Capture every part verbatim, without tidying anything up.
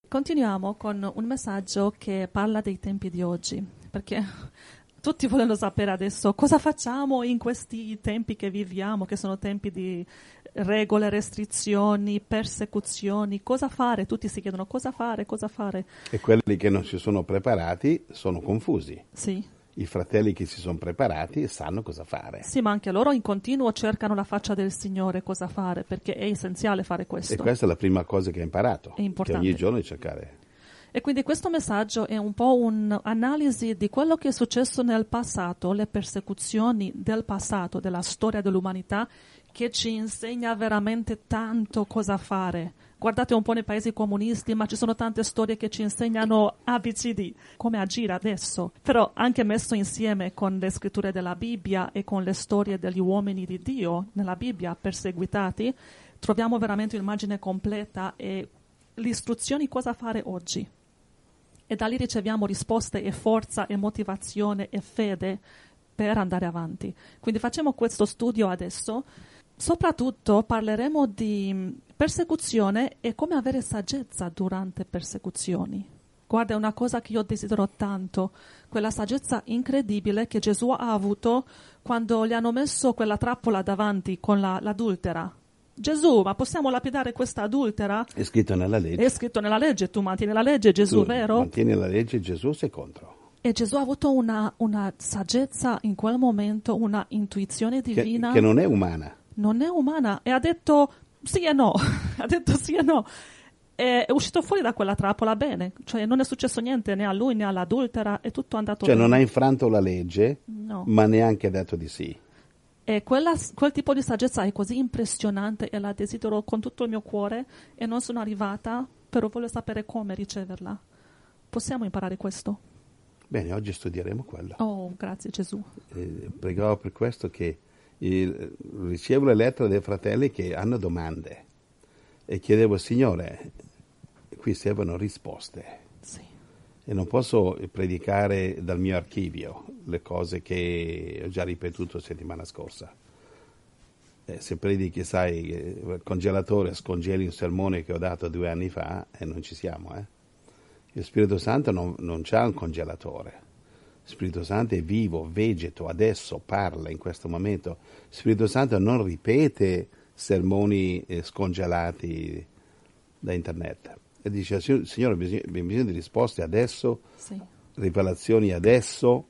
Continuiamo con un messaggio che parla dei tempi di oggi, perché tutti vogliono sapere adesso cosa facciamo in questi tempi che viviamo, che sono tempi di regole, restrizioni, persecuzioni, cosa fare? Tutti si chiedono cosa fare, cosa fare. E quelli che non si sono preparati sono confusi. Sì. I fratelli che si sono preparati sanno cosa fare. Sì, ma anche loro in continuo cercano la faccia del Signore, cosa fare, perché è essenziale fare questo. E questa è la prima cosa che ho imparato, È importante. che ogni giorno di cercare. E quindi questo messaggio è un po' un'analisi di quello che è successo nel passato, le persecuzioni del passato, della storia dell'umanità, che ci insegna veramente tanto cosa fare. Guardate un po' nei paesi comunisti, ma ci sono tante storie che ci insegnano A B C D, come agire adesso. Però anche messo insieme con le scritture della Bibbia e con le storie degli uomini di Dio nella Bibbia perseguitati, troviamo veramente un'immagine completa e le istruzioni cosa fare oggi. E da lì riceviamo risposte e forza e motivazione e fede per andare avanti. Quindi facciamo questo studio adesso. Soprattutto parleremo di persecuzione e come avere saggezza durante persecuzioni. Guarda, è una cosa che io desidero tanto, quella saggezza incredibile che Gesù ha avuto quando gli hanno messo quella trappola davanti con la, l'adultera. Gesù, ma possiamo lapidare questa adultera? È scritto nella legge. È scritto nella legge, tu mantieni la legge, Gesù, tu vero? mantieni la legge, Gesù sei contro. E Gesù ha avuto una, una saggezza in quel momento, una intuizione divina. Che, che non è umana. Non è umana. E ha detto sì e no. ha detto sì e no. E è uscito fuori da quella trappola bene. Cioè non è successo niente né a lui né all'adultera. È tutto andato cioè, bene. Cioè non ha infranto la legge, no. ma neanche detto di sì. E quella, quel tipo di saggezza è così impressionante e la desidero con tutto il mio cuore e non sono arrivata, però voglio sapere come riceverla. Possiamo imparare questo? Bene, oggi studieremo quello. Oh, grazie Gesù. Eh, pregavo per questo che il, ricevo le lettere dei fratelli che hanno domande e chiedevo, Signore, qui servono risposte. Sì. E non posso predicare dal mio archivio le cose che ho già ripetuto settimana scorsa. Eh, se predichi, sai, il congelatore scongeli un sermone che ho dato due anni fa e non ci siamo, eh. Il Spirito Santo non, non c'ha un congelatore. Il Spirito Santo è vivo, vegeto, adesso parla in questo momento. Il Spirito Santo non ripete sermoni eh, scongelati da internet. E dice, Signore, abbiamo bisogno di risposte adesso, sì. Rivelazioni adesso.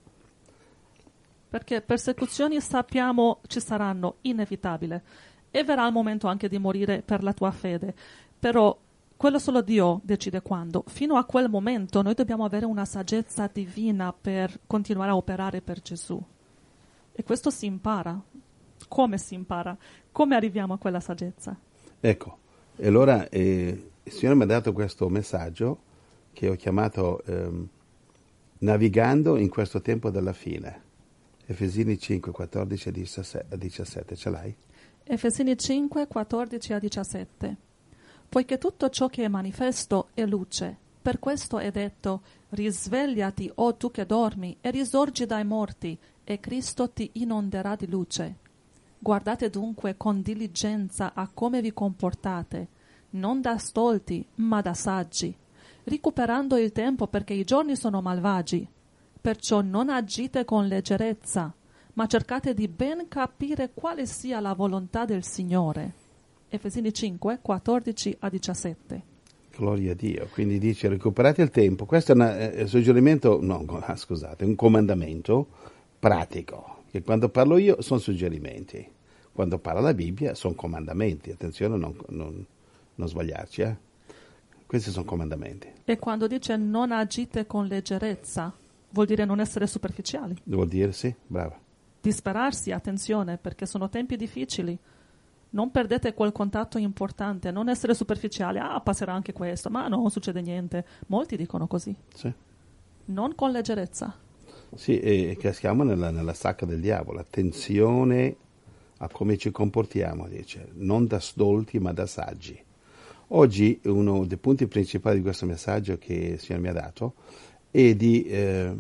Perché persecuzioni sappiamo ci saranno, inevitabile. E verrà il momento anche di morire per la tua fede. Però quello solo Dio decide quando. Fino a quel momento noi dobbiamo avere una saggezza divina per continuare a operare per Gesù. E questo si impara. Come si impara? Come arriviamo a quella saggezza? Ecco, e allora eh, il Signore mi ha dato questo messaggio che ho chiamato ehm, Navigando in questo tempo della fine. Efesini cinque, quattordici a diciassette, ce l'hai? Efesini cinque, quattordici a diciassette. Poiché tutto ciò che è manifesto è luce, per questo è detto, risvegliati, o tu che dormi, e risorgi dai morti, e Cristo ti inonderà di luce. Guardate dunque con diligenza a come vi comportate, non da stolti, ma da saggi, recuperando il tempo perché i giorni sono malvagi. Perciò non agite con leggerezza, ma cercate di ben capire quale sia la volontà del Signore. Efesini cinque, quattordici a diciassette. Gloria a Dio. Quindi dice recuperate il tempo. Questo è un eh, suggerimento, no, ah, scusate, un comandamento pratico, che quando parlo io sono suggerimenti. Quando parla la Bibbia sono comandamenti. Attenzione a non, non, non sbagliarci, eh. Questi sono comandamenti. E quando dice non agite con leggerezza, vuol dire non essere superficiali. Vuol dire sì, brava. Disperarsi, attenzione, perché sono tempi difficili. Non perdete quel contatto importante, non essere superficiali. Ah, passerà anche questo, ma no, non succede niente. Molti dicono così. Sì. Non con leggerezza. Sì, e caschiamo nella, nella sacca del diavolo. Attenzione a come ci comportiamo, dice. Non da stolti, ma da saggi. Oggi uno dei punti principali di questo messaggio che il Signore mi ha dato è di... Eh,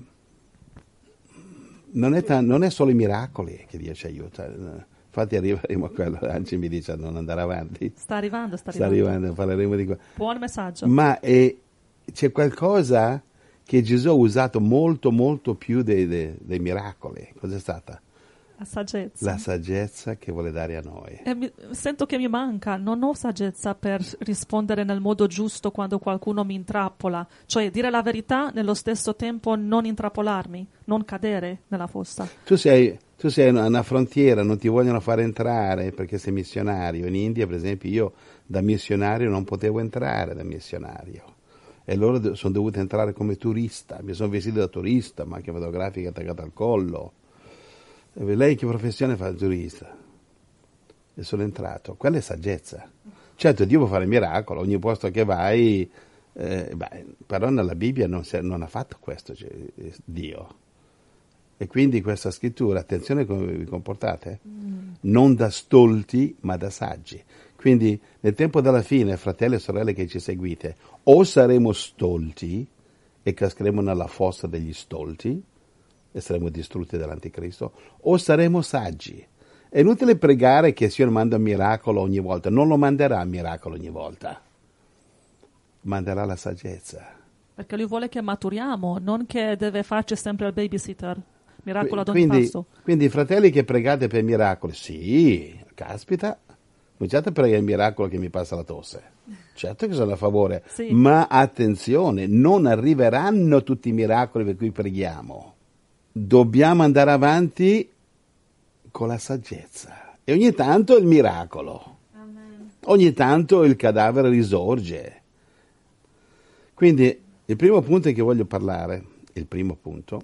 non, è tan- non è solo i miracoli che Dio ci aiuta. Infatti arriveremo a quello. Anzi mi dice non andare avanti. Sta arrivando, sta Sta arrivando. arrivando, parleremo di quello. Buon messaggio. Ma è c'è qualcosa che Gesù ha usato molto, molto più dei, dei, dei miracoli. Cos'è stata? La saggezza. La saggezza che vuole dare a noi. E mi, sento che mi manca, non ho saggezza per rispondere nel modo giusto quando qualcuno mi intrappola, cioè dire la verità nello stesso tempo non intrappolarmi, non cadere nella fossa. Tu sei, tu sei una, una frontiera, non ti vogliono fare entrare perché sei missionario. In India, per esempio, io da missionario non potevo entrare da missionario e loro sono dovuti entrare come turista, mi sono vestito da turista, macchina fotografica attaccata al collo. Lei che professione fa? Giurista. E sono entrato. Quella è saggezza. Certo, Dio può fare miracolo, ogni posto che vai, eh, beh, però nella Bibbia non, si, non ha fatto questo, cioè, Dio. E quindi questa scrittura, attenzione come vi comportate, mm. non da stolti ma da saggi. Quindi nel tempo della fine, fratelli e sorelle che ci seguite, o saremo stolti e cascheremo nella fossa degli stolti, e saremo distrutti dall'anticristo, o saremo saggi. È inutile pregare che il Signore manda un miracolo ogni volta, non lo manderà un miracolo ogni volta, manderà la saggezza. Perché Lui vuole che maturiamo, non che deve farci sempre il babysitter, miracolo ad ogni quindi, passo. Quindi fratelli che pregate per miracoli, sì, caspita, cominciate a pregare il miracolo che mi passa la tosse. Certo che sono a favore, sì. Ma attenzione, non arriveranno tutti i miracoli per cui preghiamo. Dobbiamo andare avanti con la saggezza e ogni tanto il miracolo, Amen. Ogni tanto il cadavere risorge. Quindi il primo punto che voglio parlare, il primo punto,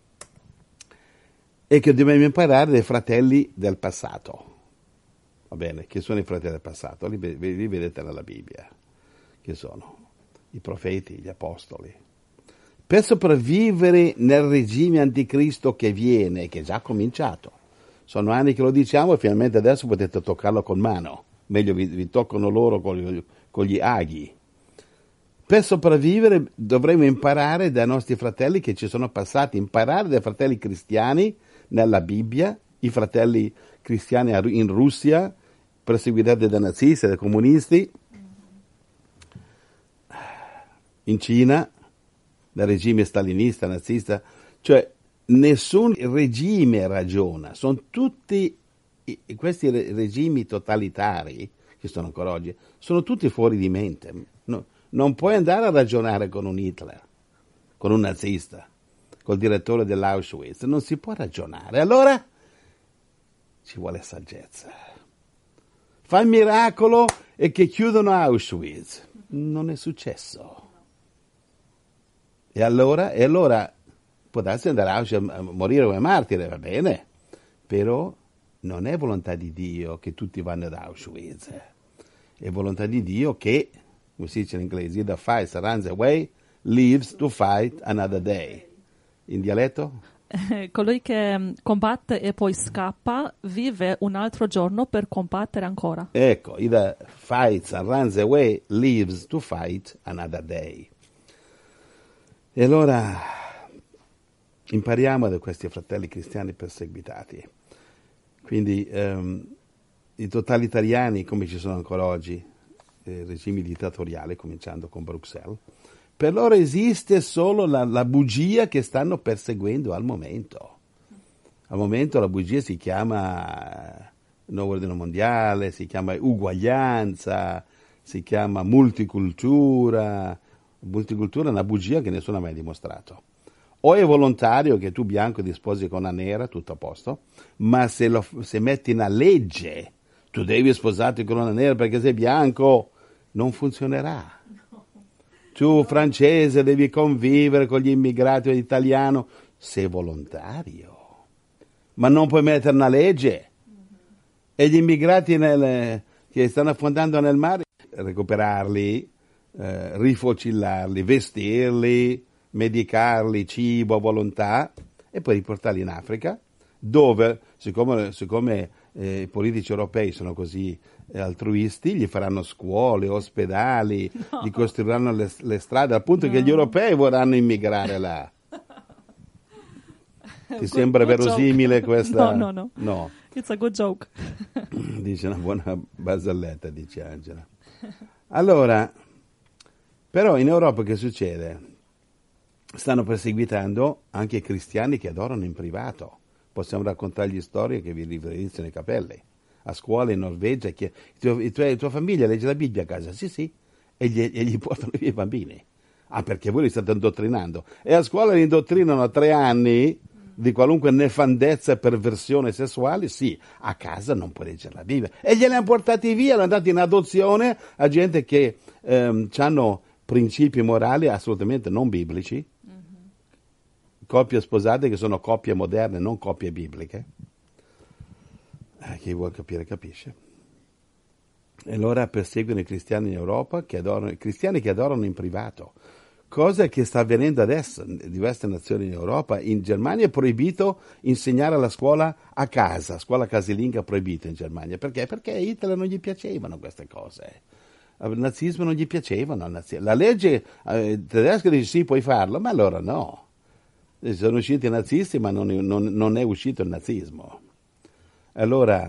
è che dobbiamo imparare dai fratelli del passato. Va bene, chi sono i fratelli del passato? Li, li vedete nella Bibbia. Chi sono? I profeti, gli apostoli. Per sopravvivere nel regime anticristo che viene, che è già cominciato. Sono anni che lo diciamo e finalmente adesso potete toccarlo con mano. Meglio vi, vi toccano loro con, con gli aghi. Per sopravvivere dovremo imparare dai nostri fratelli che ci sono passati, imparare dai fratelli cristiani nella Bibbia, i fratelli cristiani in Russia, perseguitati dai nazisti, dai comunisti, in Cina, dal regime stalinista, nazista, cioè nessun regime ragiona, sono tutti questi regimi totalitari che sono ancora oggi, sono tutti fuori di mente. No, non puoi andare a ragionare con un Hitler, con un nazista, col direttore dell'Auschwitz, non si può ragionare. Allora ci vuole saggezza. Fa il miracolo e che chiudono Auschwitz. Non è successo. E allora, e allora può darsi andare a Auschwitz a morire come martire, va bene, però non è volontà di Dio che tutti vanno ad Auschwitz, è volontà di Dio che, come si dice in inglese, the fight runs away, lives to fight another day. In dialetto? Eh, colui che combatte e poi scappa vive un altro giorno per combattere ancora. Ecco, either fights and runs away, lives to fight another day. E allora impariamo da questi fratelli cristiani perseguitati. Quindi um, i totalitariani, come ci sono ancora oggi, eh, regimi dittatoriali, cominciando con Bruxelles, per loro esiste solo la, la bugia che stanno perseguendo al momento. Al momento la bugia si chiama nuovo ordine mondiale, si chiama uguaglianza, si chiama multicultura. Multicultura è una bugia che nessuno ha mai dimostrato. O è volontario che tu bianco ti sposi con una nera, tutto a posto, ma se, lo, se metti una legge, tu devi sposarti con una nera perché sei bianco, non funzionerà. No. Tu no. Francese devi convivere con gli immigrati o l'italiano, sei volontario, ma non puoi mettere una legge. Mm-hmm. E gli immigrati nel, che stanno affondando nel mare, recuperarli, Eh, rifocillarli, vestirli, medicarli, cibo a volontà e poi riportarli in Africa, dove, siccome, siccome eh, i politici europei sono così eh, altruisti, gli faranno scuole, ospedali, no. Gli costruiranno le, le strade, al punto no. Che gli europei vorranno immigrare là. Ti good, sembra good verosimile joke. Questa? No, no, no. No. It's a good joke. Dice una buona barzelletta, dice Angela. Allora, Però in Europa che succede? Stanno perseguitando anche i cristiani che adorano in privato. Possiamo raccontargli storie che vi riveriscono i capelli. A scuola in Norvegia, che, i tuoi, la tua famiglia legge la Bibbia a casa? Sì, sì, e gli, e gli portano via i bambini. Ah, perché voi li state indottrinando. E a scuola li indottrinano a tre anni di qualunque nefandezza e perversione sessuale, sì, a casa non puoi leggere la Bibbia. E glieli hanno portati via, li hanno dati in adozione a gente che ehm, hanno principi morali assolutamente non biblici, mm-hmm. Coppie sposate che sono coppie moderne, non coppie bibliche. Eh, chi vuol capire capisce. E allora perseguono i cristiani in Europa, che adorano, i cristiani che adorano in privato. Cosa che sta avvenendo adesso in diverse nazioni in Europa. In Germania è proibito insegnare alla scuola a casa, scuola casalinga proibita in Germania. Perché? Perché a Hitler non gli piacevano queste cose. Al nazismo non gli piacevano. La legge eh, tedesca dice sì, puoi farlo, ma allora no. Sono usciti i nazisti, ma non, non, non è uscito il nazismo. Allora,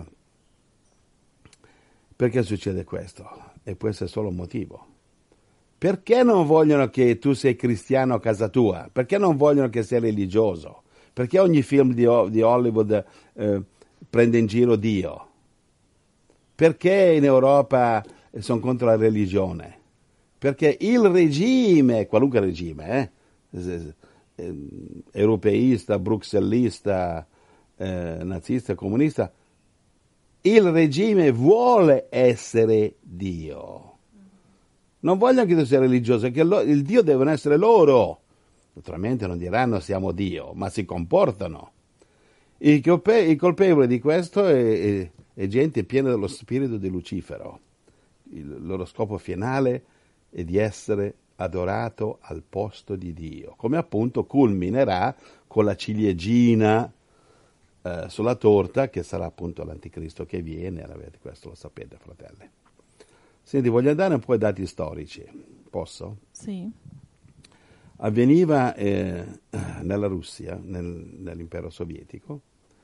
perché succede questo? E può essere solo un motivo. Perché non vogliono che tu sei cristiano a casa tua? Perché non vogliono che sei religioso? Perché ogni film di, di Hollywood eh, prende in giro Dio? Perché in Europa sono contro la religione? Perché il regime, qualunque regime, eh, eh, europeista, bruxellista, eh, nazista, comunista, il regime vuole essere Dio. Non vogliono che tu sia religioso, che lo, il Dio devono essere loro. Naturalmente non diranno siamo Dio, ma si comportano. I, colpe, i colpevoli di questo è, è, è gente piena dello spirito di Lucifero. Il loro scopo finale è di essere adorato al posto di Dio, come appunto culminerà con la ciliegina eh, sulla torta, che sarà appunto l'anticristo che viene. Questo lo sapete, fratelli. Senti, voglio dare un po' i dati storici, posso? Sì. Avveniva eh, nella Russia, nel, nell'impero sovietico,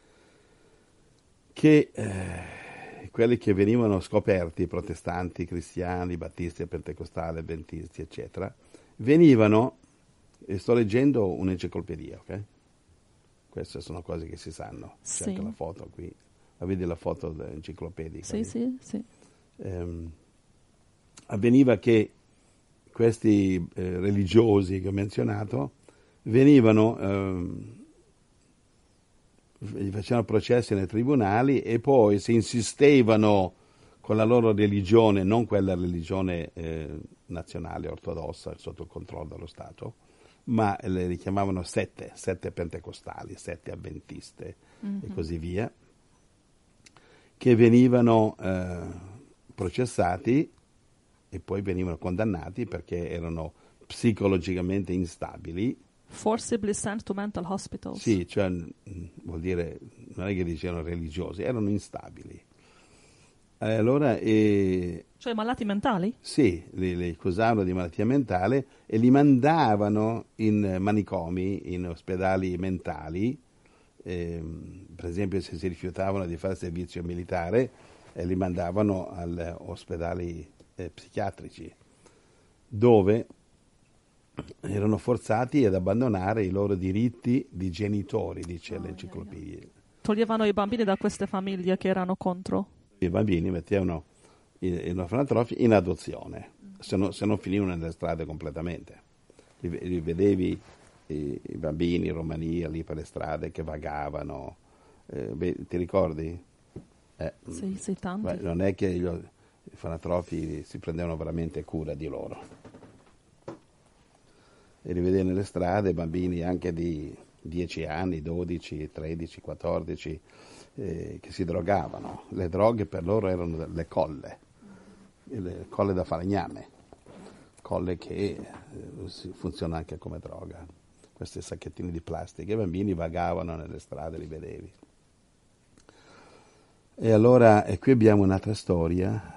che eh, quelli che venivano scoperti, protestanti, cristiani, battisti, pentecostali, adventisti, eccetera, venivano, e sto leggendo un'enciclopedia, ok? Queste sono cose che si sanno. C'è sì. anche la foto qui, la vedi la foto enciclopedica? Sì, sì, sì. Ehm, avveniva che questi eh, religiosi che ho menzionato venivano, ehm, gli facevano processi nei tribunali e poi se insistevano con la loro religione, non quella religione eh, nazionale ortodossa sotto il controllo dello Stato, ma le richiamavano sette, sette pentecostali, sette avventiste mm-hmm. e così via, che venivano eh, processati e poi venivano condannati perché erano psicologicamente instabili. Forcibly sent to mental hospitals. Sì, cioè vuol dire, non è che dicevano religiosi, erano instabili. E allora, eh, cioè malati mentali? Sì, li, li accusavano di malattia mentale e li mandavano in manicomi, in ospedali mentali. Eh, per esempio, se si rifiutavano di fare servizio militare, eh, li mandavano agli ospedali eh, psichiatrici, dove erano forzati ad abbandonare i loro diritti di genitori, dice oh, l'enciclopedia. Yeah, yeah. Toglievano i bambini da queste famiglie che erano contro. I bambini mettevano i, i orfanotrofi in adozione, mm. se, no, se non finivano nelle strade completamente. Li, li vedevi i, i bambini in Romania lì per le strade che vagavano. Eh, beh, ti ricordi? Eh, sì, sì, tanti. Beh, non è che gli orfanotrofi si prendevano veramente cura di loro. E rivedere nelle strade bambini anche di dieci anni, dodici, tredici, quattordici eh, che si drogavano. Le droghe per loro erano le colle, le colle da falegname, colle che eh, funzionano anche come droga. Questi sacchettini di plastica, i bambini vagavano nelle strade, li vedevi. E allora, e qui abbiamo un'altra storia,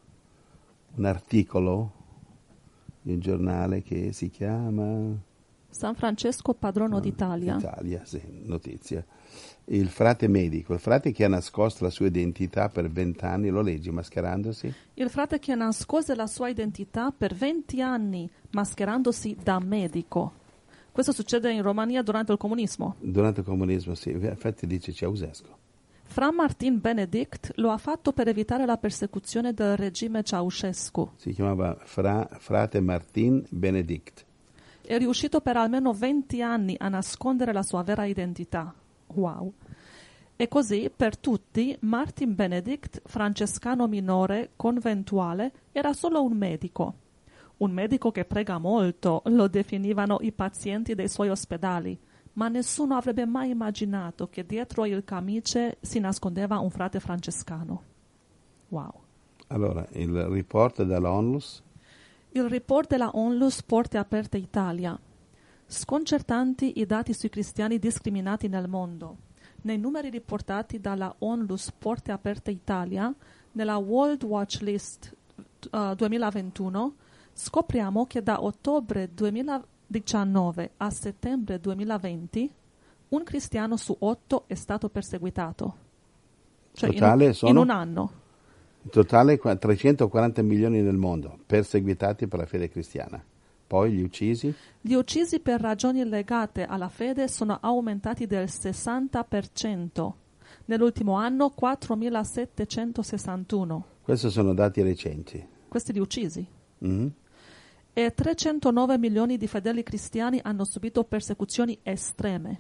un articolo di un giornale che si chiama San Francesco Padrono Ah, d'Italia. Italia, sì, notizia. Il frate medico, il frate che ha nascosto la sua identità per vent'anni, lo leggi mascherandosi? Il frate che nascose la sua identità per venti anni mascherandosi da medico. Questo succede in Romania durante il comunismo. Durante il comunismo, sì, infatti dice Ceausescu. Fra Martin Benedict lo ha fatto per evitare la persecuzione del regime Ceausescu. Si chiamava fra, frate Martin Benedict. È riuscito per almeno venti anni a nascondere la sua vera identità. Wow. E così, per tutti, Martin Benedict, francescano minore, conventuale, era solo un medico. Un medico che prega molto, lo definivano i pazienti dei suoi ospedali, ma nessuno avrebbe mai immaginato che dietro il camice si nascondeva un frate francescano. Wow. Allora, il report dall'ONLUS. Il report della ONLUS Porte Aperte Italia. Sconcertanti i dati sui cristiani discriminati nel mondo. Nei numeri riportati dalla ONLUS Porte Aperte Italia, nella World Watch List uh, duemilaventuno, scopriamo che da ottobre duemiladiciannove a settembre duemilaventi un cristiano su otto è stato perseguitato. Cioè Totale in, un, sono? in un anno. In totale trecentoquaranta milioni nel mondo, perseguitati per la fede cristiana. Poi gli uccisi? Gli uccisi per ragioni legate alla fede sono aumentati del sessanta per cento. Nell'ultimo anno quattromilasettecentosessantuno. Questi sono dati recenti. Questi li uccisi. Mm-hmm. E trecentonove milioni di fedeli cristiani hanno subito persecuzioni estreme.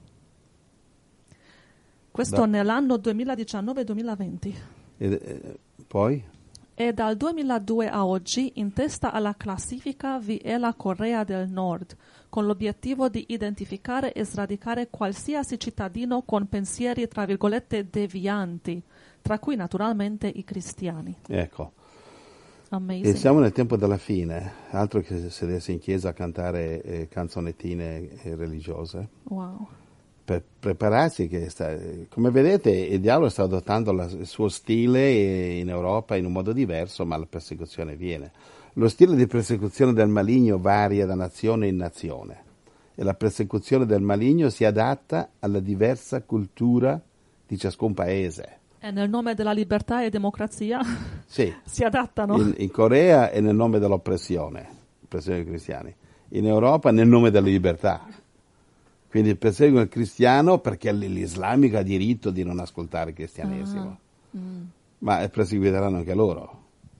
Questo Da- nell'anno duemiladiciannove duemilaventi. E, eh, poi? E dal duemiladue a oggi in testa alla classifica vi è la Corea del Nord, con l'obiettivo di identificare e sradicare qualsiasi cittadino con pensieri tra virgolette devianti, tra cui naturalmente i cristiani. Ecco. Amazing. E siamo nel tempo della fine, altro che sedersi in chiesa a cantare eh, canzonettine eh, religiose. Wow. Per prepararsi, che sta, come vedete il diavolo sta adottando la, il suo stile in Europa in un modo diverso, ma la persecuzione viene. Lo stile di persecuzione del maligno varia da nazione in nazione e la persecuzione del maligno si adatta alla diversa cultura di ciascun paese. E nel nome della libertà e democrazia Sì. si adattano. In, in Corea è nel nome dell'oppressione, oppressione dei cristiani. In Europa nel nome della libertà. Quindi perseguono il cristiano perché l'islamico ha diritto di non ascoltare il cristianesimo. Ah, mm. Ma perseguiteranno anche loro,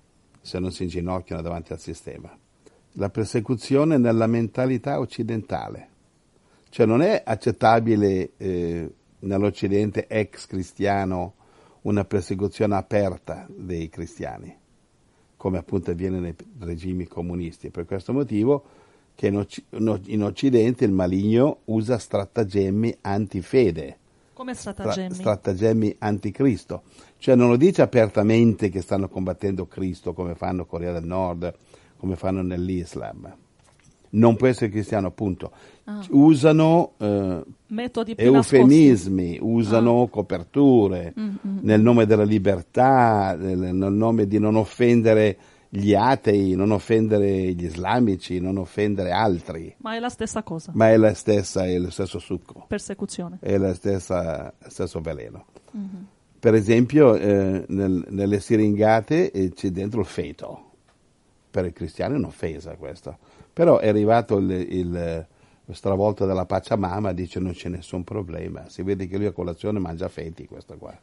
se non si inginocchiano davanti al sistema. La persecuzione nella mentalità occidentale. Cioè non è accettabile eh, nell'Occidente ex cristiano una persecuzione aperta dei cristiani, come appunto avviene nei regimi comunisti. Per questo motivo che in, Occ- in Occidente il maligno usa stratagemmi antifede, Come stratagemmi? stra- stratagemmi anticristo. Cioè non lo dice apertamente che stanno combattendo Cristo come fanno Corea del Nord, come fanno nell'Islam. Non può essere cristiano, appunto. Ah. Usano eh, Metodi più eufemismi, usano coperture Mm, mm. nel nome della libertà, nel, nel nome di non offendere gli atei, non offendere gli islamici, non offendere altri. Ma è la stessa cosa. Ma è la stessa, è lo stesso succo, Persecuzione. è la stessa, stesso veleno. Mhm. Per esempio, eh, nel- nelle siringate eh, c'è dentro il feto. Per il cristiano è un'offesa questo. Però è arrivato il, il stravolto della Pachamama, dice non c'è nessun problema. Si vede che lui a colazione mangia feti, questo qua.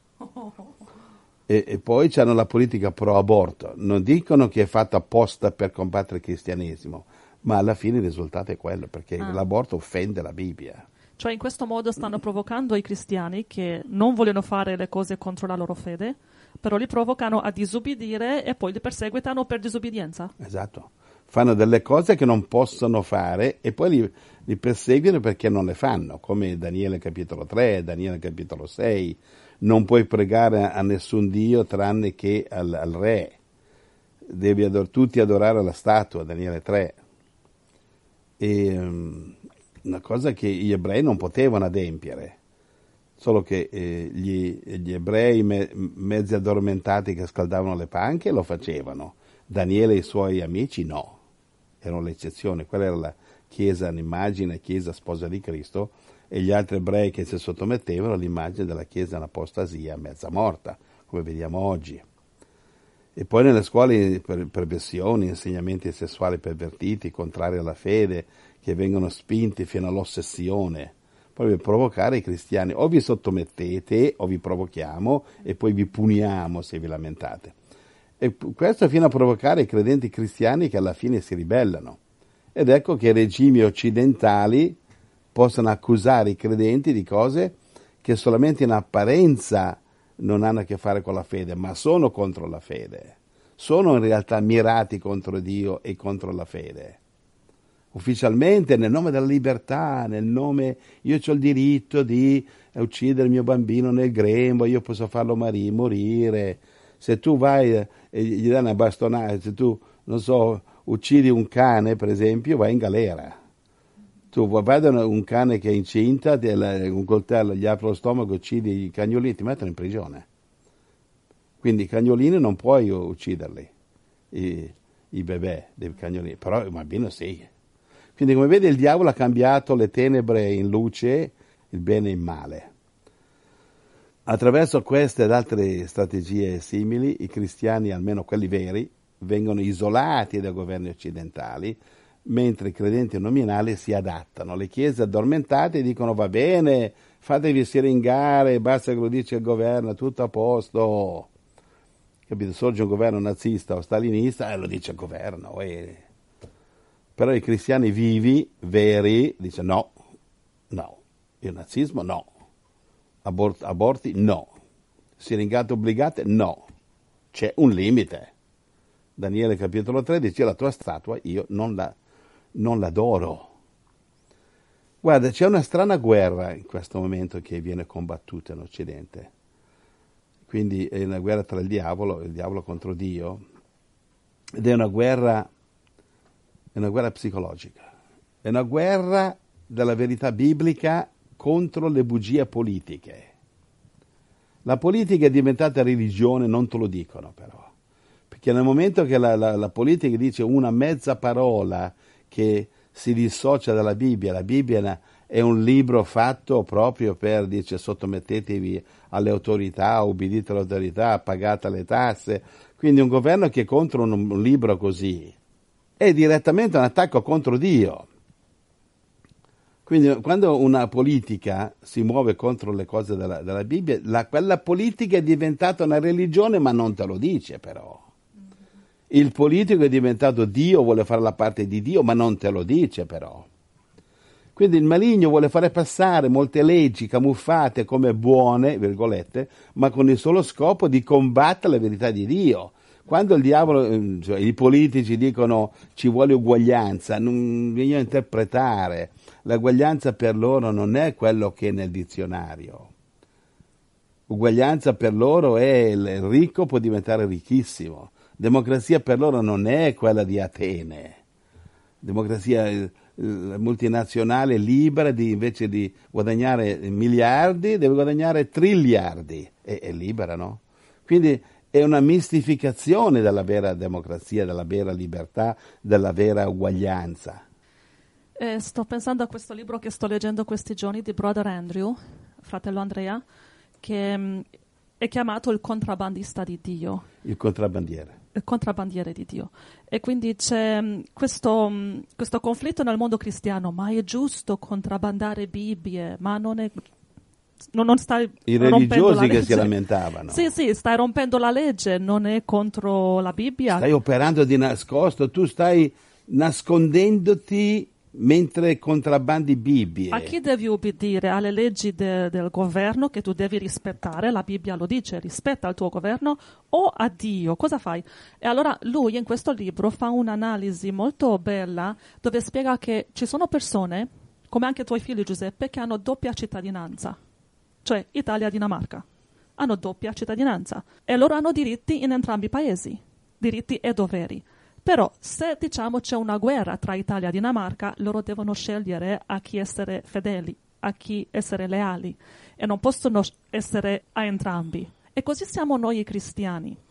E, e poi c'hanno la politica pro aborto. Non dicono che è fatta apposta per combattere il cristianesimo, ma alla fine il risultato è quello, perché Ah. l'aborto offende la Bibbia. Cioè in questo modo stanno provocando i cristiani che non vogliono fare le cose contro la loro fede, però li provocano a disubbidire e poi li perseguitano per disubbidienza. Esatto. Fanno delle cose che non possono fare e poi li, li perseguono perché non le fanno, come Daniele capitolo tre, Daniele capitolo sei. Non puoi pregare a nessun Dio tranne che al, al re. Devi ador- tutti adorare la statua, Daniele tre. E, um, una cosa che gli ebrei non potevano adempiere, solo che eh, gli, gli ebrei me, mezzi addormentati che scaldavano le panche lo facevano. Daniele e i suoi amici no, erano l'eccezione, quella era la, Chiesa un'immagine, Chiesa sposa di Cristo, e gli altri ebrei che si sottomettevano all'immagine della Chiesa in apostasia, mezza morta, come vediamo oggi. E poi nelle scuole per perversioni, insegnamenti sessuali pervertiti, contrari alla fede, che vengono spinti fino all'ossessione, proprio per provocare i cristiani. O vi sottomettete, o vi provochiamo, e poi vi puniamo se vi lamentate. E questo fino a provocare i credenti cristiani che alla fine si ribellano. Ed ecco che i regimi occidentali possono accusare i credenti di cose che solamente in apparenza non hanno a che fare con la fede, ma sono contro la fede. Sono in realtà mirati contro Dio e contro la fede. Ufficialmente, nel nome della libertà, nel nome, io ho il diritto di uccidere il mio bambino nel grembo, io posso farlo mari- morire. Se tu vai e gli dai una bastonata, se tu, non so, uccidi un cane, per esempio, vai in galera. Tu vai da un cane che è incinta, un coltello gli apre lo stomaco, uccidi i cagnolini, ti mettono in prigione. Quindi i cagnolini non puoi ucciderli, i, i bebè dei cagnolini, però il bambino sì. Quindi come vedi il diavolo ha cambiato le tenebre in luce, il bene in male. Attraverso queste ed altre strategie simili, i cristiani, almeno quelli veri, vengono isolati dai governi occidentali, mentre i credenti nominali si adattano. Le chiese addormentate dicono va bene, fatevi siringare, basta che lo dice il governo, tutto a posto. Capito? Sorge un governo nazista o stalinista e lo dice il governo. E... Però i cristiani vivi, veri, dicono no, no, il nazismo no, Abort- aborti no, siringate obbligate no, c'è un limite. Daniele capitolo tredici, la tua statua io non la non l'adoro. Guarda, c'è una strana guerra in questo momento che viene combattuta in Occidente. Quindi è una guerra tra il diavolo, il diavolo contro Dio, ed è una guerra, è una guerra psicologica. È una guerra della verità biblica contro le bugie politiche. La politica è diventata religione, non te lo dicono però. Perché nel momento che la, la, la politica dice una mezza parola che si dissocia dalla Bibbia, la Bibbia è un libro fatto proprio per, dice, sottomettetevi alle autorità, ubbidite alle autorità, pagate le tasse, quindi un governo che è contro un, un libro così è direttamente un attacco contro Dio. Quindi quando una politica si muove contro le cose della, della Bibbia, la, quella politica è diventata una religione, ma non te lo dice però. Il politico è diventato Dio, vuole fare la parte di Dio, ma non te lo dice però. Quindi il maligno vuole fare passare molte leggi camuffate come buone, virgolette, ma con il solo scopo di combattere la verità di Dio. Quando il diavolo, cioè, i politici dicono ci vuole uguaglianza, non bisogna interpretare. L'uguaglianza per loro non è quello che è nel dizionario. Uguaglianza per loro è il ricco può diventare ricchissimo. Democrazia per loro non è quella di Atene. Democrazia eh, multinazionale libera di, invece di guadagnare miliardi, deve guadagnare triliardi. E, è libera, no? Quindi è una mistificazione della vera democrazia, della vera libertà, della vera uguaglianza. Eh, sto pensando a questo libro che sto leggendo questi giorni di Brother Andrew, fratello Andrea, che mh, è chiamato il contrabbandista di Dio. Il contrabbandiere. Il contrabbandiere di Dio. E quindi c'è mh, questo, mh, questo conflitto nel mondo cristiano, ma è giusto contrabbandare Bibbie, ma non è... Non, non stai I rompendo la religiosi che legge. si lamentavano. Sì, sì, stai rompendo la legge, non è contro la Bibbia. Stai operando di nascosto, tu stai nascondendoti mentre contrabbandi Bibbie. A chi devi ubbidire? Alle leggi de, del governo che tu devi rispettare, la Bibbia lo dice, rispetta il tuo governo, o a Dio? Cosa fai? E allora lui in questo libro fa un'analisi molto bella dove spiega che ci sono persone, come anche i tuoi figli Giuseppe, che hanno doppia cittadinanza. Cioè Italia e Dinamarca, hanno doppia cittadinanza e loro hanno diritti in entrambi i paesi, diritti e doveri. Però se diciamo c'è una guerra tra Italia e Dinamarca, loro devono scegliere a chi essere fedeli, a chi essere leali e non possono essere a entrambi. E così siamo noi cristiani.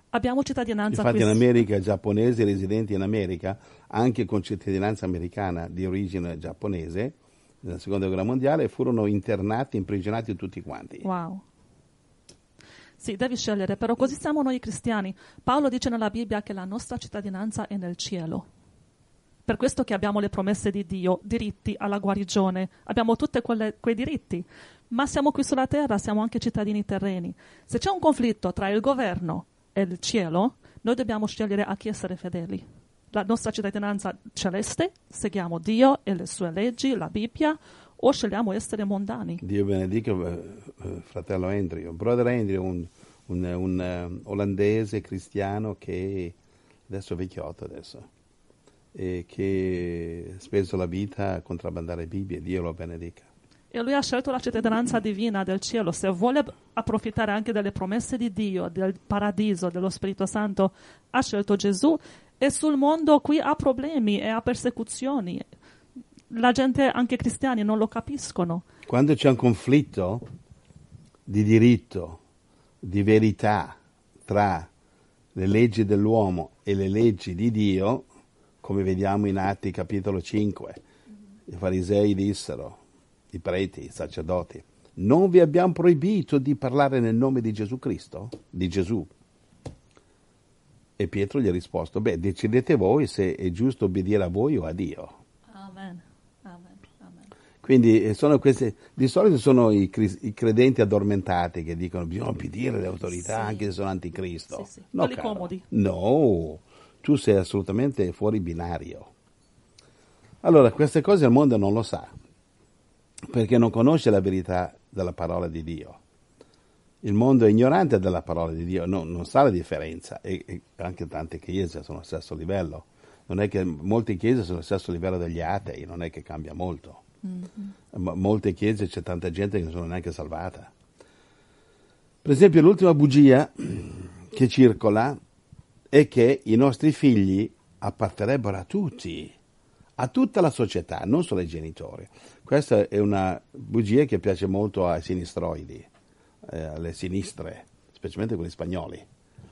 Abbiamo cittadinanza Infatti qui. in America i giapponesi residenti in America, anche con cittadinanza americana di origine giapponese, nella seconda guerra mondiale, furono internati, imprigionati tutti quanti. Wow. Sì, devi scegliere, però così siamo noi cristiani. Paolo dice nella Bibbia che la nostra cittadinanza è nel cielo. Per questo che abbiamo le promesse di Dio, diritti alla guarigione, abbiamo tutti quei diritti, ma siamo qui sulla terra, siamo anche cittadini terreni. Se c'è un conflitto tra il governo e il cielo, noi dobbiamo scegliere a chi essere fedeli. La nostra cittadinanza celeste, seguiamo Dio e le sue leggi, la Bibbia, o scegliamo essere mondani. Dio benedica fratello Andrew. Brother Andrew, un, un, un uh, olandese cristiano che adesso è vecchiotto adesso. E che ha speso la vita a contrabbandare Bibbie, Dio lo benedica. E lui ha scelto la cittadinanza divina del cielo. Se vuole approfittare anche delle promesse di Dio, del paradiso, dello Spirito Santo, ha scelto Gesù, e sul mondo qui ha problemi e ha persecuzioni. La gente, anche cristiani, non lo capiscono. Quando c'è un conflitto di diritto, di verità tra le leggi dell'uomo e le leggi di Dio, come vediamo in Atti capitolo cinque, i farisei dissero, i preti, i sacerdoti, non vi abbiamo proibito di parlare nel nome di Gesù Cristo, di Gesù. E Pietro gli ha risposto, beh, decidete voi se è giusto obbedire a voi o a Dio. Amen. Amen. Amen. Quindi sono queste, di solito sono i, i credenti addormentati che dicono bisogna obbedire alle autorità sì. anche se sono anticristo. Sì, sì. No, quelli caro, comodi. No, tu sei assolutamente fuori binario. Allora, queste cose il mondo non lo sa, perché non conosce la verità della parola di Dio. Il mondo è ignorante della parola di Dio, no, non sa la differenza, e, e anche tante chiese sono allo stesso livello. Non è che molte chiese sono allo stesso livello degli atei, non è che cambia molto. Mm-hmm. Ma molte chiese c'è tanta gente che non sono neanche salvata. Per esempio, l'ultima bugia che circola è che i nostri figli apparterebbero a tutti, a tutta la società, non solo ai genitori. Questa è una bugia che piace molto ai sinistroidi, eh, alle sinistre, specialmente quelli spagnoli.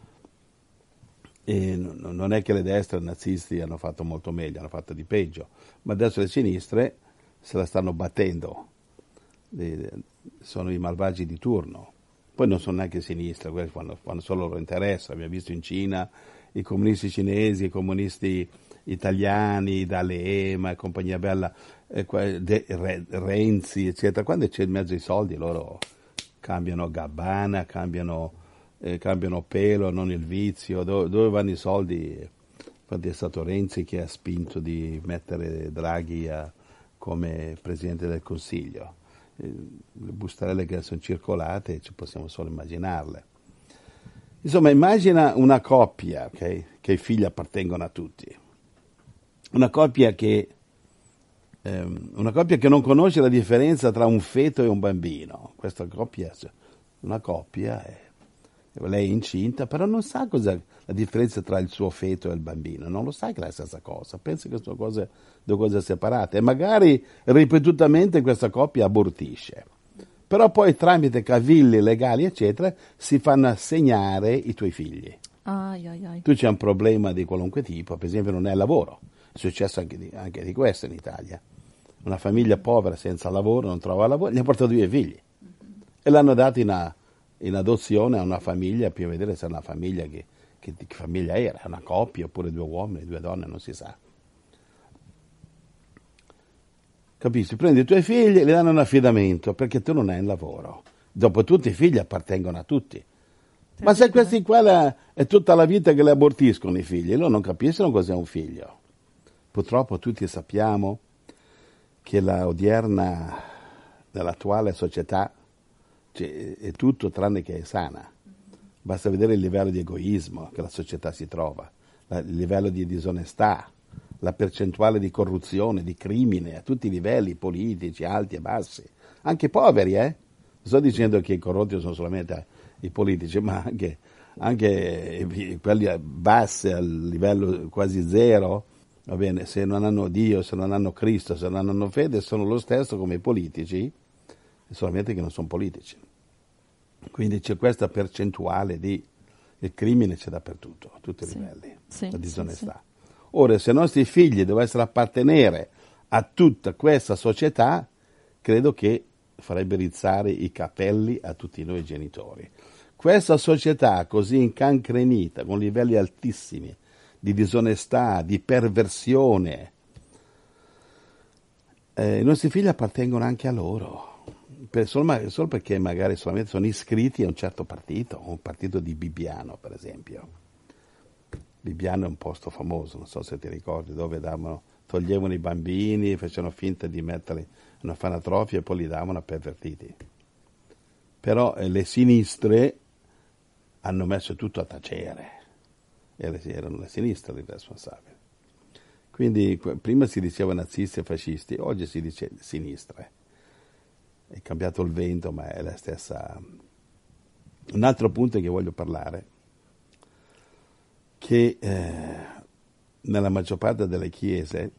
E n- non è che le destre nazisti hanno fatto molto meglio, hanno fatto di peggio, ma adesso le sinistre se la stanno battendo, sono i malvagi di turno. Poi non sono neanche sinistre, quelli fanno, fanno solo il loro interesse. Abbiamo visto in Cina i comunisti cinesi, i comunisti italiani, D'Alema e compagnia bella, eh, De, Re, Renzi, eccetera. Quando c'è in mezzo i soldi, loro cambiano gabbana, cambiano, eh, cambiano pelo, non il vizio. Dove, dove vanno i soldi? Infatti è stato Renzi che ha spinto di mettere Draghi a, come Presidente del Consiglio. Le bustarelle che sono circolate ci possiamo solo immaginarle. Insomma, immagina una coppia, okay, che i figli appartengono a tutti, una coppia che ehm, una coppia che non conosce la differenza tra un feto e un bambino. Questa coppia, una coppia, è, lei è incinta, però non sa cosa la differenza tra il suo feto e il bambino, non lo sa che è la stessa cosa, pensa che sono cose, due cose separate, e magari ripetutamente questa coppia abortisce. Però poi tramite cavilli legali, eccetera, si fanno assegnare i tuoi figli. Ai, ai, ai. Tu c'è un problema di qualunque tipo, per esempio non è lavoro, è successo anche di, anche di questo in Italia. Una famiglia povera senza lavoro, non trova lavoro, gli ha portato via i figli. Mm-hmm. E l'hanno dato in, a, in adozione a una famiglia, più a vedere se è una famiglia che, che, che famiglia era, una coppia oppure due uomini, due donne, non si sa. Capisci? Prendi i tuoi figli e li danno in affidamento perché tu non hai un lavoro. Dopotutto i figli appartengono a tutti. Ma se questi qua la, è tutta la vita che li abortiscono i figli, loro non capiscono cos'è un figlio. Purtroppo tutti sappiamo che la odierna, nell'attuale società, cioè, è tutto tranne che è sana. Basta vedere il livello di egoismo che la società si trova, il livello di disonestà, la percentuale di corruzione, di crimine a tutti i livelli politici, alti e bassi, anche poveri, eh? Non sto dicendo che i corrotti sono solamente i politici, ma anche, anche quelli bassi al livello quasi zero, va bene, se non hanno Dio, se non hanno Cristo, se non hanno fede, sono lo stesso come i politici, solamente che non sono politici. Quindi c'è questa percentuale di Il crimine c'è dappertutto, a tutti i Sì, livelli, sì, la sì, disonestà. Ora, se i nostri figli dovessero appartenere a tutta questa società, credo che farebbe rizzare i capelli a tutti noi genitori. Questa società così incancrenita, con livelli altissimi di disonestà, di perversione, eh, i nostri figli appartengono anche a loro, per, solo, solo perché magari solamente sono iscritti a un certo partito, un partito di Bibbiano per esempio. Bibbiano è un posto famoso, non so se ti ricordi, dove davano, toglievano i bambini, facevano finta di metterli in una fanatrofia e poi li davano a pervertiti. Però eh, le sinistre hanno messo tutto a tacere, erano le sinistre le responsabili. Quindi prima si diceva nazisti e fascisti, oggi si dice sinistre. È cambiato il vento, ma è la stessa. Un altro punto che voglio parlare, che eh, nella maggior parte delle chiese,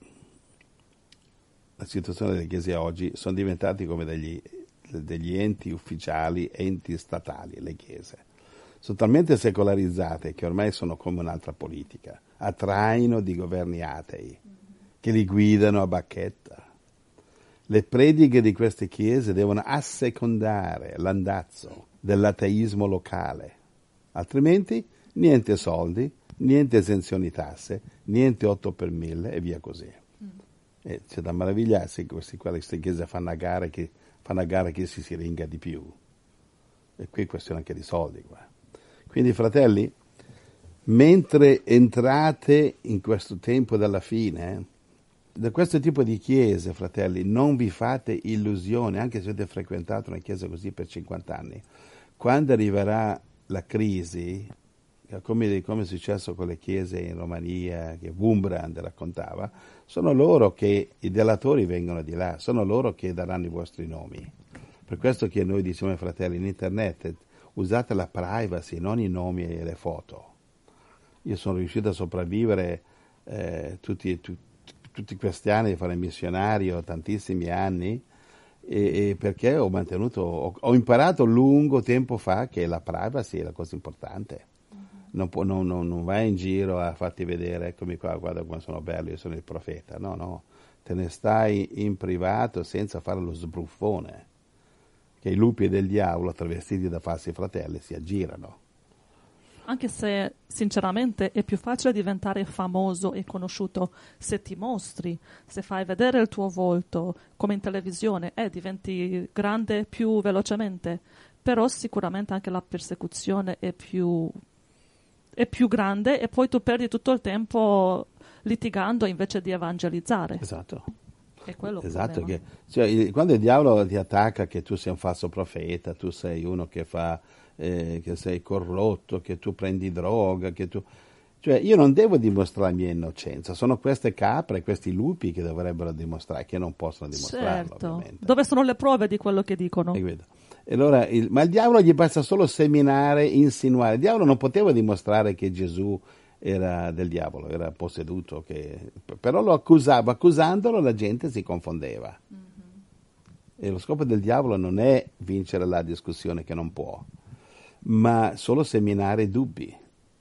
la situazione delle chiese oggi, sono diventati come degli, degli enti ufficiali, enti statali, le chiese. Sono talmente secolarizzate che ormai sono come un'altra politica, a traino di governi atei, che li guidano a bacchetta. Le prediche di queste chiese devono assecondare l'andazzo dell'ateismo locale, altrimenti niente soldi, niente esenzioni tasse, niente otto per mille e via così. Mm. E c'è da meravigliarsi che questi, queste chiese fanno a gara che, fanno a gara che si siringa di più. E qui è questione anche di soldi qua. Quindi, fratelli, mentre entrate in questo tempo della fine, da questo tipo di chiese, fratelli, non vi fate illusioni, anche se avete frequentato una chiesa così per cinquanta anni. Quando arriverà la crisi, come, come è successo con le chiese in Romania, che Wurmbrand raccontava, sono loro che, i delatori vengono di là, sono loro che daranno i vostri nomi. Per questo che noi diciamo ai fratelli, in internet, usate la privacy, non i nomi e le foto. Io sono riuscito a sopravvivere eh, tutti, tu, tutti questi anni, di fare missionario, tantissimi anni, e, e perché ho mantenuto, ho, ho imparato lungo tempo fa che la privacy è la cosa importante. Non, può, non, non, non vai in giro a farti vedere, eccomi qua, guarda come sono bello, io sono il profeta. No, no, te ne stai in privato senza fare lo sbruffone, che i lupi del diavolo, travestiti da falsi fratelli, si aggirano. Anche se, sinceramente, è più facile diventare famoso e conosciuto se ti mostri, se fai vedere il tuo volto, come in televisione, e eh, diventi grande più velocemente. Però sicuramente anche la persecuzione è più, è più grande e poi tu perdi tutto il tempo litigando invece di evangelizzare. Esatto. È quello esatto, che, cioè, quando il diavolo ti attacca che tu sei un falso profeta, tu sei uno che fa eh, che sei corrotto, che tu prendi droga, che tu cioè io non devo dimostrare la mia innocenza, sono queste capre, questi lupi che dovrebbero dimostrare, che non possono dimostrarlo, certo. Ovviamente. Dove sono le prove di quello che dicono? E e allora il, ma il diavolo gli basta solo seminare, insinuare. Il diavolo non poteva dimostrare che Gesù era del diavolo, era posseduto, che, però lo accusava, accusandolo la gente si confondeva. Mm-hmm. E lo scopo del diavolo non è vincere la discussione, che non può, ma solo seminare dubbi.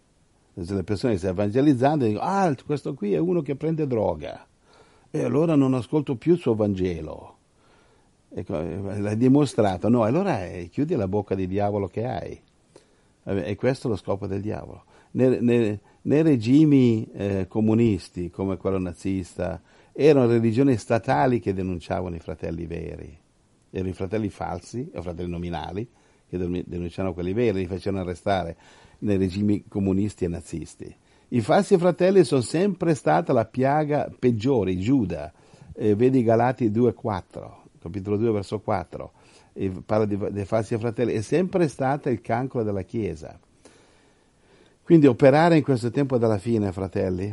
Le persone che stanno evangelizzando dicono, ah, questo qui è uno che prende droga, e allora non ascolto più il suo Vangelo. Ecco, l'hai dimostrato, no, allora eh, chiudi la bocca di diavolo che hai. E questo è lo scopo del diavolo. Nei, nei, nei regimi eh, comunisti, come quello nazista, erano religioni statali che denunciavano i fratelli veri. Erano i fratelli falsi, o fratelli nominali, che denunciavano quelli veri, li facevano arrestare nei regimi comunisti e nazisti. I falsi fratelli sono sempre stata la piaga peggiore, Giuda. Eh, vedi Galati due quattro, capitolo due, verso quattro. E parla di, dei falsi fratelli. È sempre stata il cancro della Chiesa. Quindi operare in questo tempo della fine, fratelli,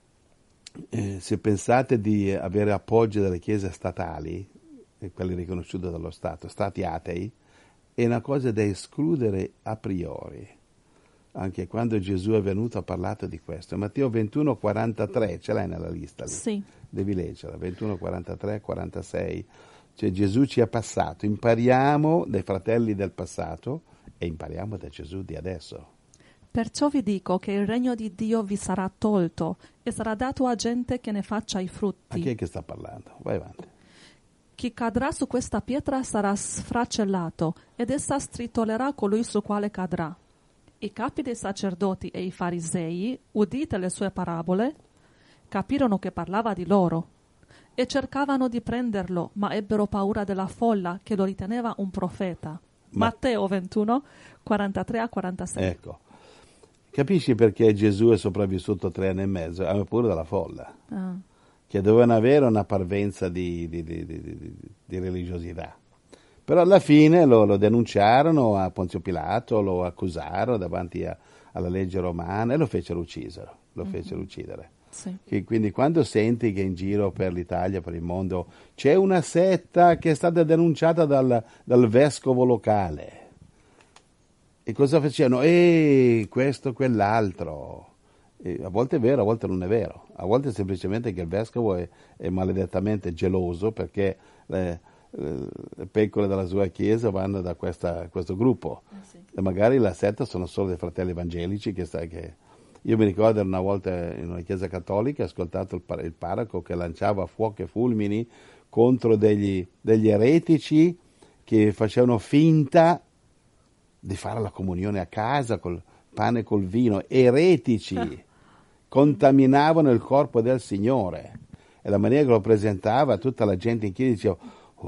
eh, se pensate di avere appoggio delle chiese statali, quelli riconosciuti dallo Stato, stati atei, è una cosa da escludere a priori. Anche quando Gesù è venuto ha parlato di questo. Matteo ventuno quarantatré, ce l'hai nella lista lì? Sì. Devi leggerla, ventuno quarantatré quarantasei. Cioè Gesù ci è passato, impariamo dai fratelli del passato e impariamo da Gesù di adesso. Perciò vi dico che il regno di Dio vi sarà tolto e sarà dato a gente che ne faccia i A frutti. chi è che sta parlando? Vai avanti. Chi cadrà su questa pietra sarà sfracellato, ed essa stritolerà colui su quale cadrà. I capi dei sacerdoti e i farisei, udite le sue parabole, capirono che parlava di loro e cercavano di prenderlo, ma ebbero paura della folla che lo riteneva un profeta. Ma- Matteo ventuno, quarantatré a quarantasei. Ecco. Capisci perché Gesù è sopravvissuto tre anni e mezzo? Aveva paura della folla, Ah, che dovevano avere una parvenza di, di- di- di- di- di religiosità. Però alla fine lo, lo denunciarono a Ponzio Pilato, lo accusarono davanti a- alla legge romana e lo fecero uccidere. Lo fecero uccidere. sì. Che quindi quando senti che in giro per l'Italia, per il mondo, c'è una setta che è stata denunciata dal, dal vescovo locale, e cosa facevano? Eh, questo, quell'altro. E a volte è vero, a volte non è vero. A volte è semplicemente che il vescovo è, è maledettamente geloso perché le, le pecore della sua chiesa vanno da questa- questo gruppo. Eh sì. E magari la setta sono solo dei fratelli evangelici che, sta, che... Io mi ricordo una volta in una chiesa cattolica ho ascoltato il, par- il parroco che lanciava fuochi e fulmini contro degli, degli eretici che facevano finta di fare la comunione a casa col pane e col vino. Eretici contaminavano il corpo del Signore, e la maniera che lo presentava tutta la gente in chiesa diceva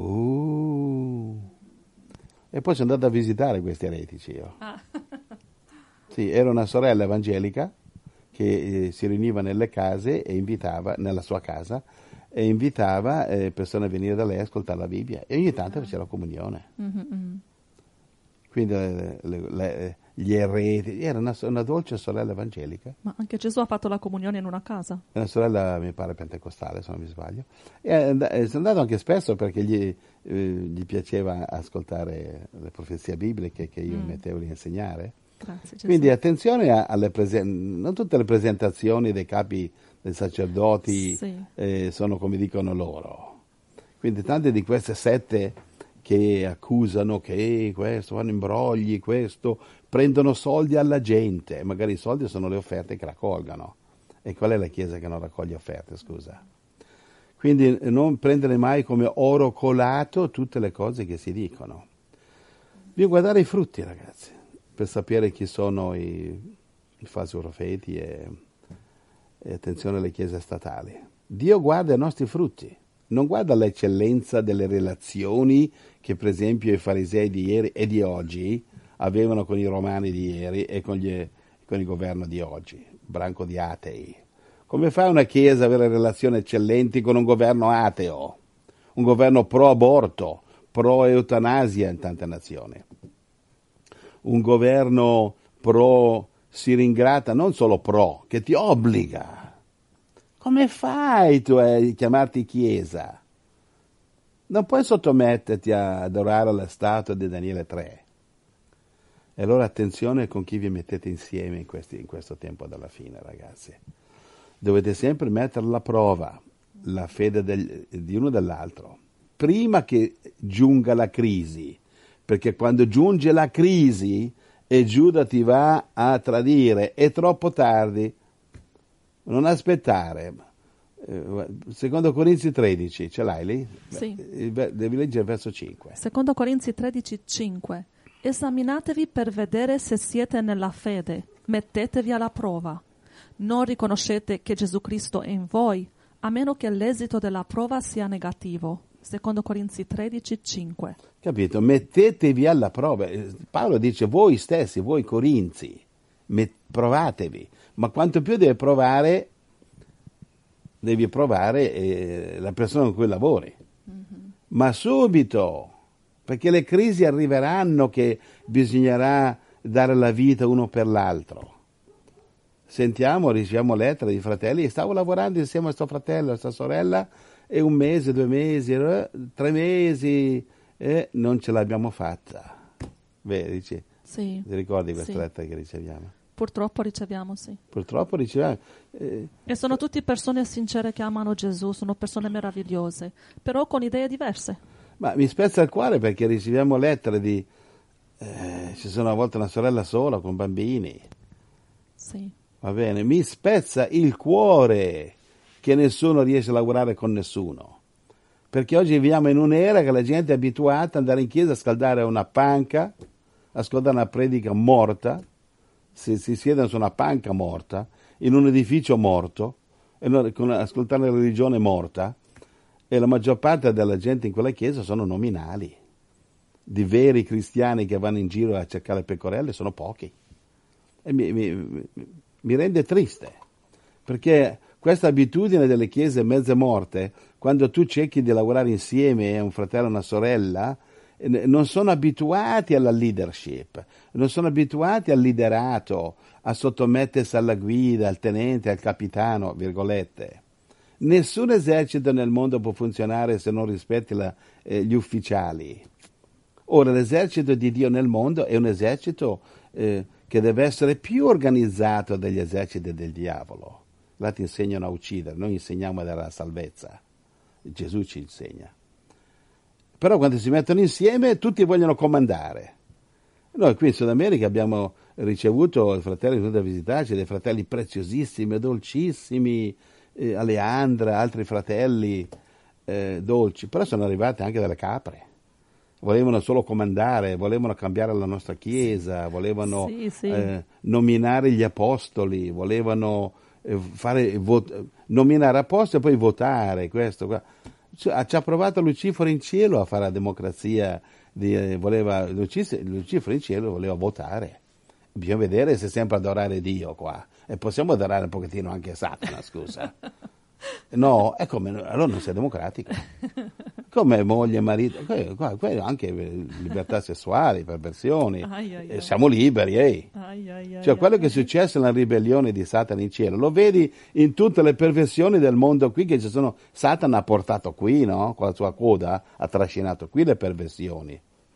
uh. E poi sono andato a visitare questi eretici io. Ah. Sì, era una sorella evangelica che eh, si riuniva nelle case e invitava, nella sua casa, e invitava eh, persone a venire da lei a ascoltare la Bibbia, e ogni tanto faceva la comunione. Mhm. Quindi le- le- le- gli ereti, era una, una dolce sorella evangelica, Ma anche Gesù ha fatto la comunione in una casa. una sorella mi pare pentecostale se non mi sbaglio, e and- e sono andato anche spesso perché gli, eh, gli piaceva ascoltare le profezie bibliche che io Mm. mettevo lì a insegnare. Grazie Gesù. Quindi attenzione a- alle presen- non tutte le presentazioni dei capi dei sacerdoti Sì. eh, sono come dicono loro. Quindi tante di queste sette che accusano che eh, questo, fanno imbrogli, questo, prendono soldi alla gente, magari i soldi sono le offerte che raccolgono. E qual è la Chiesa che non raccoglie offerte, scusa? Quindi non prendere mai come oro colato tutte le cose che si dicono. Bisogna guardare i frutti, ragazzi, per sapere chi sono i, i falsi profeti e, e attenzione alle chiese statali. Dio guarda i nostri frutti, non guarda l'eccellenza delle relazioni che per esempio i farisei di ieri e di oggi avevano con i romani di ieri e con, gli, con il governo di oggi, branco di atei. Come fa una chiesa ad avere relazioni eccellenti con un governo ateo, un governo pro-aborto, pro-eutanasia in tante nazioni? Un governo pro-siringrata, non solo pro, che ti obbliga. Come fai tu a chiamarti chiesa? Non puoi sottometterti a adorare la statua di Daniele tre. E allora attenzione con chi vi mettete insieme in, questi, in questo tempo della fine, ragazzi. Dovete sempre mettere alla prova la fede del, di uno e dell'altro, prima che giunga la crisi. Perché quando giunge la crisi e Giuda ti va a tradire, è troppo tardi. Non aspettare. Eh, Secondo Corinzi tredici, ce l'hai lì? Sì. Il ver- Devi leggere il verso cinque. Secondo Corinzi tredici, cinque. Esaminatevi per vedere se siete nella fede, mettetevi alla prova. Non riconoscete che Gesù Cristo è in voi, a meno che l'esito della prova sia negativo. Secondo Corinzi tredici, cinque. Capito? Mettetevi alla prova. Eh, Paolo dice voi stessi, voi Corinzi, met- provatevi. Ma quanto più devi provare, devi provare eh, la persona con cui lavori. Mm-hmm. Ma subito, perché le crisi arriveranno che bisognerà dare la vita uno per l'altro. Sentiamo, riceviamo lettere di fratelli, stavo lavorando insieme a questo fratello, a questa sorella, e un mese, due mesi, eh, tre mesi, e non ce l'abbiamo fatta. Vedi, dici, Sì. ti ricordi queste Sì. lettere che riceviamo? Purtroppo riceviamo, sì. Purtroppo riceviamo. Eh, E sono tutte persone sincere che amano Gesù, sono persone meravigliose, però con idee diverse. ma mi spezza il cuore perché riceviamo lettere di... Eh, ci sono a volte una sorella sola con bambini, Sì. Va bene? Mi spezza il cuore che nessuno riesce a lavorare con nessuno. Perché oggi viviamo in un'era che la gente è abituata ad andare in chiesa a scaldare una panca, ascoltare una predica morta, si, si siedono su una panca morta, in un edificio morto, e non, con, ascoltare la religione morta, e la maggior parte della gente in quella chiesa sono nominali. Di veri cristiani che vanno in giro a cercare pecorelle sono pochi. E mi, mi, mi rende triste, perché questa abitudine delle chiese mezze morte, quando tu cerchi di lavorare insieme a un fratello e una sorella, non sono abituati alla leadership, non sono abituati al liderato, a sottomettersi alla guida, al tenente, al capitano, virgolette. Nessun esercito nel mondo può funzionare se non rispetti la, eh, gli ufficiali. Ora, l'esercito di Dio nel mondo è un esercito eh, che deve essere più organizzato degli eserciti del diavolo. Là ti insegnano a uccidere, noi insegniamo a dare la salvezza. Gesù ci insegna. Però quando si mettono insieme tutti vogliono comandare. Noi qui in Sud America abbiamo ricevuto i fratelli venuti a visitarci, dei fratelli preziosissimi, dolcissimi, eh, Aleandra, altri fratelli eh, dolci, però sono arrivate anche delle capre. Volevano solo comandare, volevano cambiare la nostra chiesa, volevano Sì, sì. Eh, nominare gli apostoli, volevano eh, fare vot- nominare apostoli e poi votare questo qua. Cioè, ci ha provato Lucifero in cielo a fare la democrazia, di, eh, voleva, Lucifero in cielo voleva votare. Bisogna vedere se sempre adorare Dio qua. E possiamo adorare un pochettino anche Satana, scusa. No, è come, allora non sei democratico. Come moglie e marito, que- qua- que- anche libertà sessuali, perversioni, Ai, ai, eh, ai. siamo liberi, ehi. Ai, ai, ai, Cioè, quello ai, che è ai. successo nella ribellione di Satana in cielo, lo vedi in tutte le perversioni del mondo qui che ci sono. Satana ha portato qui, no? Con la sua coda ha trascinato qui le perversioni.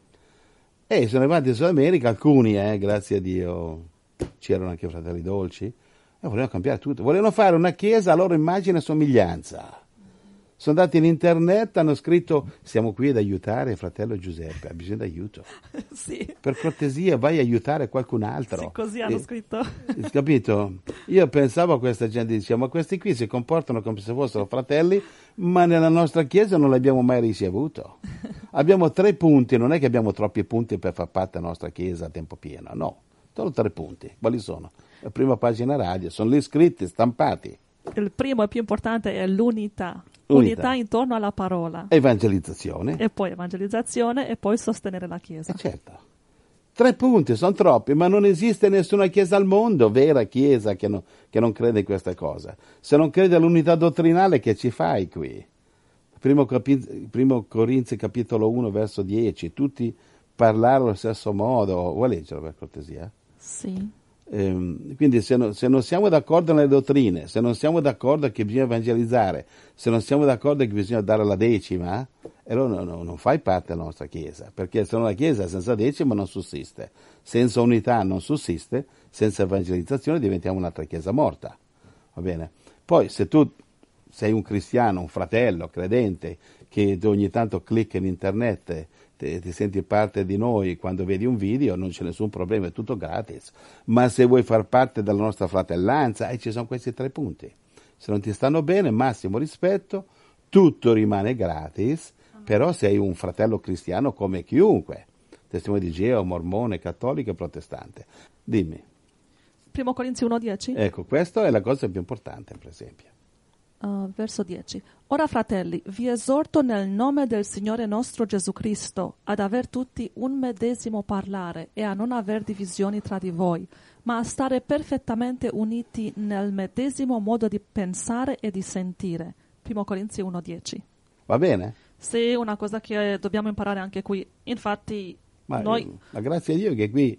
E sono arrivati in Sud America alcuni, eh, grazie a Dio, c'erano anche fratelli dolci, e volevano cambiare tutto. Volevano fare una chiesa a loro immagine e somiglianza. Sono andati in internet, hanno scritto: siamo qui ad aiutare il fratello Giuseppe, ha bisogno d'aiuto. Sì. Per cortesia vai a aiutare qualcun altro. Sì, così hanno Eh, scritto. Capito? Io pensavo a questa gente, dicevo, ma questi qui si comportano come se fossero fratelli, ma nella nostra chiesa non l'abbiamo mai ricevuto. Abbiamo tre punti, non è che abbiamo troppi punti per far parte della nostra chiesa a tempo pieno, no. Sono tre punti. Quali sono? La prima pagina radio, sono lì scritti, stampati. Il primo e più importante è l'unità. Unità. Unità intorno alla parola. Evangelizzazione. E poi evangelizzazione e poi sostenere la Chiesa. Eh, certo. Tre punti, sono troppi, ma non esiste nessuna chiesa al mondo, vera chiesa, che, no, che non crede in questa cosa. Se non crede all'unità dottrinale, che ci fai qui? Primo, capi- primo Corinzi capitolo uno, verso dieci, tutti parlarono allo stesso modo. Vuoi leggerlo per cortesia? Sì. Ehm, quindi se, no, se non siamo d'accordo nelle dottrine, se non siamo d'accordo che bisogna evangelizzare, se non siamo d'accordo che bisogna dare la decima, allora no, no, non fai parte della nostra Chiesa, perché se no la Chiesa senza decima non sussiste, senza unità non sussiste, senza evangelizzazione diventiamo un'altra Chiesa morta, va bene? Poi se tu sei un cristiano, un fratello credente che ogni tanto clicca in internet, Ti, ti senti parte di noi quando vedi un video, non c'è nessun problema, è tutto gratis. Ma se vuoi far parte della nostra fratellanza, eh, ci sono questi tre punti. Se non ti stanno bene, massimo rispetto, tutto rimane gratis, però sei un fratello cristiano come chiunque, testimone di Geova, mormone, cattolico e protestante. Dimmi. Primo Corinzi uno dieci. Ecco, questa è la cosa più importante, per esempio. Uh, verso dieci. Ora, fratelli, vi esorto nel nome del Signore nostro Gesù Cristo ad aver tutti un medesimo parlare e a non aver divisioni tra di voi, ma a stare perfettamente uniti nel medesimo modo di pensare e di sentire. Primo Corinzi uno dieci. Va bene? Sì, una cosa che dobbiamo imparare anche qui. Infatti, Ma noi... la grazia di Dio è che qui,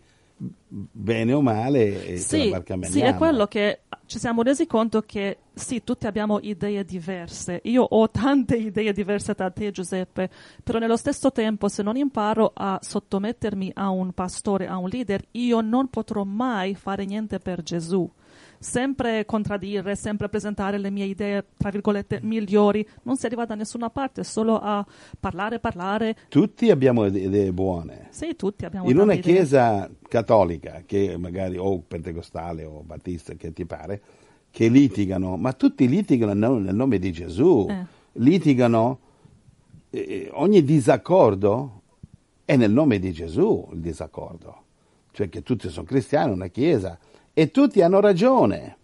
bene o male, eh, ce la Sì, barcameniamo. sì, è quello che ci siamo resi conto che sì, tutti abbiamo idee diverse. Io ho tante idee diverse da te, Giuseppe, però nello stesso tempo, se non imparo a sottomettermi a un pastore, a un leader, io non potrò mai fare niente per Gesù. sempre contraddire, sempre presentare le mie idee, tra virgolette, migliori. Non si arriva da nessuna parte, solo a parlare, parlare. Tutti abbiamo idee buone. Sì, tutti abbiamo In una tante idee. chiesa cattolica, che magari o pentecostale o battista, che ti pare, che litigano, ma tutti litigano nel nome di Gesù. Eh. Litigano, eh, ogni disaccordo è nel nome di Gesù, il disaccordo. Cioè che tutti sono cristiani, una chiesa, e tutti hanno ragione.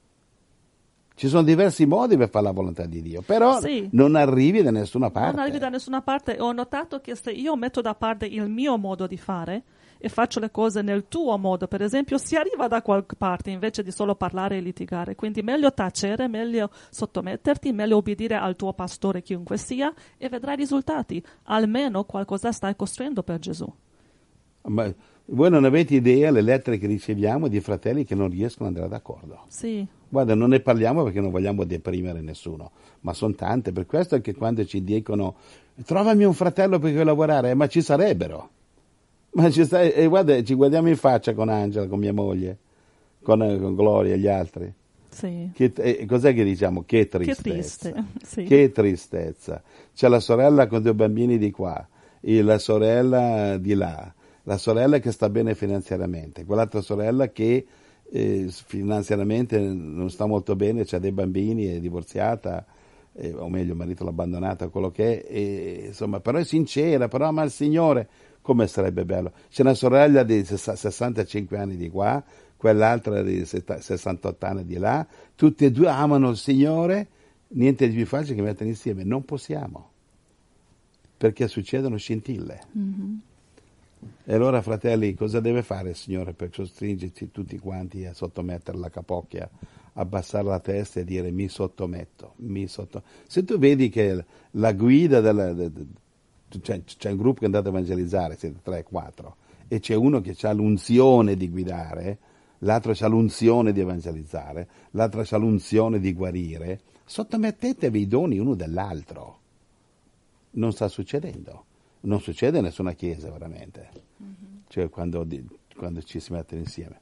Ci sono diversi modi per fare la volontà di Dio, però Sì. non arrivi da nessuna parte. Non arrivi da nessuna parte. Ho notato che se io metto da parte il mio modo di fare e faccio le cose nel tuo modo, per esempio, si arriva da qualche parte invece di solo parlare e litigare. Quindi meglio tacere, meglio sottometterti, meglio obbedire al tuo pastore, chiunque sia, e vedrai risultati. Almeno qualcosa stai costruendo per Gesù. Ma voi non avete idea le lettere che riceviamo di fratelli che non riescono ad andare d'accordo. Sì. Guarda, non ne parliamo perché non vogliamo deprimere nessuno, ma sono tante. Per questo è che quando ci dicono trovami un fratello per cui lavorare, eh, ma ci sarebbero. Ma ci sta, e guarda, ci guardiamo in faccia con Angela, con mia moglie, con, con Gloria e gli altri. Sì. Che, e cos'è che diciamo? Che tristezza. Che triste. Sì. Che tristezza. C'è la sorella con due bambini di qua, e la sorella di là, la sorella che sta bene finanziariamente, quell'altra sorella che eh, finanziariamente non sta molto bene, ha dei bambini, è divorziata, eh, o meglio il marito l'ha abbandonata, quello che è, e, insomma, però è sincera, però ama il Signore. Come sarebbe bello. C'è una sorella di sessantacinque anni di qua, quell'altra di sessantotto anni di là, tutti e due amano il Signore, niente di più facile che mettere insieme. Non possiamo, perché succedono scintille. Mm-hmm. E allora, fratelli, cosa deve fare il Signore per costringerci tutti quanti a sottomettere la capocchia, abbassare la testa e dire mi sottometto, mi sottometto. Se tu vedi che la guida della... De, de, C'è, c'è un gruppo che è andato a evangelizzare, siete tre, quattro, e c'è uno che ha l'unzione di guidare, l'altro ha l'unzione di evangelizzare, l'altro ha l'unzione di guarire. Sottomettetevi i doni uno dell'altro. Non sta succedendo. Non succede in nessuna chiesa, veramente. Mm-hmm. Cioè quando, quando ci si mettono insieme.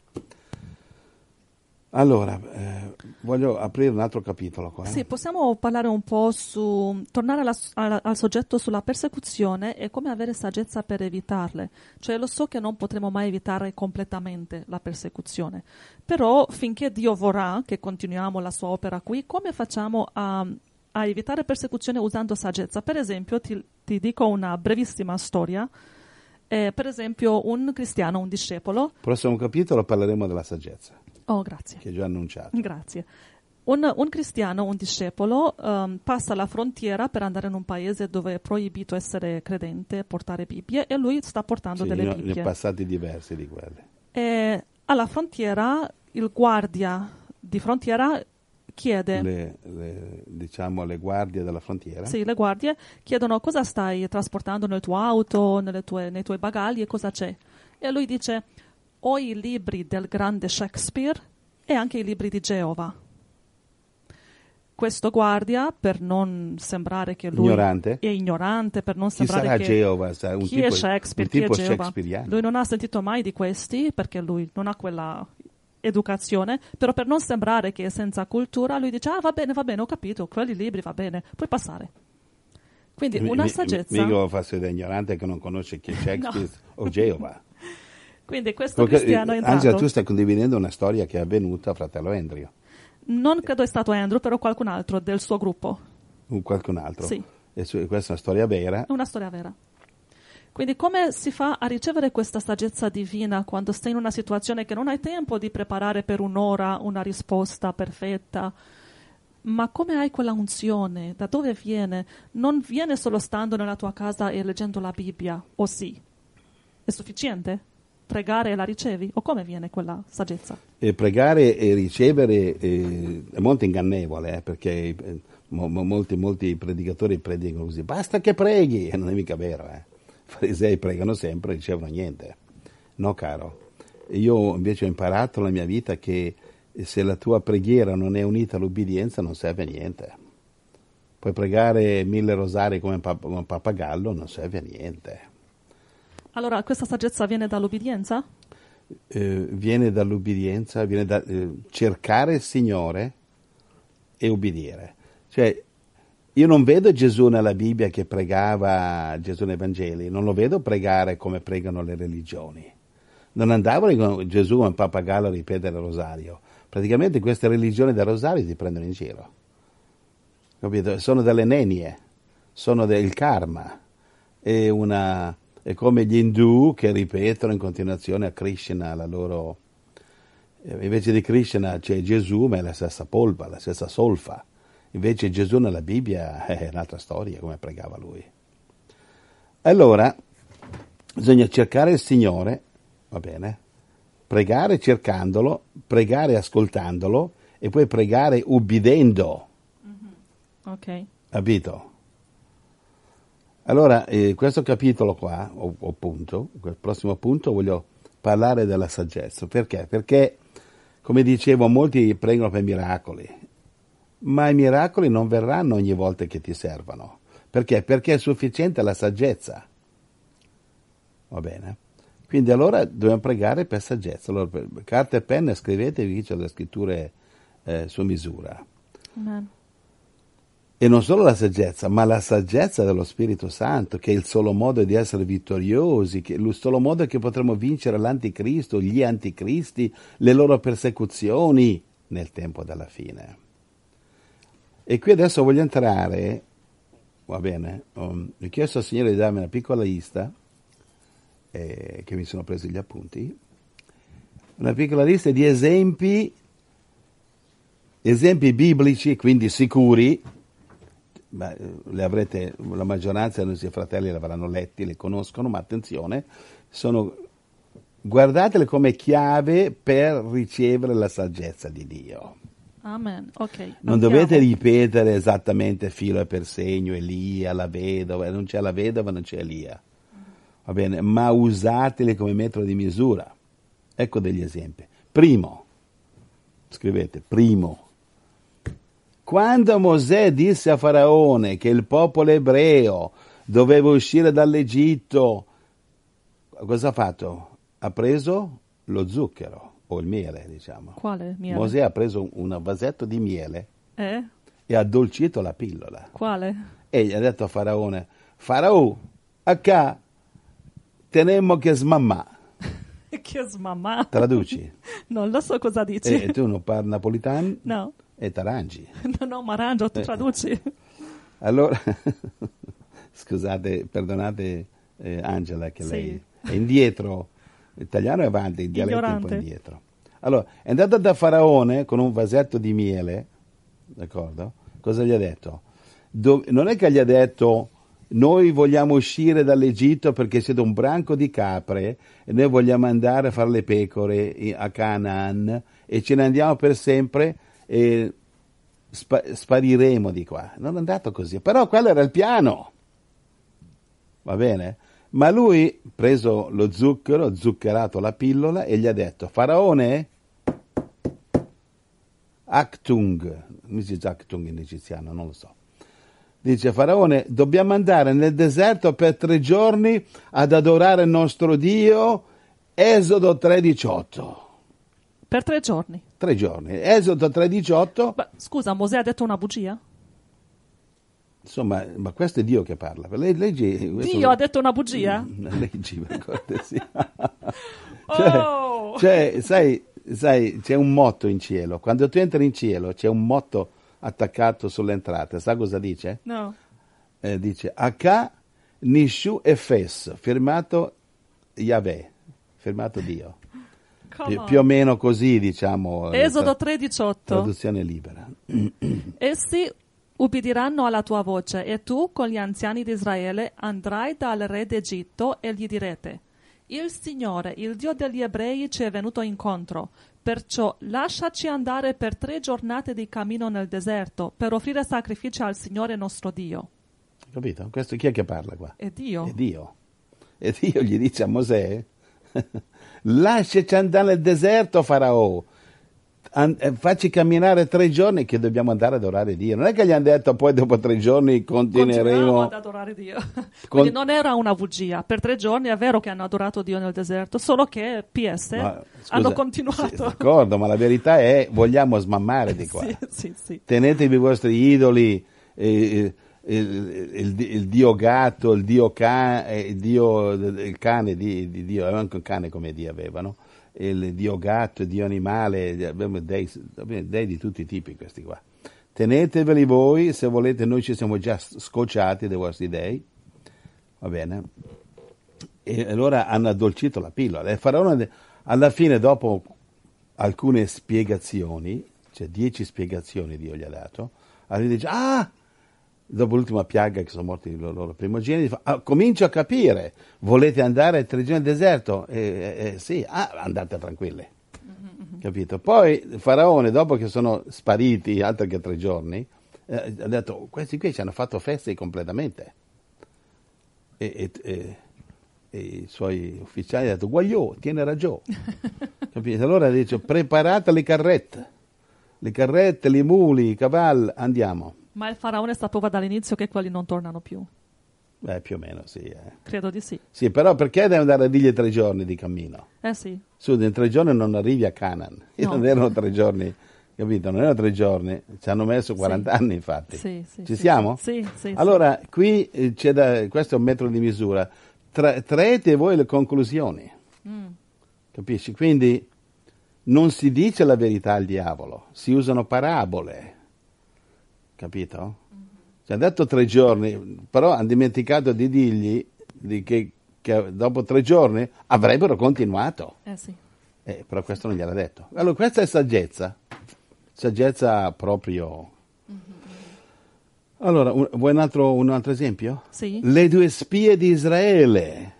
Allora, eh, voglio aprire un altro capitolo qua. Sì, possiamo parlare un po' su, tornare alla, al, al soggetto sulla persecuzione e come avere saggezza per evitarle. Cioè, lo so che non potremo mai evitare completamente la persecuzione, però finché Dio vorrà che continuiamo la sua opera qui, come facciamo a, a evitare persecuzione usando saggezza? Per esempio, ti, ti dico una brevissima storia. Eh, per esempio, un cristiano, un discepolo. Prossimo capitolo parleremo della saggezza. Oh, grazie. Che è già annunciato. Grazie. Un, un cristiano, un discepolo, um, passa la frontiera per andare in un paese dove è proibito essere credente, portare Bibbie, e lui sta portando sì, delle ne ho, Bibbie. Ne ho passati diversi di quelli. E alla frontiera il guardia di frontiera chiede... Le, le, diciamo le guardie della frontiera? Sì, le guardie chiedono cosa stai trasportando nel tuo auto, nelle tue, nei tuoi bagagli e cosa c'è. E lui dice... ho i libri del grande Shakespeare e anche i libri di Geova. Questo guardia, per non sembrare che lui ignorante. è ignorante, per non Chi sembrare sarà che Geova? Sarà un chi tipo, è Shakespeare, un tipo chi è Geova. shakespeariano. Lui non ha sentito mai di questi perché lui non ha quella educazione, però per non sembrare che è senza cultura, lui dice: ah, va bene, va bene, ho capito, quelli libri va bene, puoi passare. Quindi una mi, saggezza... Mica lo fa essere ignorante che non conosce chi è Shakespeare no. o Geova. Quindi questo Perché, cristiano è entrato... Angela, tu stai condividendo una storia che è avvenuta a fratello Andrew. Non credo è stato Andrew, però qualcun altro del suo gruppo. Un qualcun altro? Sì. E su, questa è una storia vera? È una storia vera. Quindi come si fa a ricevere questa saggezza divina quando stai in una situazione che non hai tempo di preparare per un'ora una risposta perfetta? Ma come hai quella unzione? Da dove viene? Non viene solo stando nella tua casa e leggendo la Bibbia, o sì? È sufficiente? Pregare e la ricevi? O come viene quella saggezza? E pregare e ricevere eh, è molto ingannevole, eh, perché eh, mo, mo, molti, molti predicatori predicano così, basta che preghi, e non è mica vero. Eh. I farisei pregano sempre e ricevono niente. No, caro. Io invece ho imparato nella mia vita che se la tua preghiera non è unita all'ubbidienza non serve a niente. Puoi pregare mille rosari come un pappagallo, non serve a niente. Allora, questa saggezza viene dall'ubbidienza? eh, viene dall'ubbidienza, viene da eh, cercare il Signore e ubbidire. Cioè, io non vedo Gesù nella Bibbia che pregava, Gesù nei Vangeli, non lo vedo pregare come pregano le religioni. Non andavano Gesù come un pappagallo a ripetere il rosario. Praticamente queste religioni del rosario ti prendono in giro. Capito? Sono delle nenie, sono del karma. È, una, è come gli indù che ripetono in continuazione a Krishna la loro... Invece di Krishna c'è Gesù, ma è la stessa polpa, la stessa solfa. Invece Gesù nella Bibbia è un'altra storia, come pregava lui. Allora, bisogna cercare il Signore, va bene? Pregare cercandolo, pregare ascoltandolo e poi pregare ubbidendo. Mm-hmm. Ok. Capito? Allora, eh, questo capitolo qua, o, o punto, quel prossimo punto, voglio parlare della saggezza. Perché? Perché, come dicevo, molti pregano per miracoli. Ma i miracoli non verranno ogni volta che ti servono. Perché? Perché è sufficiente la saggezza. Va bene? Quindi allora dobbiamo pregare per saggezza. Allora, per carta e penna scrivetevi, c'è le scritture eh, su misura. Amen. E non solo la saggezza, ma la saggezza dello Spirito Santo, che è il solo modo di essere vittoriosi, che è il solo modo che potremo vincere l'anticristo, gli anticristi, le loro persecuzioni nel tempo della fine. E qui adesso voglio entrare, va bene, um, ho chiesto al Signore di darmi una piccola lista, eh, che mi sono presi gli appunti, una piccola lista di esempi, esempi biblici, quindi sicuri, ma, le avrete, la maggioranza dei nostri fratelli li avranno letti, li conoscono, ma attenzione, sono, guardatele come chiave per ricevere la saggezza di Dio. Amen. Ok. Non Andiamo. dovete ripetere esattamente filo e per segno, Elia, la vedova, non c'è la vedova, non c'è Elia. Va bene, ma usateli come metro di misura. Ecco degli esempi. Primo, scrivete, primo. Quando Mosè disse a Faraone che il popolo ebreo doveva uscire dall'Egitto, cosa ha fatto? Ha preso lo zucchero. O il miele, diciamo. Quale miele? Mosè ha preso un vasetto di miele Eh? e ha addolcito la pillola. Quale? E gli ha detto a Faraone, Farao, acá tenemmo che smammà. Che smamà. Traduci. Non lo so cosa dici. E tu non parli napolitano? No. E t'arrangi. No, no, ma arrangio, tu Eh. traduci. Allora, scusate, perdonate eh, Angela che Sì. lei è indietro. L'italiano è avanti, il dialetto è un po' Ignorante. indietro. Allora, è andato da Faraone con un vasetto di miele, d'accordo? Cosa gli ha detto? Do- non è che gli ha detto, noi vogliamo uscire dall'Egitto perché siete un branco di capre e noi vogliamo andare a fare le pecore i- a Canaan e ce ne andiamo per sempre e spa- spariremo di qua. Non è andato così, però quello era il piano. Va bene? Ma lui, preso lo zucchero, zuccherato la pillola e gli ha detto, Faraone, Actung, mi si dice Actung in egiziano, non lo so. Dice Faraone, dobbiamo andare nel deserto per tre giorni ad adorare il nostro Dio, Esodo tre diciotto. Per tre giorni. Tre giorni. Esodo tre diciotto, Beh, scusa, Mosè ha detto una bugia? insomma, ma questo è Dio che parla. Le- Leggi, questo- Dio ha detto una bugia? Leggi per cortesia. Cioè, Oh! cioè, sai, sai, c'è un motto in cielo. Quando tu entri in cielo c'è un motto attaccato sull'entrata. Sai cosa dice? No. Eh, dice H Nishu Efes, firmato Yahweh, firmato Dio. Come Pi- on. più o meno così, diciamo. Esodo tra- tre diciotto. Traduzione libera. Essi ubbidiranno alla tua voce e tu con gli anziani di Israele andrai dal re d'Egitto e gli direte il Signore, il Dio degli ebrei, ci è venuto incontro, perciò lasciaci andare per tre giornate di cammino nel deserto per offrire sacrifici al Signore nostro Dio. Capito? Questo chi è che parla qua? È Dio. È Dio. E Dio gli dice a Mosè, lasciaci andare nel deserto, Farao. an- eh, facci camminare tre giorni che dobbiamo andare ad adorare Dio. Non è che gli hanno detto poi dopo tre giorni Continuiamo continueremo ad adorare Dio. Quindi non era una bugia. Per tre giorni è vero che hanno adorato Dio nel deserto, solo che P S Ma, scusa, hanno continuato. Sì, d'accordo, ma la verità è vogliamo smammare di qua. Sì, sì, sì. Tenetevi i vostri idoli, eh, il, il, il dio gatto, il dio cane, il, dio, il cane di, di Dio, aveva anche un cane come Dio avevano, il dio gatto, il dio animale, abbiamo dei, dei di tutti i tipi questi qua. Teneteveli voi, se volete, noi ci siamo già scocciati dei vostri dei, va bene? E allora hanno addolcito la pillola. E Faraone, alla fine, dopo alcune spiegazioni, cioè dieci spiegazioni Dio gli ha dato, allora dice, ah, dopo l'ultima piaga che sono morti i loro, loro primogeniti, fa, ah, comincio a capire, volete andare tre giorni nel deserto? Eh, eh, eh, sì, ah, andate tranquilli, mm-hmm. Capito? Poi Faraone, dopo che sono spariti altri che tre giorni, eh, ha detto, questi qui ci hanno fatto feste completamente. E, e, e, e i suoi ufficiali hanno detto, guagliò, tiene ragione. Capito? Allora dice, preparate le carrette, le carrette, i muli, i cavalli, andiamo. Ma il faraone sapeva dall'inizio che quelli non tornano più. Eh, più o meno sì. Eh. Credo di sì. Sì, però perché devi andare a dirgli tre giorni di cammino? Eh sì. Su, in tre giorni non arrivi a Canaan. No. Non erano tre giorni, capito? Non erano tre giorni, ci hanno messo quaranta sì. anni infatti. Sì, sì, ci sì, siamo? Sì, sì. Allora, sì. qui eh, c'è da, questo è un metro di misura. Tra, traete voi le conclusioni. Mm. Capisci? Quindi non si dice la verità al diavolo, si usano parabole. Capito? Mm-hmm. Ci ha detto tre giorni, però hanno dimenticato di dirgli di che, che dopo tre giorni avrebbero continuato. Eh sì. Eh, però questo non gliel'ha detto. Allora, questa è saggezza. Saggezza proprio. Mm-hmm. Allora, un, vuoi un altro, un altro esempio? Sì. Le due spie di Israele.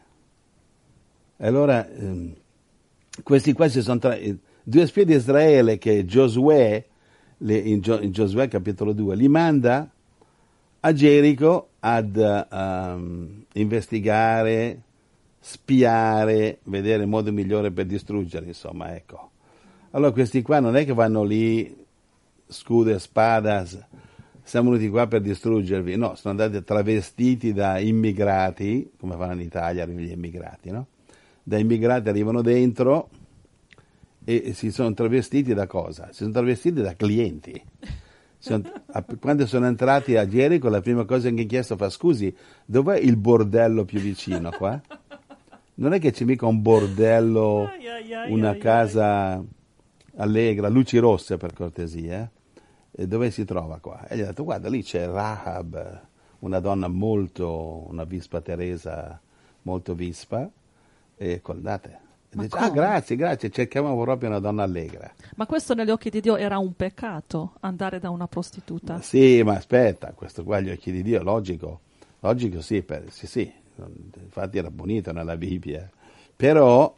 Allora, ehm, questi qua si sono tra... due spie di Israele che Giosuè, le, in, Gio, in Giosuè capitolo due, li manda a Gerico ad um, investigare, spiare, vedere il modo migliore per distruggere, insomma, ecco. Allora questi qua non è che vanno lì, scudo e spada, siamo venuti qua per distruggervi, no, sono andati travestiti da immigrati, come fanno in Italia gli immigrati, no? Da immigrati arrivano dentro e si sono travestiti da cosa? Si sono travestiti da clienti. Sono, quando sono entrati a Gerico la prima cosa che mi hanno chiesto fa scusi, dov'è il bordello più vicino qua? Non è che c'è mica un bordello, una casa allegra, luci rosse per cortesia, eh? E dove si trova qua? E gli ha detto guarda lì c'è Rahab, una donna molto, una vispa Teresa molto vispa, e guardate. E dice, ah grazie, grazie, cercavamo proprio una donna allegra. Ma questo negli occhi di Dio era un peccato, andare da una prostituta? Ma sì, ma aspetta, questo qua agli occhi di Dio, logico, logico sì, per, sì, sì, infatti era punito nella Bibbia, però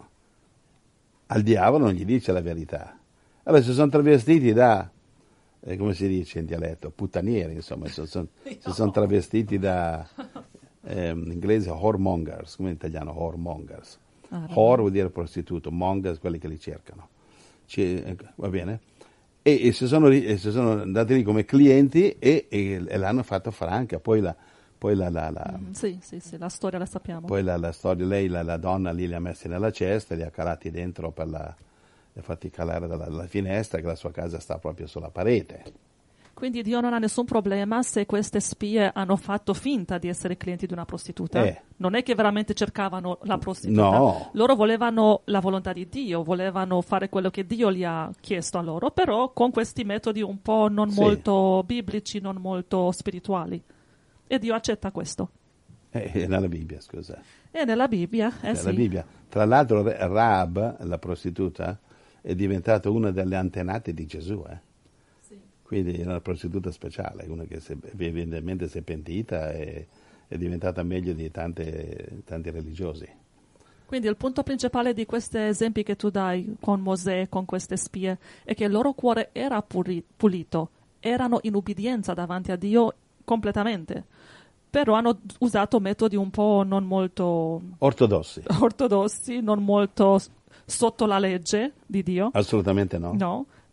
al diavolo non gli dice la verità. Allora si sono travestiti da, eh, come si dice in dialetto, puttanieri, insomma, si sono, no. si sono travestiti da, eh, in inglese, whoremongers, come in italiano, whoremongers. Ah, Whore vuol dire prostituto, mongers quelli che li cercano. Ci, va bene? E, e, si sono, e si sono andati lì come clienti e, e, e l'hanno fatto franca. Poi la, poi la, la, la mm, sì, sì, sì, la storia la sappiamo. Poi la, la storia, lei, la, la donna lì li ha messi nella cesta, li ha calati dentro per la, li ha fatti calare dalla, dalla finestra, che la sua casa sta proprio sulla parete. Quindi Dio non ha nessun problema se queste spie hanno fatto finta di essere clienti di una prostituta. Eh. Non è che veramente cercavano la prostituta. No. Loro volevano la volontà di Dio, volevano fare quello che Dio gli ha chiesto a loro, però con questi metodi un po' non sì. molto biblici, non molto spirituali. E Dio accetta questo. È nella Bibbia, scusa. È nella Bibbia, eh nella sì. Bibbia. Tra l'altro Rahab, la prostituta, è diventata una delle antenate di Gesù, eh. Quindi è una prostituta speciale, una che si, evidentemente si è pentita e è diventata meglio di tante, tanti religiosi. Quindi il punto principale di questi esempi che tu dai con Mosè, con queste spie, è che il loro cuore era pulito, erano in ubbidienza davanti a Dio completamente, però hanno usato metodi un po' non molto ortodossi, ortodossi non molto sotto la legge di Dio. Assolutamente no. No.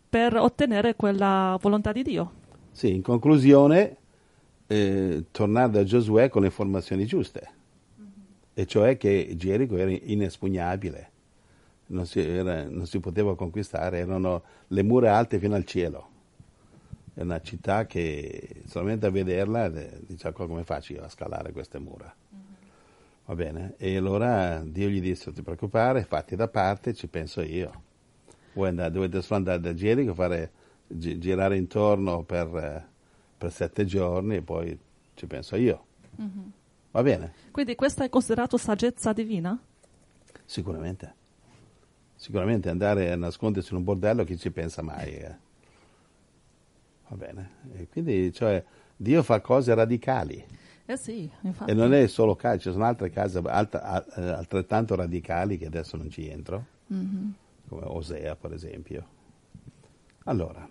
per ottenere quella volontà di Dio. Sì, in conclusione, eh, tornare da Giosuè con le informazioni giuste, mm-hmm. e cioè che Gerico era inespugnabile, non si, era, non si poteva conquistare, erano le mura alte fino al cielo. È una città che solamente a vederla dice come faccio io a scalare queste mura. Mm-hmm. Va bene? E allora Dio gli disse: non ti preoccupare, fatti da parte, ci penso io. Voi andate, dovete solo andare da Gerico, fare, gi- girare intorno per, per sette giorni e poi ci penso io. Mm-hmm. Va bene? Quindi questa è considerato saggezza divina? Sicuramente. Sicuramente andare a nascondersi in un bordello, chi ci pensa mai? Eh? Va bene? E quindi, cioè, Dio fa cose radicali. Eh sì, infatti. E non è solo case, ci sono altre case alta, altrettanto radicali che adesso non ci entro, mm-hmm. come Osea, per esempio. Allora,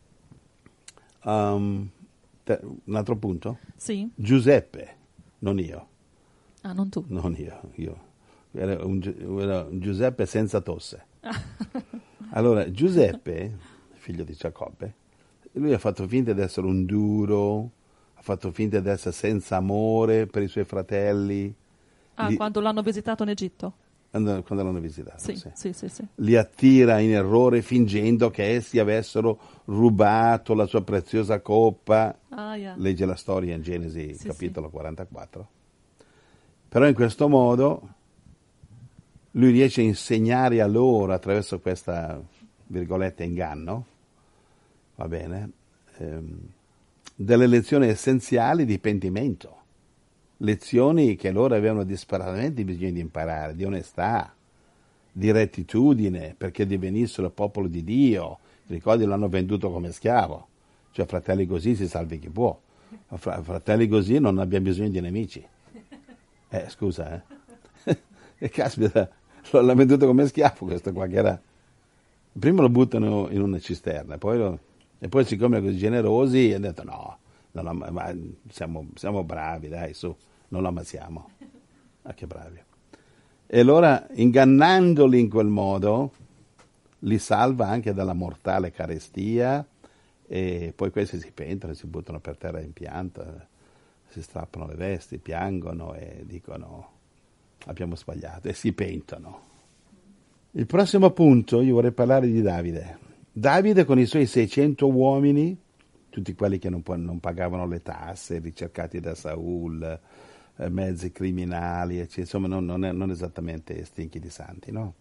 um, te, un altro punto? Sì. Giuseppe, non io. Ah, non tu. Non io, io. Era un, era un Giuseppe senza tosse. Allora, Giuseppe, figlio di Giacobbe, lui ha fatto finta di essere un duro, ha fatto finta di essere senza amore per i suoi fratelli. Ah, li, quando l'hanno visitato in Egitto? Quando, quando l'hanno visitato, sì, sì. Sì, sì, sì. Li attira in errore fingendo che essi avessero rubato la sua preziosa coppa. Ah, yeah. Legge la storia in Genesi, sì, capitolo sì. quarantaquattro. Però in questo modo lui riesce a insegnare a loro, attraverso questa, virgolette, inganno, va bene, ehm, delle lezioni essenziali di pentimento, lezioni che loro avevano disperatamente bisogno di imparare, di onestà, di rettitudine, perché divenissero il popolo di Dio. Ricordi, l'hanno venduto come schiavo, cioè fratelli così si salvi chi può, fratelli così non abbiamo bisogno di nemici. Eh, scusa, eh. E caspita, l'ha venduto come schiavo questo qua, che era... Prima lo buttano in una cisterna, poi lo... e poi siccome erano così generosi, hanno detto no, non lo... ma siamo, siamo bravi, dai, su, non lo ammazziamo. Ah, che bravi. E allora, ingannandoli in quel modo, li salva anche dalla mortale carestia, e poi questi si pentono, si buttano per terra in pianta, si strappano le vesti, piangono e dicono abbiamo sbagliato, e si pentono. Il prossimo punto, io vorrei parlare di Davide. Davide con i suoi seicento uomini, tutti quelli che non, non pagavano le tasse, ricercati da Saul, eh, mezzi criminali, eccetera. Insomma non, non, è, non esattamente stinchi di santi, no?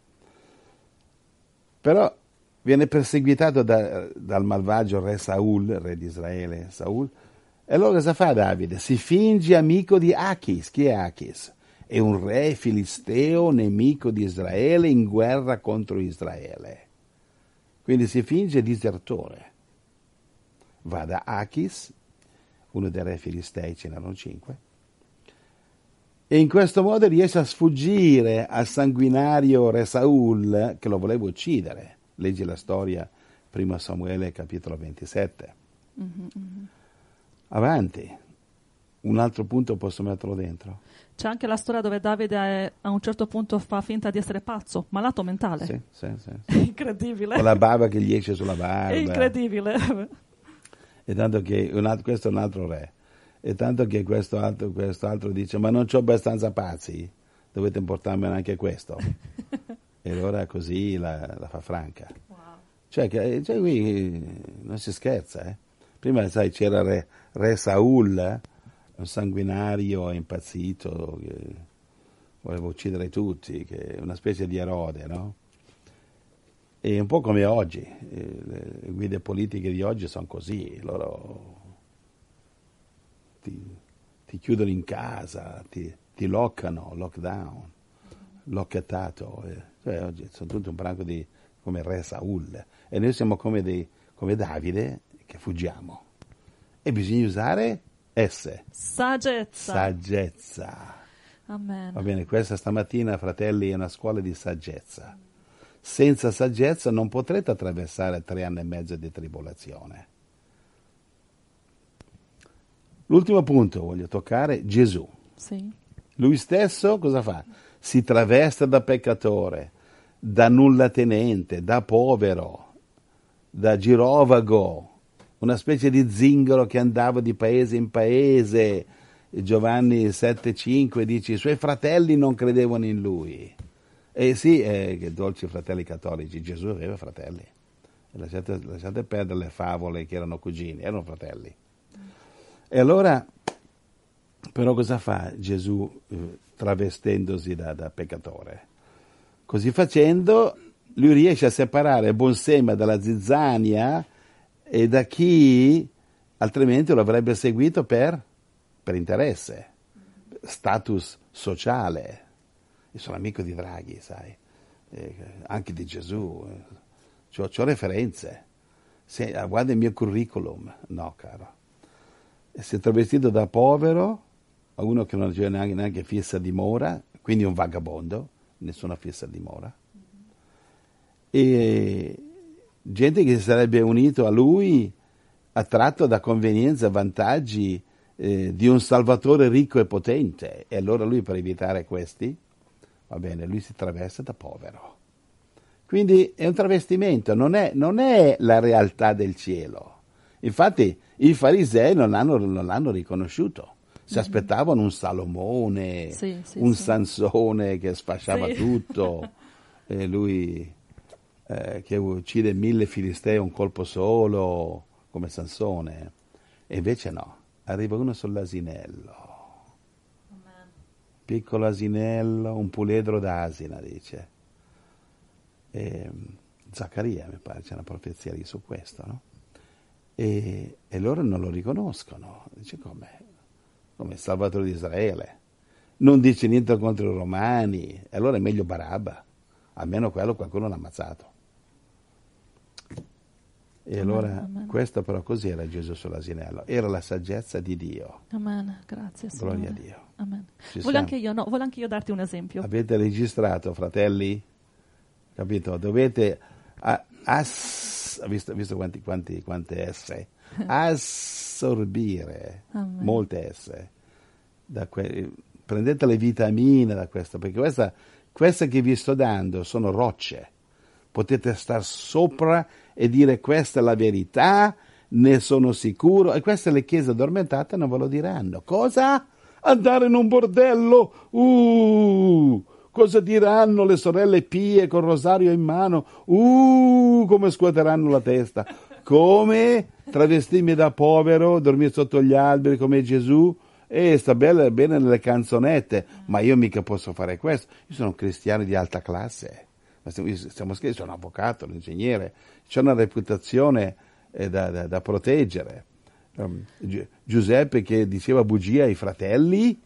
Però viene perseguitato da, dal malvagio re Saul, re di Israele, Saul. E allora cosa fa Davide? Si finge amico di Achis. Chi è Achis? È un re filisteo nemico di Israele in guerra contro Israele. Quindi si finge disertore. Va da Achis, uno dei re filistei, ce n'erano cinque, e in questo modo riesce a sfuggire al sanguinario re Saul che lo voleva uccidere. Leggi la storia, primo Samuele, capitolo ventisette. Mm-hmm. Avanti. Un altro punto posso metterlo dentro? C'è anche la storia dove Davide è, a un certo punto fa finta di essere pazzo, malato mentale. Sì, sì, sì. È incredibile. Con la barba che gli esce sulla barba. È incredibile. E tanto che un altro, questo è un altro re. E tanto che questo altro, questo altro dice: ma non c'ho abbastanza pazzi, dovete portarmene anche questo. E allora così la, la fa franca. Wow. Cioè, che, cioè qui non si scherza, eh. Prima, sai, c'era re, re Saul, eh? Un sanguinario impazzito che voleva uccidere tutti, che è una specie di Erode, no? E un po' come oggi, le guide politiche di oggi sono così, loro ti, ti chiudono in casa, ti, ti loccano, lockdown, locchettato, cioè oggi sono tutto un branco di come re Saul, e noi siamo come, dei, come Davide che fuggiamo, e bisogna usare S. Saggezza. Saggezza. Amen. Va bene, questa stamattina, fratelli, è una scuola di saggezza. Senza saggezza non potrete attraversare tre anni e mezzo di tribolazione. L'ultimo punto voglio toccare, Gesù. Sì. Lui stesso cosa fa? Si traveste da peccatore, da nullatenente, da povero, da girovago, una specie di zingaro che andava di paese in paese. Giovanni sette cinque dice: i suoi fratelli non credevano in lui. E sì, eh, che dolci fratelli cattolici, Gesù aveva fratelli. Lasciate, lasciate perdere le favole che erano cugini, erano fratelli. E allora, però cosa fa Gesù eh, travestendosi da, da peccatore? Così facendo, lui riesce a separare il buon seme dalla zizzania e da chi altrimenti lo avrebbe seguito per, per interesse, status sociale. Io sono amico di Draghi, sai, eh, anche di Gesù, eh. C'ho, c'ho referenze. Se, ah, guarda il mio curriculum. No, caro. E si è travestito da povero, a uno che non c'è neanche, neanche fissa dimora, quindi un vagabondo, nessuna fissa dimora. E gente che si sarebbe unito a lui attratto da convenienze e vantaggi eh, di un salvatore ricco e potente. E allora lui, per evitare questi, va bene, lui si traveste da povero. Quindi è un travestimento, non è, non è la realtà del cielo. Infatti i farisei non l'hanno, non l'hanno riconosciuto. Si mm-hmm. aspettavano un Salomone, sì, sì, un sì. Sansone che sfasciava sì. tutto, e lui eh, che uccide mille filistei a un colpo solo, come Sansone. E invece no, arriva uno sull'asinello. Amen. Piccolo asinello, un puledro d'asina, dice. E Zaccaria, mi pare, c'è una profezia lì su questo, no? E, e loro non lo riconoscono. Dice come? Come Salvatore di Israele. Non dice niente contro i romani. E allora è meglio Barabba. Almeno quello qualcuno l'ha ammazzato. E Amen, allora amen. Questo però così era Gesù sull'asinello. Era la saggezza di Dio. Amen, grazie Signore. Gloria a Dio. Amen. Voglio anche, io, no, voglio anche io darti un esempio. Avete registrato, fratelli? Capito? Dovete ass, visto, visto quanti, quanti, quante S, assorbire Amen. molte S. Da que, prendete le vitamine da questo, perché questa, queste che vi sto dando sono rocce. Potete star sopra e dire questa è la verità, ne sono sicuro, e queste le chiese addormentate non ve lo diranno. Cosa? Andare in un bordello? Uh! Cosa diranno le sorelle pie col rosario in mano? Uh, come scuoteranno la testa. Come travestirmi da povero, dormire sotto gli alberi come Gesù? E sta bene, bene nelle canzonette, ma io mica posso fare questo. Io sono un cristiano di alta classe. Ma stiamo, stiamo scherzando, sono un avvocato, un ingegnere. C'è una reputazione eh, da, da, da proteggere. Um, Gi- Giuseppe che diceva bugia ai fratelli,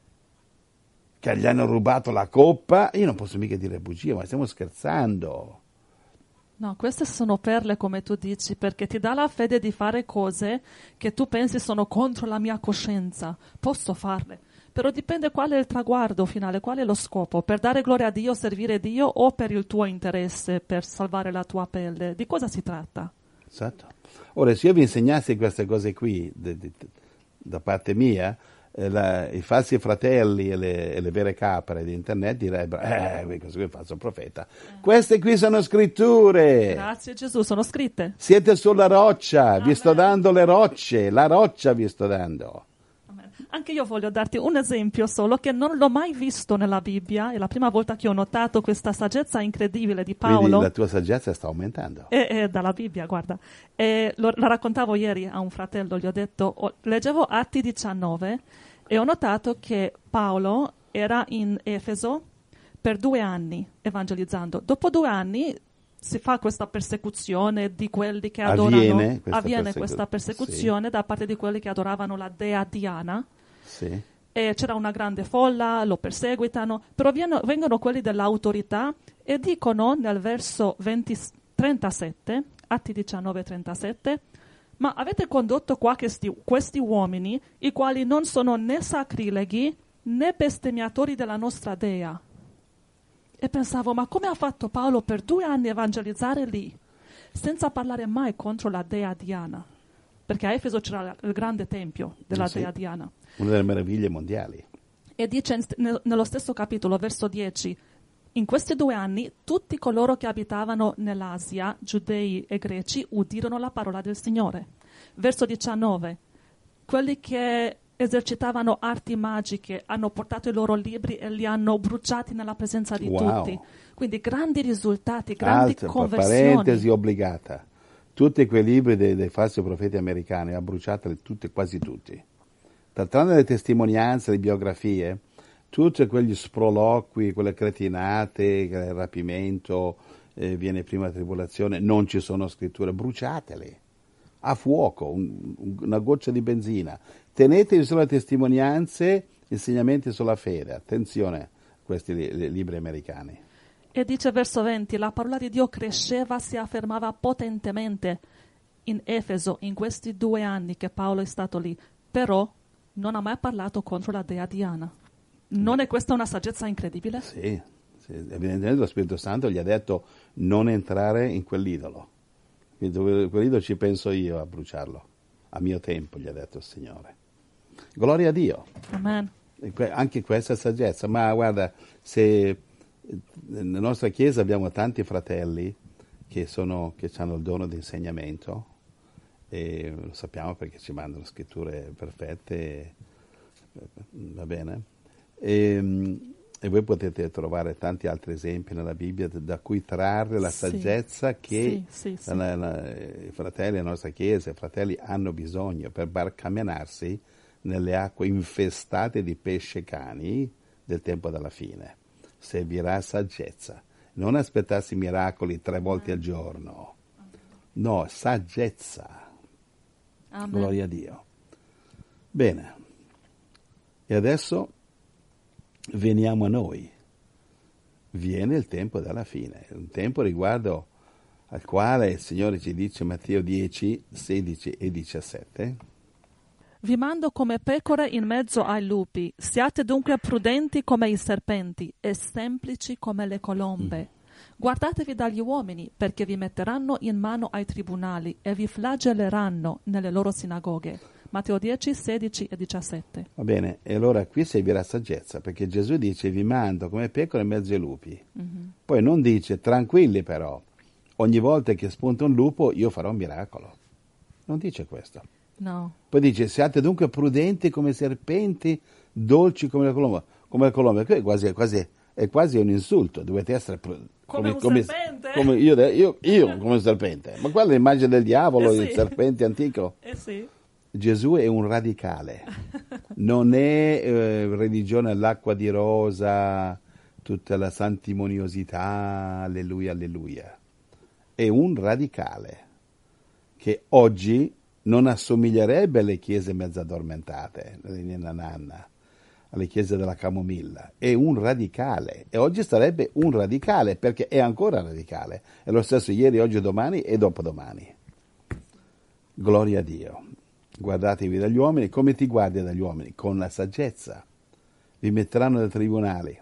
che gli hanno rubato la coppa, io non posso mica dire bugia, ma stiamo scherzando. No, queste sono perle, come tu dici, perché ti dà la fede di fare cose che tu pensi sono contro la mia coscienza. Posso farle, però dipende qual è il traguardo finale, qual è lo scopo, per dare gloria a Dio, servire Dio, o per il tuo interesse, per salvare la tua pelle. Di cosa si tratta? Esatto. Ora, se io vi insegnassi queste cose qui, de, de, de, da parte mia, La, i falsi fratelli e le, e le vere capre di internet direbbero eh, questo qui è un falso profeta. Eh. Queste qui sono scritture. Grazie Gesù, sono scritte. Siete sulla roccia. Amen. Vi sto dando le rocce, la roccia vi sto dando. Amen. Anche io voglio darti un esempio solo che non l'ho mai visto nella Bibbia, è la prima volta che ho notato questa saggezza incredibile di Paolo. Quindi la tua saggezza sta aumentando. È, è dalla Bibbia, guarda. E lo, la raccontavo ieri a un fratello, gli ho detto, ho, leggevo Atti diciannove e ho notato che Paolo era in Efeso per due anni evangelizzando. Dopo due anni si fa questa persecuzione di quelli che adorano, avviene questa, avviene persecu- questa persecuzione sì. da parte di quelli che adoravano la dea Diana. Sì. E c'era una grande folla, lo perseguitano, però vieno, vengono quelli dell'autorità e dicono nel verso venti, trentasette, Atti diciannove trentasette, ma avete condotto qua questi, questi uomini, i quali non sono né sacrileghi né bestemmiatori della nostra dea. E pensavo, ma come ha fatto Paolo per due anni evangelizzare lì, senza parlare mai contro la dea Diana? Perché a Efeso c'era il grande tempio della sì, dea Diana. Una delle meraviglie mondiali. E dice nello stesso capitolo, verso dieci, In questi due anni tutti coloro che abitavano nell'Asia, giudei e greci, udirono la parola del Signore. Verso diciannove. Quelli che esercitavano arti magiche hanno portato i loro libri e li hanno bruciati nella presenza di Wow. tutti. Quindi grandi risultati, grandi Altra conversioni. parentesi obbligata. Tutti quei libri dei, dei falsi profeti americani, ha bruciato tutti, quasi tutti. Tranne le testimonianze, le biografie, tutti quegli sproloqui, quelle cretinate, il rapimento, eh, viene prima la tribolazione, non ci sono scritture, bruciatele a fuoco, un, un, una goccia di benzina. Tenetevi solo le testimonianze, insegnamenti sulla fede. Attenzione a questi li, li, libri americani. E dice verso venti, la parola di Dio cresceva, si affermava potentemente in Efeso in questi due anni che Paolo è stato lì, però non ha mai parlato contro la dea Diana. Non è questa una saggezza incredibile? Sì, sì, evidentemente lo Spirito Santo gli ha detto non entrare in quell'idolo. Quell'idolo ci penso io a bruciarlo. A mio tempo, gli ha detto il Signore. Gloria a Dio. Amen. Anche questa è saggezza. Ma guarda, se nella nostra Chiesa abbiamo tanti fratelli che, sono, che hanno il dono di insegnamento, e lo sappiamo perché ci mandano scritture perfette, va bene? E, e voi potete trovare tanti altri esempi nella Bibbia da cui trarre la Sì. saggezza che Sì, sì, sì. la, la, i fratelli della nostra Chiesa, i fratelli hanno bisogno per barcamenarsi nelle acque infestate di pesce cani del tempo della fine. Servirà saggezza. Non aspettarsi miracoli tre volte al giorno. No, saggezza. Amen. Gloria a Dio. Bene. E adesso veniamo a noi. Viene il tempo della fine, un tempo riguardo al quale il Signore ci dice Matteo dieci, sedici e diciassette. Vi mando come pecore in mezzo ai lupi, siate dunque prudenti come i serpenti e semplici come le colombe. Mm. Guardatevi dagli uomini, perché vi metteranno in mano ai tribunali e vi flagelleranno nelle loro sinagoghe. Matteo dieci, sedici e diciassette. Va bene, e allora qui servirà saggezza, perché Gesù dice vi mando come pecore in mezzo ai lupi. Mm-hmm. Poi non dice tranquilli però, ogni volta che spunta un lupo io farò un miracolo. Non dice questo. No. Poi dice siate dunque prudenti come serpenti, dolci come le colombe. Come le colombe, è quasi, è quasi, è quasi un insulto, dovete essere prudenti. Come, come un serpente? Come io, io, io come un serpente. Ma quella è l'immagine del diavolo, eh sì. il serpente antico. Eh sì. Gesù è un radicale, non è eh, religione all'acqua di rosa, tutta la santimoniosità, alleluia, alleluia. È un radicale che oggi non assomiglierebbe alle chiese mezzo addormentate, alle Ninna Nanna, alle chiese della Camomilla. È un radicale e oggi sarebbe un radicale perché è ancora radicale. È lo stesso ieri, oggi, domani e dopodomani. Gloria a Dio. Guardatevi dagli uomini, come ti guardi dagli uomini? Con la saggezza. Vi metteranno nei tribunali.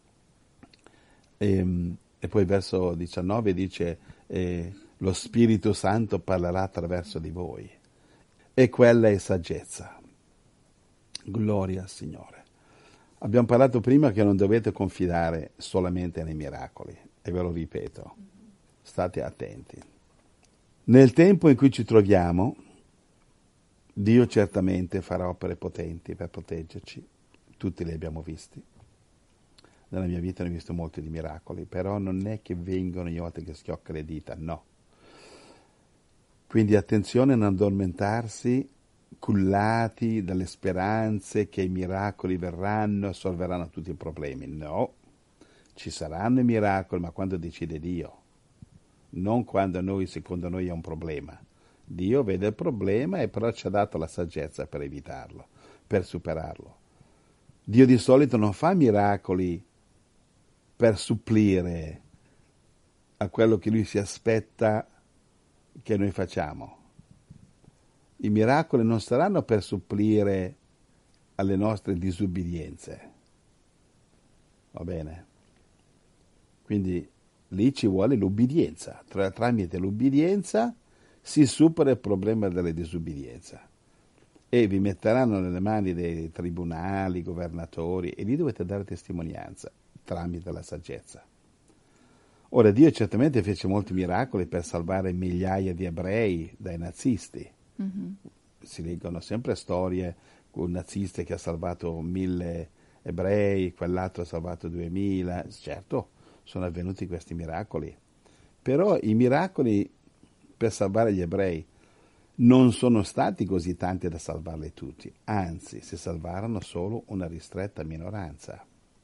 E, e poi verso diciannove dice eh, lo Spirito Santo parlerà attraverso di voi. E quella è saggezza. Gloria al Signore. Abbiamo parlato prima che non dovete confidare solamente nei miracoli. E ve lo ripeto. State attenti. Nel tempo in cui ci troviamo, Dio certamente farà opere potenti per proteggerci, tutti li abbiamo visti. Nella mia vita ne ho visto molti di miracoli, però non è che vengono ogni volta che schiocca le dita, no. Quindi attenzione a non addormentarsi, cullati dalle speranze che i miracoli verranno e solveranno tutti i problemi. No, ci saranno i miracoli, ma quando decide Dio, non quando noi, secondo noi, è un problema. Dio vede il problema e però ci ha dato la saggezza per evitarlo, per superarlo. Dio di solito non fa miracoli per supplire a quello che Lui si aspetta che noi facciamo. I miracoli non saranno per supplire alle nostre disubbidienze. Va bene? Quindi lì ci vuole l'ubbidienza. Tra, tramite l'ubbidienza si supera il problema della disubbidienza e vi metteranno nelle mani dei tribunali, governatori e lì dovete dare testimonianza. tramite la saggezza. Ora, Dio certamente fece molti miracoli per salvare migliaia di ebrei dai nazisti. Mm-hmm. Si leggono sempre storie con un nazista che ha salvato mille ebrei, quell'altro ha salvato duemila. Certo, sono avvenuti questi miracoli. Però i miracoli per salvare gli ebrei non sono stati così tanti da salvarli tutti. Anzi, si salvarono solo una ristretta minoranza.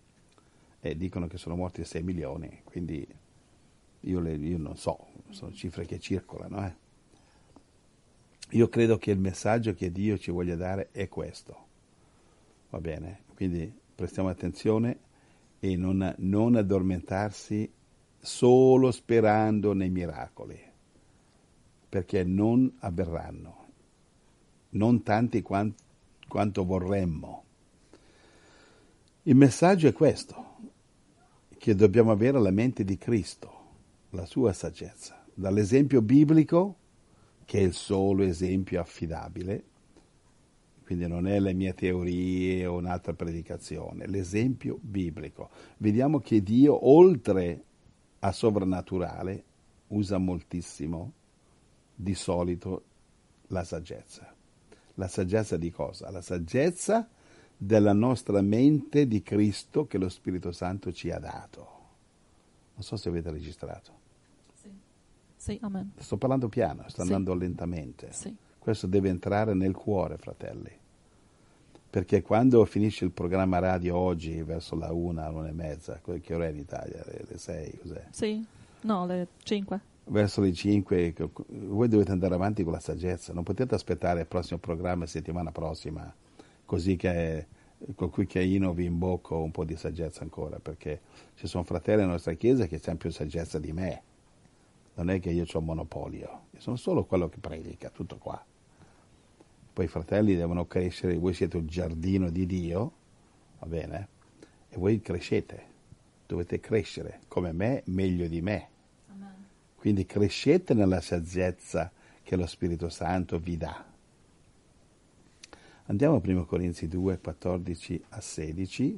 E dicono che sono morti sei milioni, quindi io, le, io non so, sono cifre che circolano. Eh. Io credo che il messaggio che Dio ci voglia dare è questo. Va bene? Quindi prestiamo attenzione e non, non addormentarsi solo sperando nei miracoli, perché non avverranno, non tanti quant, quanto vorremmo. Il messaggio è questo, che dobbiamo avere la mente di Cristo, la sua saggezza, dall'esempio biblico, che è il solo esempio affidabile, quindi non è le mie teorie o un'altra predicazione, l'esempio biblico. Vediamo che Dio, oltre a sovrannaturale, usa moltissimo, di solito, la saggezza. La saggezza di cosa? La saggezza della nostra mente di Cristo che lo Spirito Santo ci ha dato. Non so se avete registrato. Sì, sì, amen. Sto parlando piano, sto sì. andando lentamente. Sì. Questo deve entrare nel cuore, fratelli. Perché quando finisce il programma radio oggi, verso la una, l'una e mezza, che ora è in Italia? Le, le sei, cos'è? Sì, no, le cinque. Verso le cinque, voi dovete andare avanti con la saggezza. Non potete aspettare il prossimo programma settimana prossima, così che con cui che io vi imbocco un po' di saggezza ancora, perché ci sono fratelli nella nostra chiesa che hanno più saggezza di me. Non è che io ho un monopolio, io sono solo quello che predica, tutto qua. Poi i fratelli devono crescere, voi siete un giardino di Dio, va bene? E voi crescete, dovete crescere come me, meglio di me. Amen. Quindi crescete nella saggezza che lo Spirito Santo vi dà. Andiamo a primo Corinzi due, quattordici a sedici.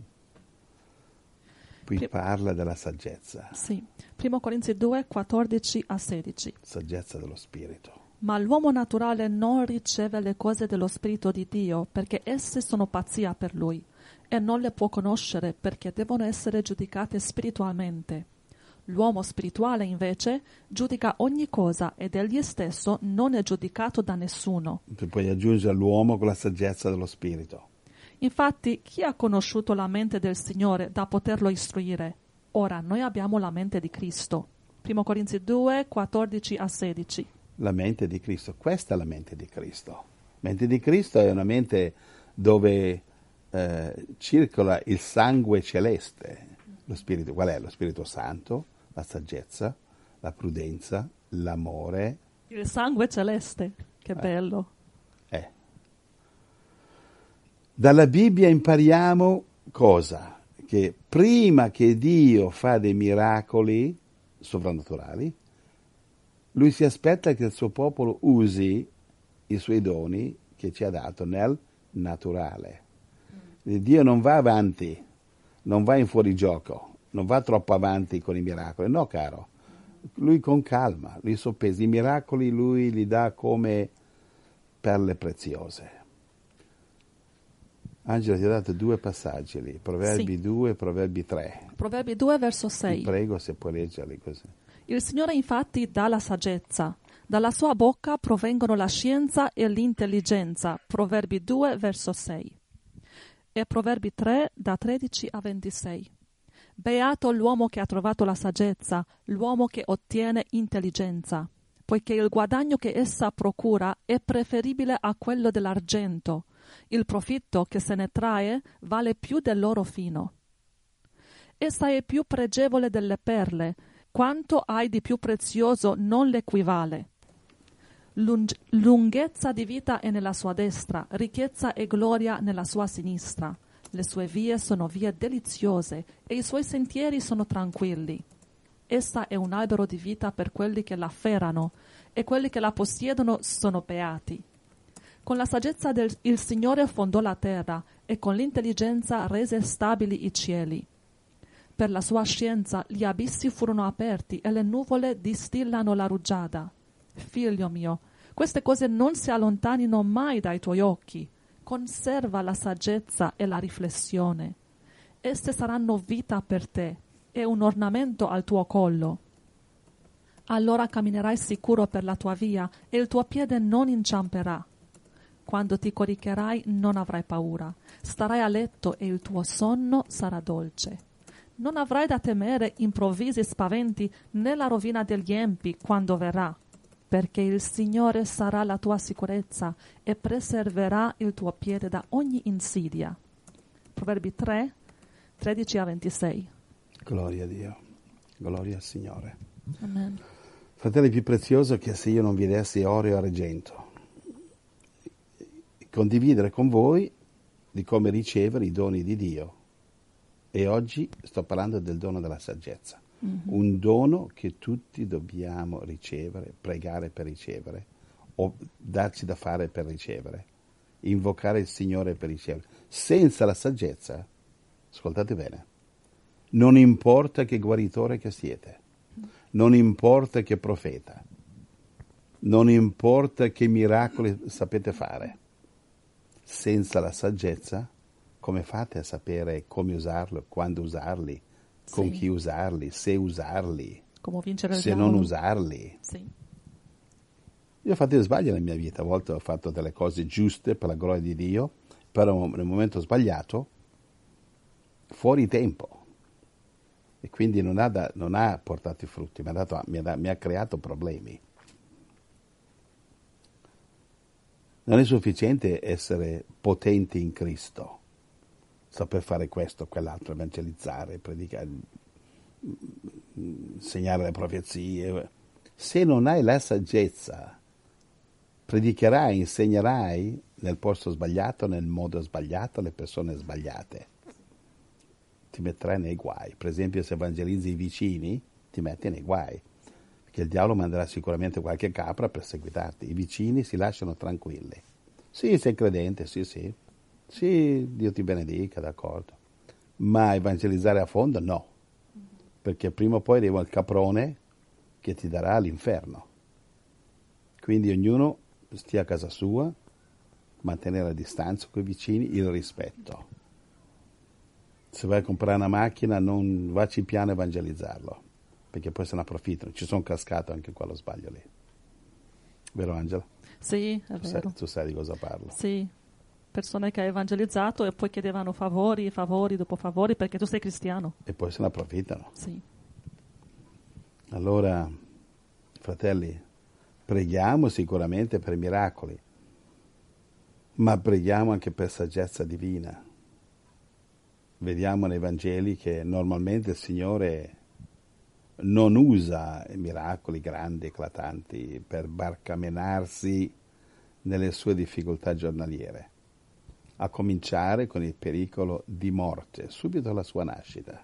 Qui Prim- parla della saggezza. Sì, primo Corinzi due, quattordici a sedici. Saggezza dello Spirito. Ma l'uomo naturale non riceve le cose dello Spirito di Dio perché esse sono pazzia per lui e non le può conoscere perché devono essere giudicate spiritualmente. L'uomo spirituale invece giudica ogni cosa ed egli stesso non è giudicato da nessuno. Tu puoi aggiungere l'uomo con la saggezza dello Spirito. Infatti, chi ha conosciuto la mente del Signore da poterlo istruire? Ora, noi abbiamo la mente di Cristo. primo Corinzi due, quattordici a sedici. La mente di Cristo, questa è la mente di Cristo. La mente di Cristo è una mente dove eh, circola il sangue celeste. Lo Spirito, qual è? Lo Spirito Santo, la saggezza, la prudenza, l'amore. Il sangue celeste, che eh. bello. Eh. Dalla Bibbia impariamo cosa? Che prima che Dio fa dei miracoli sovrannaturali, Lui si aspetta che il suo popolo usi i suoi doni che ci ha dato nel naturale. Mm. Dio non va avanti, non va in fuorigioco, non va troppo avanti con i miracoli. No, caro. Lui con calma, lui soppesa. I miracoli lui li dà come perle preziose. Angela ti ha dato due passaggi lì, Proverbi sì. due e Proverbi tre. Proverbi due verso sei. Ti prego se puoi leggerli così. Il Signore infatti dà la saggezza, dalla sua bocca provengono la scienza e l'intelligenza. Proverbi due verso sei. E Proverbi tre da tredici a ventisei. Beato l'uomo che ha trovato la saggezza, l'uomo che ottiene intelligenza, poiché il guadagno che essa procura è preferibile a quello dell'argento. Il profitto che se ne trae vale più dell'oro fino. Essa è più pregevole delle perle. Quanto hai di più prezioso non l'equivale. Lung- lunghezza di vita è nella sua destra, ricchezza e gloria nella sua sinistra. Le sue vie sono vie deliziose e i suoi sentieri sono tranquilli. Essa è un albero di vita per quelli che l'afferrano e quelli che la possiedono sono beati. Con la saggezza del il Signore fondò la terra e con l'intelligenza rese stabili i cieli. Per la sua scienza gli abissi furono aperti e le nuvole distillano la rugiada. Figlio mio, queste cose non si allontanino mai dai tuoi occhi. Conserva la saggezza e la riflessione. Esse saranno vita per te e un ornamento al tuo collo. Allora camminerai sicuro per la tua via e il tuo piede non inciamperà. Quando ti coricherai non avrai paura. Starai a letto e il tuo sonno sarà dolce. Non avrai da temere improvvisi spaventi né la rovina degli empi quando verrà, perché il Signore sarà la tua sicurezza e preserverà il tuo piede da ogni insidia. Proverbi tre, tredici a ventisei. Gloria a Dio, gloria al Signore. Amen. Fratelli, più prezioso che se io non vi dessi oro o argento, condividere con voi di come ricevere i doni di Dio. E oggi sto parlando del dono della saggezza, mm-hmm. un dono che tutti dobbiamo ricevere, pregare per ricevere, o darci da fare per ricevere, invocare il Signore per ricevere. Senza la saggezza, ascoltate bene, non importa che guaritore che siete, non importa che profeta, non importa che miracoli sapete fare, senza la saggezza, come fate a sapere come usarlo, quando usarli, con sì. chi usarli, se usarli, come vincere il se diavolo. non usarli? Sì. Io ho fatto dei sbagli nella mia vita, a volte ho fatto delle cose giuste per la gloria di Dio, però nel momento sbagliato, fuori tempo. E quindi non ha, da, non ha portato i frutti, mi ha, dato, mi, ha, mi ha creato problemi. Non è sufficiente essere potenti in Cristo, saper fare questo, quell'altro, evangelizzare, predicare, insegnare le profezie. Se non hai la saggezza, predicherai, insegnerai nel posto sbagliato, nel modo sbagliato, alle persone sbagliate. Ti metterai nei guai. Per esempio, se evangelizzi i vicini, ti metti nei guai, perché il diavolo manderà sicuramente qualche capra per seguitarti. I vicini si lasciano tranquilli. Sì, sei credente, sì, sì. Sì, Dio ti benedica, d'accordo. Ma evangelizzare a fondo, no. Perché prima o poi arriva il caprone che ti darà l'inferno. Quindi ognuno stia a casa sua, mantenere a distanza con i vicini, il rispetto. Se vai a comprare una macchina, non vacci piano a evangelizzarlo, perché poi se ne approfittano. Ci sono cascato anche qua lo sbaglio lì. Vero Angela? Sì, è tu vero. Sai, tu sai di cosa parlo. Sì, persone che hai evangelizzato e poi chiedevano favori, favori dopo favori perché tu sei cristiano. E poi se ne approfittano. Sì. Allora, fratelli, preghiamo sicuramente per miracoli, ma preghiamo anche per saggezza divina. Vediamo nei Vangeli che normalmente il Signore non usa miracoli grandi, eclatanti, per barcamenarsi nelle sue difficoltà giornaliere, a cominciare con il pericolo di morte, subito alla sua nascita.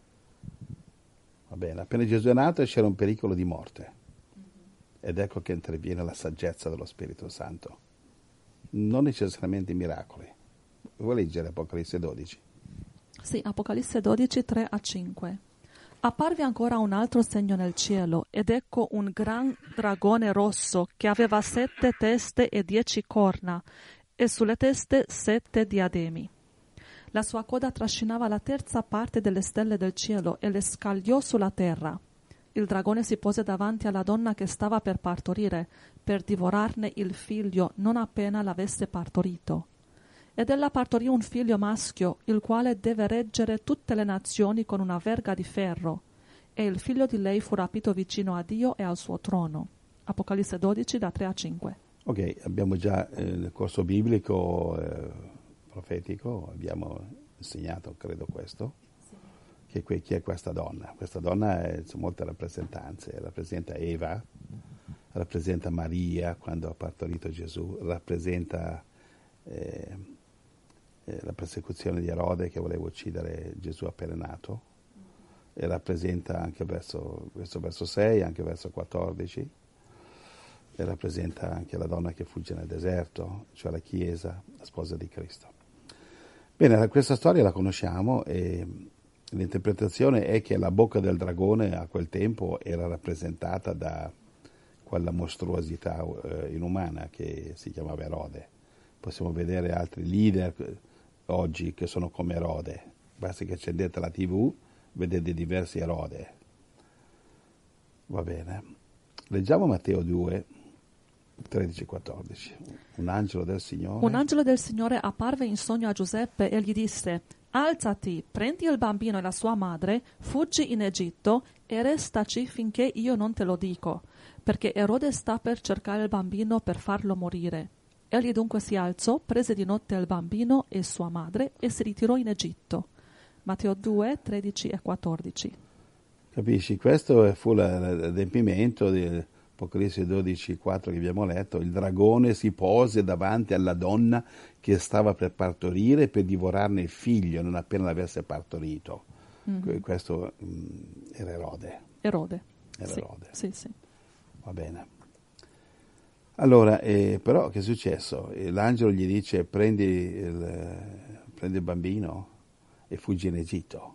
Va bene, appena Gesù è nato c'era un pericolo di morte, ed ecco che interviene la saggezza dello Spirito Santo. Non necessariamente i miracoli. Vuoi leggere Apocalisse dodici? Sì, Apocalisse dodici, tre a cinque. Apparve ancora un altro segno nel cielo, ed ecco un gran dragone rosso che aveva sette teste e dieci corna, e sulle teste sette diademi. La sua coda trascinava la terza parte delle stelle del cielo e le scagliò sulla terra. Il dragone si pose davanti alla donna che stava per partorire, per divorarne il figlio non appena l'avesse partorito. Ed ella partorì un figlio maschio, il quale deve reggere tutte le nazioni con una verga di ferro. E il figlio di lei fu rapito vicino a Dio e al suo trono. Apocalisse dodici, da tre a cinque. Ok, abbiamo già eh, nel corso biblico, eh, profetico, abbiamo insegnato, credo questo, sì. che que- chi è questa donna? Questa donna ha molte rappresentanze, rappresenta Eva, rappresenta Maria quando ha partorito Gesù, rappresenta eh, eh, la persecuzione di Erode che voleva uccidere Gesù appena nato, e rappresenta anche verso, verso, verso sei, anche verso quattordici, e rappresenta anche la donna che fugge nel deserto, cioè la Chiesa, la sposa di Cristo. Bene, questa storia la conosciamo e L'interpretazione è che la bocca del dragone a quel tempo era rappresentata da quella mostruosità eh, inumana che si chiamava Erode. Possiamo vedere altri leader oggi che sono come Erode. Basta che accendete la tivù, vedete diversi Erode. Va bene. Leggiamo Matteo due, tredici quattordici. Un angelo del Signore. Un angelo del Signore apparve in sogno a Giuseppe e gli disse: Alzati, prendi il bambino e la sua madre, fuggi in Egitto e restaci finché io non te lo dico, perché Erode sta per cercare il bambino per farlo morire. Egli dunque si alzò, prese di notte il bambino e sua madre e si ritirò in Egitto. Matteo due, tredici e quattordici. Capisci? Questo fu l'adempimento di Apocalisse dodici quattro che abbiamo letto. Il dragone si pose davanti alla donna che stava per partorire per divorarne il figlio non appena l'avesse partorito. Mm-hmm. Questo mh, era Erode. Erode. Era sì, Erode. Sì, sì. Va bene. Allora, eh, però che è successo? L'angelo gli dice prendi il, prendi il bambino e fuggi in Egitto.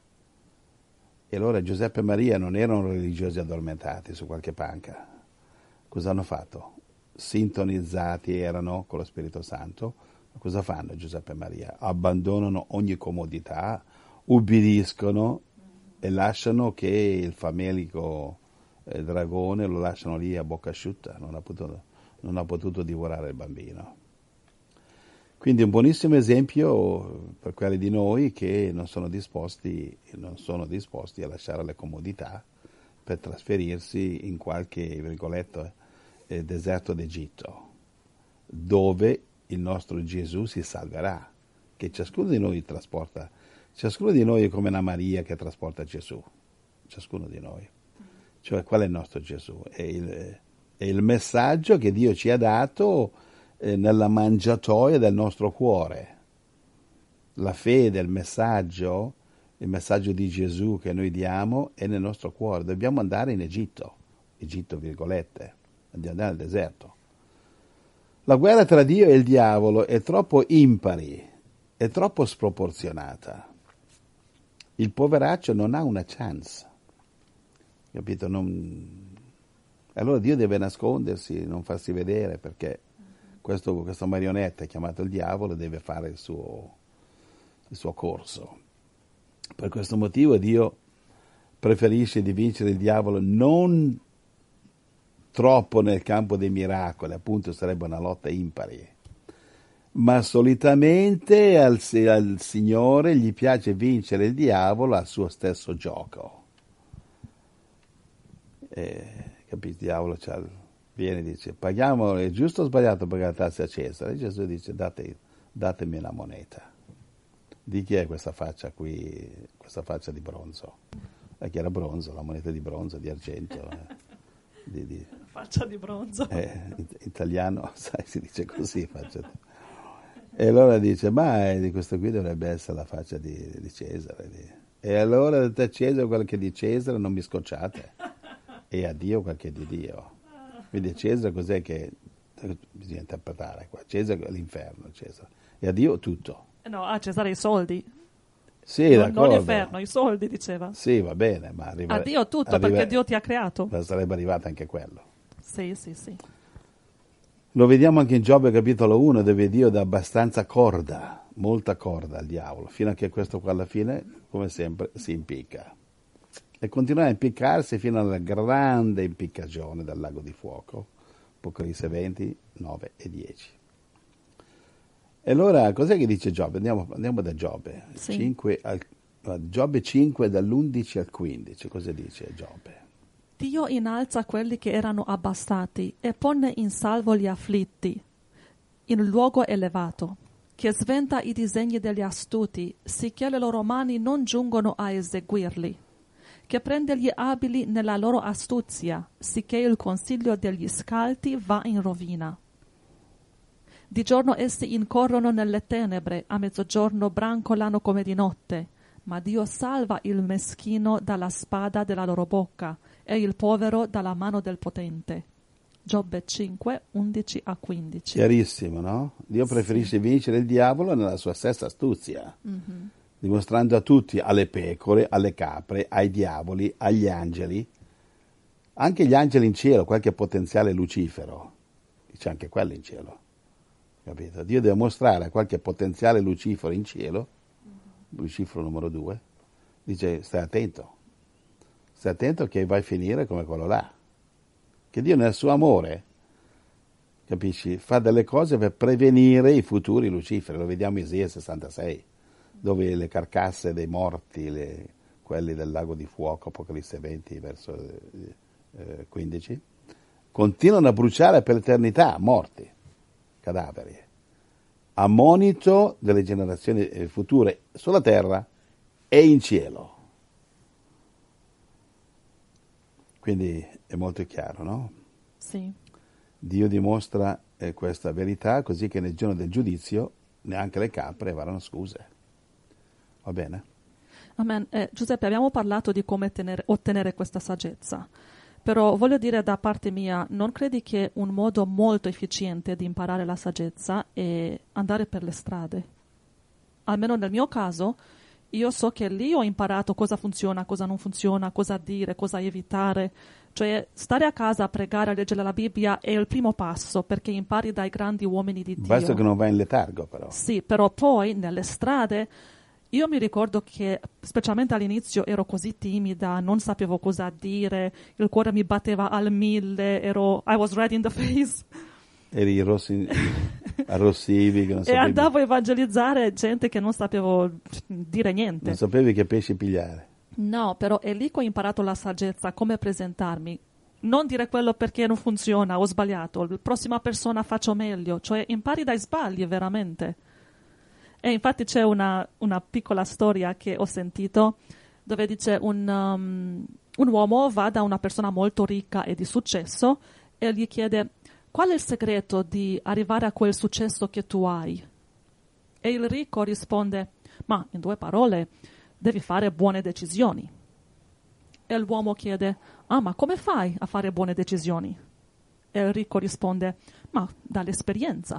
E allora Giuseppe e Maria non erano religiosi addormentati su qualche panca. Cosa hanno fatto? Sintonizzati erano con lo Spirito Santo. Cosa fanno Giuseppe e Maria? Abbandonano ogni comodità, ubbidiscono e lasciano che il famelico eh, dragone lo lasciano lì a bocca asciutta, non ha potuto, non ha potuto divorare il bambino. Quindi un buonissimo esempio per quelli di noi che non sono disposti, non sono disposti a lasciare le comodità per trasferirsi in qualche, virgoletto, eh, deserto d'Egitto, dove il nostro Gesù si salverà, che ciascuno di noi trasporta, ciascuno di noi è come una Maria che trasporta Gesù, ciascuno di noi. Cioè, qual è il nostro Gesù? È il, è il messaggio che Dio ci ha dato eh, nella mangiatoia del nostro cuore. La fede, il messaggio, il messaggio di Gesù che noi diamo è nel nostro cuore. Dobbiamo andare in Egitto, Egitto virgolette, andiamo andare nel deserto. La guerra tra Dio e il diavolo è troppo impari, è troppo sproporzionata. Il poveraccio non ha una chance, capito? Non... Allora Dio deve nascondersi, non farsi vedere, perché questo, questo marionetta chiamato il diavolo deve fare il suo, il suo corso. Per questo motivo Dio preferisce di vincere il diavolo non troppo nel campo dei miracoli, appunto sarebbe una lotta impari, ma solitamente al, al Signore gli piace vincere il diavolo al suo stesso gioco. Eh, capito? Il diavolo viene e dice: paghiamo, è giusto o sbagliato pagare tasse a Cesare? E Gesù dice: Date, datemi una moneta. Di chi è questa faccia qui, questa faccia di bronzo? E chi era bronzo? La moneta di bronzo, di argento. Eh. Di, di, faccia di bronzo. Eh, in italiano, sai, si dice così. Faccia di... E allora dice: ma eh, di questo qui dovrebbe essere la faccia di, di Cesare. Di... E allora da Cesare quel che è di Cesare non mi scocciate. E a Dio quel che è di Dio. Quindi Cesare cos'è che bisogna interpretare qua? Cesare è l'inferno, Cesare. E a Dio tutto. No, a Cesare i soldi. Sì, non, d'accordo. non l'inferno, i soldi, diceva. Sì, va bene, ma arriva, a Dio tutto, arriva, perché Dio ti ha creato. Sarebbe arrivato anche quello. Sì, sì, sì. Lo vediamo anche in Giobbe capitolo uno, dove Dio dà abbastanza corda, molta corda al diavolo, fino a che questo qua alla fine, come sempre, si impicca. E continua a impiccarsi fino alla grande impiccagione dal lago di fuoco. Apocalisse venti, nove e dieci. E allora, cos'è che dice Giobbe? Andiamo, andiamo da Giobbe. Sì. cinque al, Giobbe cinque, dall'undici al quindici. Cosa dice Giobbe? Dio innalza quelli che erano abbassati e pone in salvo gli afflitti in luogo elevato, che sventa i disegni degli astuti, sicché le loro mani non giungono a eseguirli, che prende gli abili nella loro astuzia, sicché il consiglio degli scalti va in rovina. Di giorno essi incorrono nelle tenebre, a mezzogiorno brancolano come di notte, ma Dio salva il meschino dalla spada della loro bocca e il povero dalla mano del potente. Giobbe cinque, undici a quindici. Chiarissimo, no? Dio preferisce sì. vincere il diavolo nella sua stessa astuzia. Mm-hmm. dimostrando a tutti, alle pecore, alle capre, ai diavoli, agli angeli, anche gli angeli in cielo, qualche potenziale lucifero, c'è anche quello in cielo, capito? Dio deve mostrare a qualche potenziale lucifero in cielo, lucifero numero due, dice stai attento, stai attento che vai a finire come quello là, che Dio nel suo amore, capisci, fa delle cose per prevenire i futuri luciferi, lo vediamo in Isaia sessantasei, dove le carcasse dei morti, le, quelli del lago di fuoco, Apocalisse venti, verso eh, quindici, continuano a bruciare per l'eternità, morti, cadaveri, a monito delle generazioni future sulla terra e in cielo. Quindi è molto chiaro, no? Sì. Dio dimostra eh, questa verità così che nel giorno del giudizio neanche le capre avranno scuse. Va bene? Amen. Eh, Giuseppe, abbiamo parlato di come tenere, ottenere questa saggezza, però voglio dire da parte mia, non credi che un modo molto efficiente di imparare la saggezza è andare per le strade? Almeno nel mio caso, io so che lì ho imparato cosa funziona, cosa non funziona, cosa dire, cosa evitare. Cioè, stare a casa a pregare, a leggere la Bibbia è il primo passo, perché impari dai grandi uomini di Dio. Basta che non vai in letargo, però. Sì, però poi nelle strade, io mi ricordo che, specialmente all'inizio, ero così timida, non sapevo cosa dire, il cuore mi batteva al mille, ero, I was red in the face. Eri rossi, arrossivi, che non E sapevi, andavo a evangelizzare gente che non sapevo dire niente. non sapevi che pesci pigliare. No, però è lì che ho imparato la saggezza, come presentarmi. Non dire quello perché non funziona, ho sbagliato, la prossima persona faccio meglio. Cioè impari dai sbagli, veramente. E infatti c'è una, una piccola storia che ho sentito dove dice un, um, un uomo va da una persona molto ricca e di successo e gli chiede qual è il segreto di arrivare a quel successo che tu hai? E il ricco risponde, ma in due parole, devi fare buone decisioni. E l'uomo chiede, ah, ma come fai a fare buone decisioni? E il ricco risponde, ma dall'esperienza.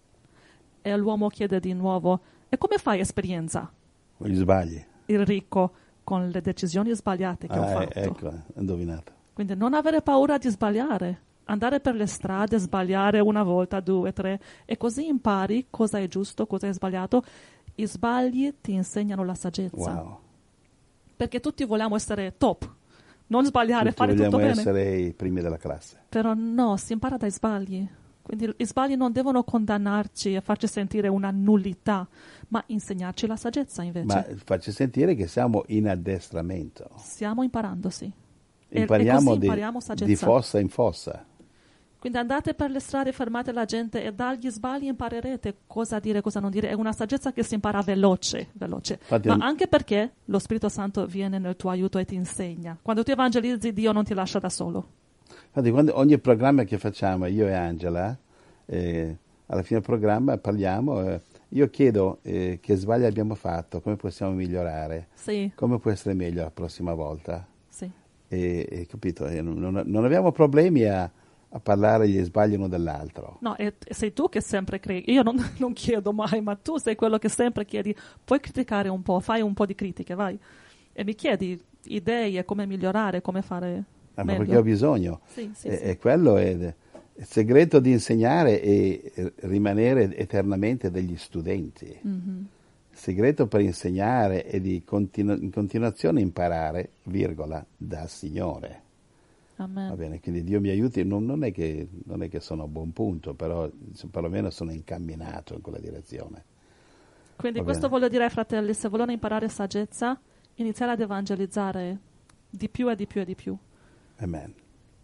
E l'uomo chiede di nuovo, e come fai esperienza? Con gli sbagli. Il ricco, con le decisioni sbagliate che ah, ho fatto. Ecco, ho indovinato. Quindi non avere paura di sbagliare. Andare per le strade, sbagliare una volta, due, tre, e così impari cosa è giusto, cosa è sbagliato. I sbagli ti insegnano la saggezza. Wow. Perché tutti vogliamo essere top, non sbagliare, Tutti fare tutto vogliamo bene. essere i primi della classe. Però no, si impara dai sbagli. Quindi i sbagli non devono condannarci e farci sentire una nullità, ma insegnarci la saggezza invece. Ma farci sentire che siamo in addestramento. Stiamo imparando, sì. Impariamo, e, e così di, impariamo saggezza. di fossa in fossa. Quindi andate per le strade, fermate la gente e dagli sbagli imparerete cosa dire, cosa non dire. È una saggezza che si impara veloce, veloce. Infatti, Ma un... anche perché lo Spirito Santo viene nel tuo aiuto e ti insegna. Quando tu evangelizzi, Dio non ti lascia da solo. Infatti, quando ogni programma che facciamo, io e Angela, eh, alla fine del programma parliamo, eh, io chiedo eh, che sbagli abbiamo fatto, come possiamo migliorare, Sì. come può essere meglio la prossima volta. Sì. E, e capito? E non, non abbiamo problemi a... a parlare gli sbagli uno dell'altro. No, e sei tu che sempre credi. Io non, non chiedo mai, ma tu sei quello che sempre chiedi. Puoi criticare un po', fai un po' di critiche, vai. E mi chiedi idee, come migliorare, come fare ah, meglio. Ma perché ho bisogno. Sì, sì, e, sì. e quello è il segreto di insegnare e rimanere eternamente degli studenti. Mm-hmm. Il segreto per insegnare è di continu- in continuazione imparare, virgola, dal Signore. Amen. Va bene, quindi Dio mi aiuti, non, non, è che, non è che sono a buon punto, però perlomeno sono incamminato in quella direzione. Quindi Va questo bene. voglio dire ai fratelli, se vogliono imparare saggezza, iniziare ad evangelizzare di più e di più e di più. Amen.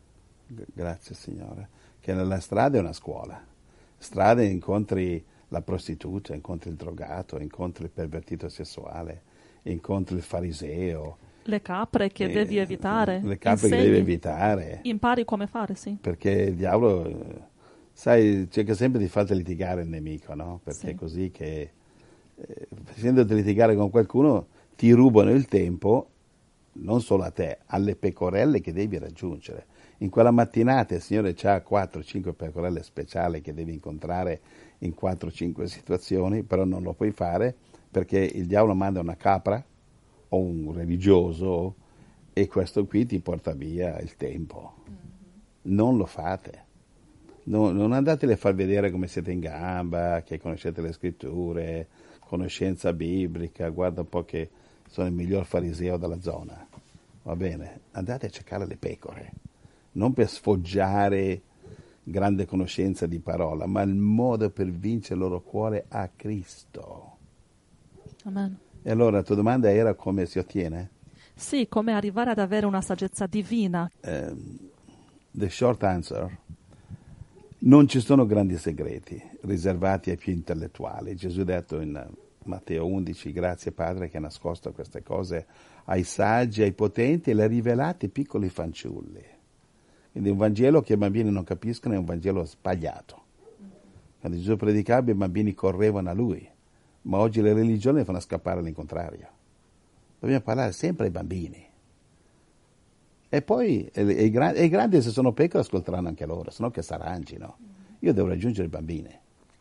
G- grazie Signore. Che nella strada è una scuola. Strade incontri la prostituta, incontri il drogato, incontri il pervertito sessuale, incontri il fariseo. Le capre che eh, devi evitare. Le capre Insegni, che devi evitare. Impari come fare, sì. Perché il diavolo, eh, sai, cerca sempre di farti litigare il nemico, no? Perché Sì. è così che, eh, facendoti litigare con qualcuno, ti rubano il tempo, non solo a te, alle pecorelle che devi raggiungere. In quella mattinata il Signore ha quattro cinque pecorelle speciali che devi incontrare in quattro cinque situazioni, però non lo puoi fare perché il diavolo manda una capra o un religioso e questo qui ti porta via il tempo. Mm-hmm. Non lo fate. No, non andate a far vedere come siete in gamba, che conoscete le scritture, conoscenza biblica, guarda un po' che sono il miglior fariseo della zona. Va bene? Andate a cercare le pecore, non per sfoggiare grande conoscenza di parola, ma il modo per vincere il loro cuore a Cristo. Amen. E allora la tua domanda era come si ottiene? Sì, come arrivare ad avere una saggezza divina. Um, the short answer: non ci sono grandi segreti riservati ai più intellettuali. Gesù ha detto in Matteo undici, grazie Padre che ha nascosto queste cose ai saggi, ai potenti e le ha rivelate ai piccoli fanciulli. Quindi un Vangelo che i bambini non capiscono è un Vangelo sbagliato. Quando Gesù predicava i bambini correvano a lui, ma oggi le religioni fanno scappare all'incontrario. Dobbiamo parlare sempre ai bambini. E poi e, e, i, grandi, e i grandi se sono pecore ascolteranno anche loro, se no che s'arrangino. Io devo raggiungere i bambini.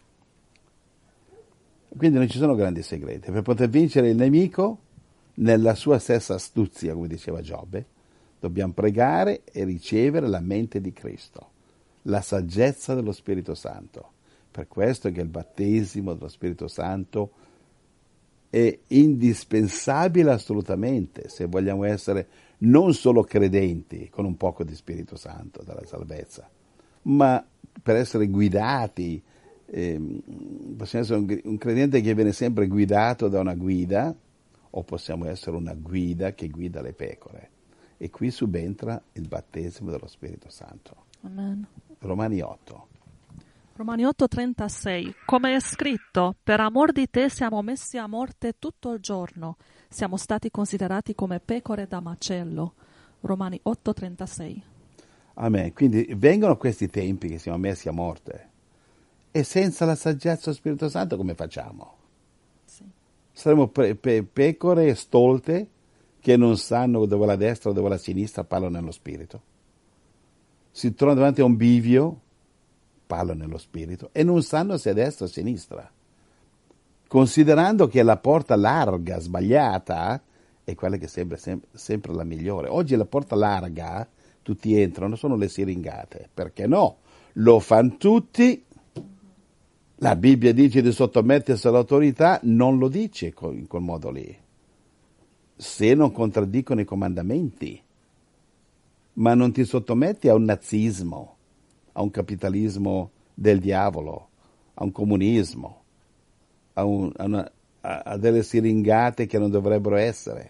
Quindi non ci sono grandi segreti. Per poter vincere il nemico nella sua stessa astuzia, come diceva Giobbe, dobbiamo pregare e ricevere la mente di Cristo, la saggezza dello Spirito Santo. Per questo che il battesimo dello Spirito Santo è indispensabile assolutamente se vogliamo essere non solo credenti con un poco di Spirito Santo dalla salvezza, ma per essere guidati. Eh, possiamo essere un, un credente che viene sempre guidato da una guida, o possiamo essere una guida che guida le pecore. E qui subentra il battesimo dello Spirito Santo. Amen. Romani otto. Romani otto trentasei. Come è scritto, per amor di te siamo messi a morte tutto il giorno, siamo stati considerati come pecore da macello. Romani otto trentasei. Amen. Quindi vengono questi tempi che siamo messi a morte. E senza la saggezza dello Spirito Santo come facciamo? Sì. Saremo pe- pe- pecore stolte che non sanno dove è la destra o dove è la sinistra, parlano nello Spirito. Si trovano davanti a un bivio, parlano nello Spirito, e non sanno se è destra o sinistra. Considerando che la porta larga, sbagliata, è quella che sembra sempre, sempre la migliore. Oggi la porta larga, tutti entrano, sono le siringate. Perché no? Lo fanno tutti. La Bibbia dice di sottomettersi all'autorità, non lo dice in quel modo lì, se non contraddicono i comandamenti. Ma non ti sottometti a un nazismo, a un capitalismo del diavolo, a un comunismo, a, un, a, una, a, a delle siringate che non dovrebbero essere.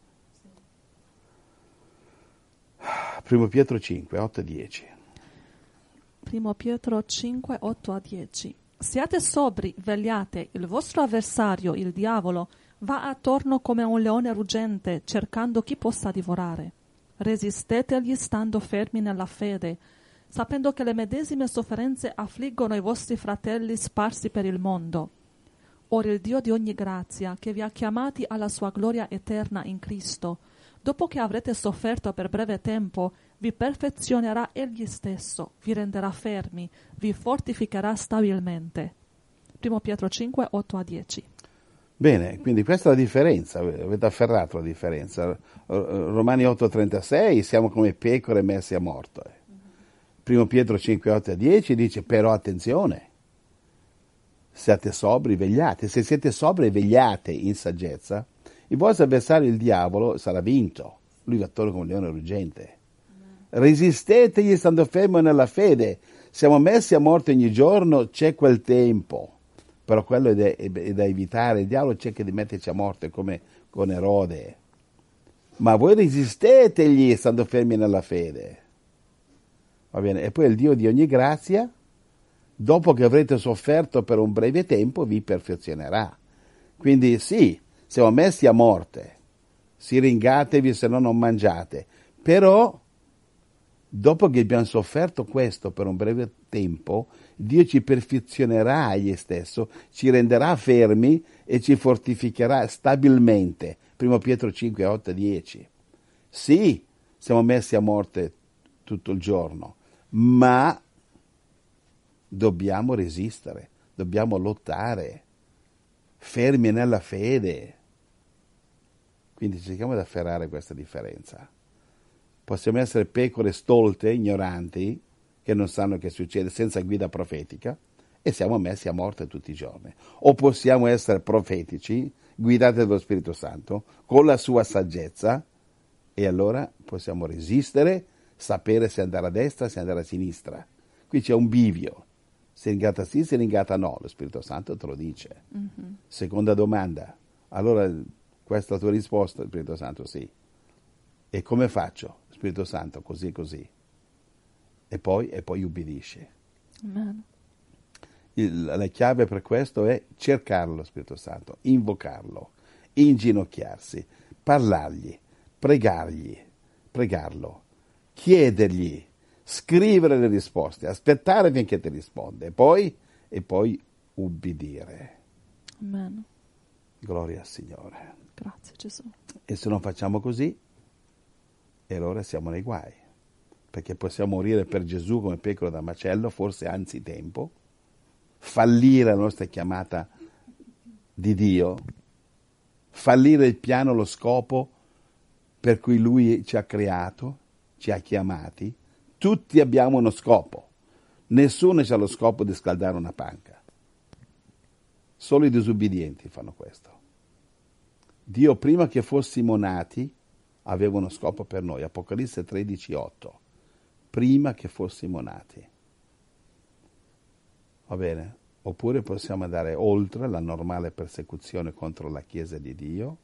Primo Pietro cinque, otto e dieci. Primo Pietro cinque, otto a dieci. Siate sobri, vegliate, il vostro avversario, il diavolo, va attorno come un leone ruggente, cercando chi possa divorare. Resistetegli stando fermi nella fede, sapendo che le medesime sofferenze affliggono i vostri fratelli sparsi per il mondo. Ora il Dio di ogni grazia, che vi ha chiamati alla sua gloria eterna in Cristo, dopo che avrete sofferto per breve tempo, vi perfezionerà Egli stesso, vi renderà fermi, vi fortificherà stabilmente. Primo Pietro cinque, otto a dieci. Bene, quindi questa è la differenza, avete afferrato la differenza. Romani otto trentasei, siamo come pecore messe a morte. Primo Pietro cinque, otto a dieci dice, però attenzione, siate sobri, vegliate. Se siete sobri e vegliate in saggezza, il vostro avversario, il diavolo, sarà vinto. Lui va attorno come un leone ruggente. Resistetegli stando fermo nella fede. Siamo messi a morte ogni giorno, c'è quel tempo. Però quello è da, è da evitare. Il diavolo cerca di metterci a morte come con Erode. Ma voi resistetegli stando fermi nella fede. Va bene? E poi il Dio di ogni grazia, dopo che avrete sofferto per un breve tempo, vi perfezionerà. Quindi sì, siamo messi a morte. Siringatevi se no non mangiate. Però, dopo che abbiamo sofferto questo per un breve tempo, Dio ci perfezionerà egli stesso, ci renderà fermi e ci fortificherà stabilmente. Primo Pietro cinque, otto e dieci. Sì, siamo messi a morte tutto il giorno, ma dobbiamo resistere, dobbiamo lottare fermi nella fede. Quindi cerchiamo di afferrare questa differenza. Possiamo essere pecore stolte, ignoranti, che non sanno che succede, senza guida profetica, e siamo messi a morte tutti i giorni. O possiamo essere profetici, guidati dallo Spirito Santo, con la sua saggezza, e allora possiamo resistere, sapere se andare a destra, se andare a sinistra. Qui c'è un bivio. Se ringata sì, se ringata no, lo Spirito Santo te lo dice. Mm-hmm. Seconda domanda. Allora, questa è la tua risposta, Spirito Santo, sì. E come faccio? Spirito Santo, così e così. E poi, e poi ubbidisce. Amen. Il, la chiave per questo è cercare lo Spirito Santo, invocarlo, inginocchiarsi, parlargli, pregargli, pregarlo, chiedergli, scrivere le risposte, aspettare finché ti risponde, e poi, e poi ubbidire. Amen. Gloria al Signore. Grazie Gesù. E se non facciamo così, e allora siamo nei guai, perché possiamo morire per Gesù come pecore da macello, forse anzi tempo, fallire la nostra chiamata di Dio, fallire il piano, lo scopo per cui Lui ci ha creato, ci ha chiamati. Tutti abbiamo uno scopo, nessuno ha lo scopo di scaldare una panca, solo i disubbidienti fanno questo. Dio, prima che fossimo nati, aveva uno scopo per noi, Apocalisse tredici otto, prima che fossimo nati. Va bene? Oppure possiamo andare oltre la normale persecuzione contro la Chiesa di Dio,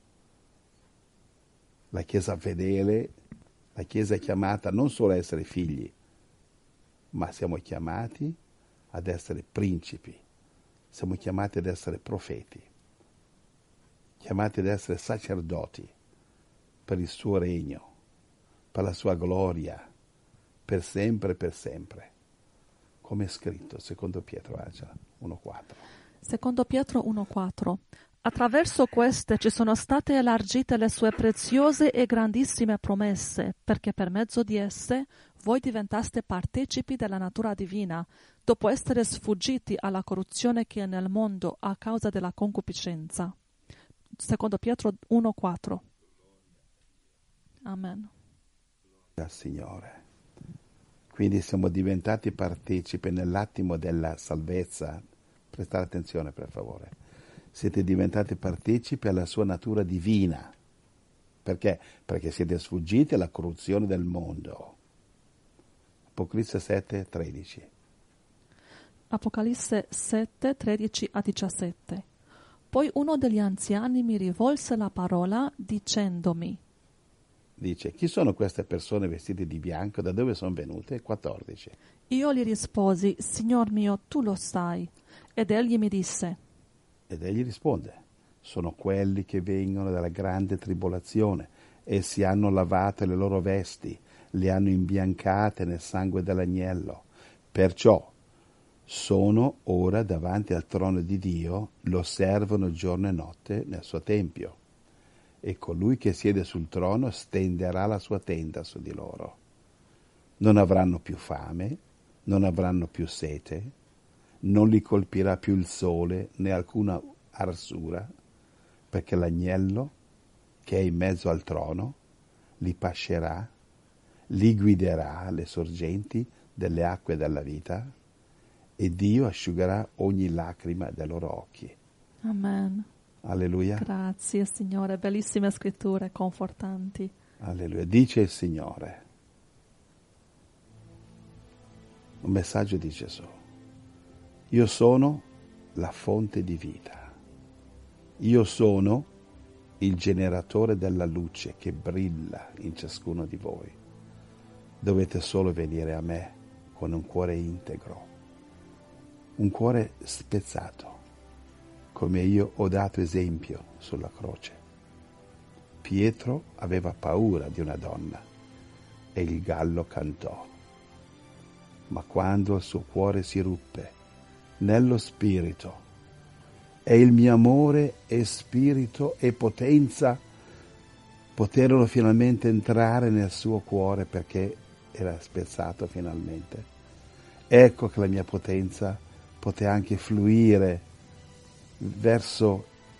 la Chiesa fedele. La Chiesa è chiamata non solo a essere figli, ma siamo chiamati ad essere principi, siamo chiamati ad essere profeti, chiamati ad essere sacerdoti per il suo regno, per la sua gloria, per sempre e per sempre. Come è scritto, secondo Pietro, Angela, uno quattro. Secondo Pietro uno quattro. Attraverso queste ci sono state elargite le sue preziose e grandissime promesse, perché per mezzo di esse voi diventaste partecipi della natura divina, dopo essere sfuggiti alla corruzione che è nel mondo a causa della concupiscenza. Secondo Pietro uno quattro. Amen. Signore. Quindi siamo diventati partecipi nell'attimo della salvezza. Prestate attenzione, per favore. Siete diventati partecipi alla sua natura divina. Perché? Perché siete sfuggiti alla corruzione del mondo. Apocalisse sette tredici. Apocalisse sette tredici a diciassette. Poi uno degli anziani mi rivolse la parola dicendomi. Dice, chi sono queste persone vestite di bianco? Da dove sono venute? quattordici. Io gli risposi, Signor mio, tu lo sai. Ed egli mi disse. Ed egli risponde, sono quelli che vengono dalla grande tribolazione. Essi hanno lavato le loro vesti, le hanno imbiancate nel sangue dell'agnello. Perciò sono ora davanti al trono di Dio, lo servono giorno e notte nel suo tempio. E colui che siede sul trono stenderà la sua tenda su di loro. Non avranno più fame, non avranno più sete, non li colpirà più il sole né alcuna arsura, perché l'agnello che è in mezzo al trono li pascerà, li guiderà alle sorgenti delle acque della vita, e Dio asciugherà ogni lacrima dai loro occhi. Amen. Alleluia. Grazie Signore, bellissime scritture, confortanti. Alleluia. Dice il Signore, un messaggio di Gesù. Io sono la fonte di vita. Io sono il generatore della luce che brilla in ciascuno di voi. Dovete solo venire a me con un cuore integro, un cuore spezzato, come io ho dato esempio sulla croce. Pietro aveva paura di una donna e il gallo cantò. Ma quando il suo cuore si ruppe nello spirito e il mio amore e spirito e potenza poterono finalmente entrare nel suo cuore perché era spezzato finalmente, ecco che la mia potenza poté anche fluire verso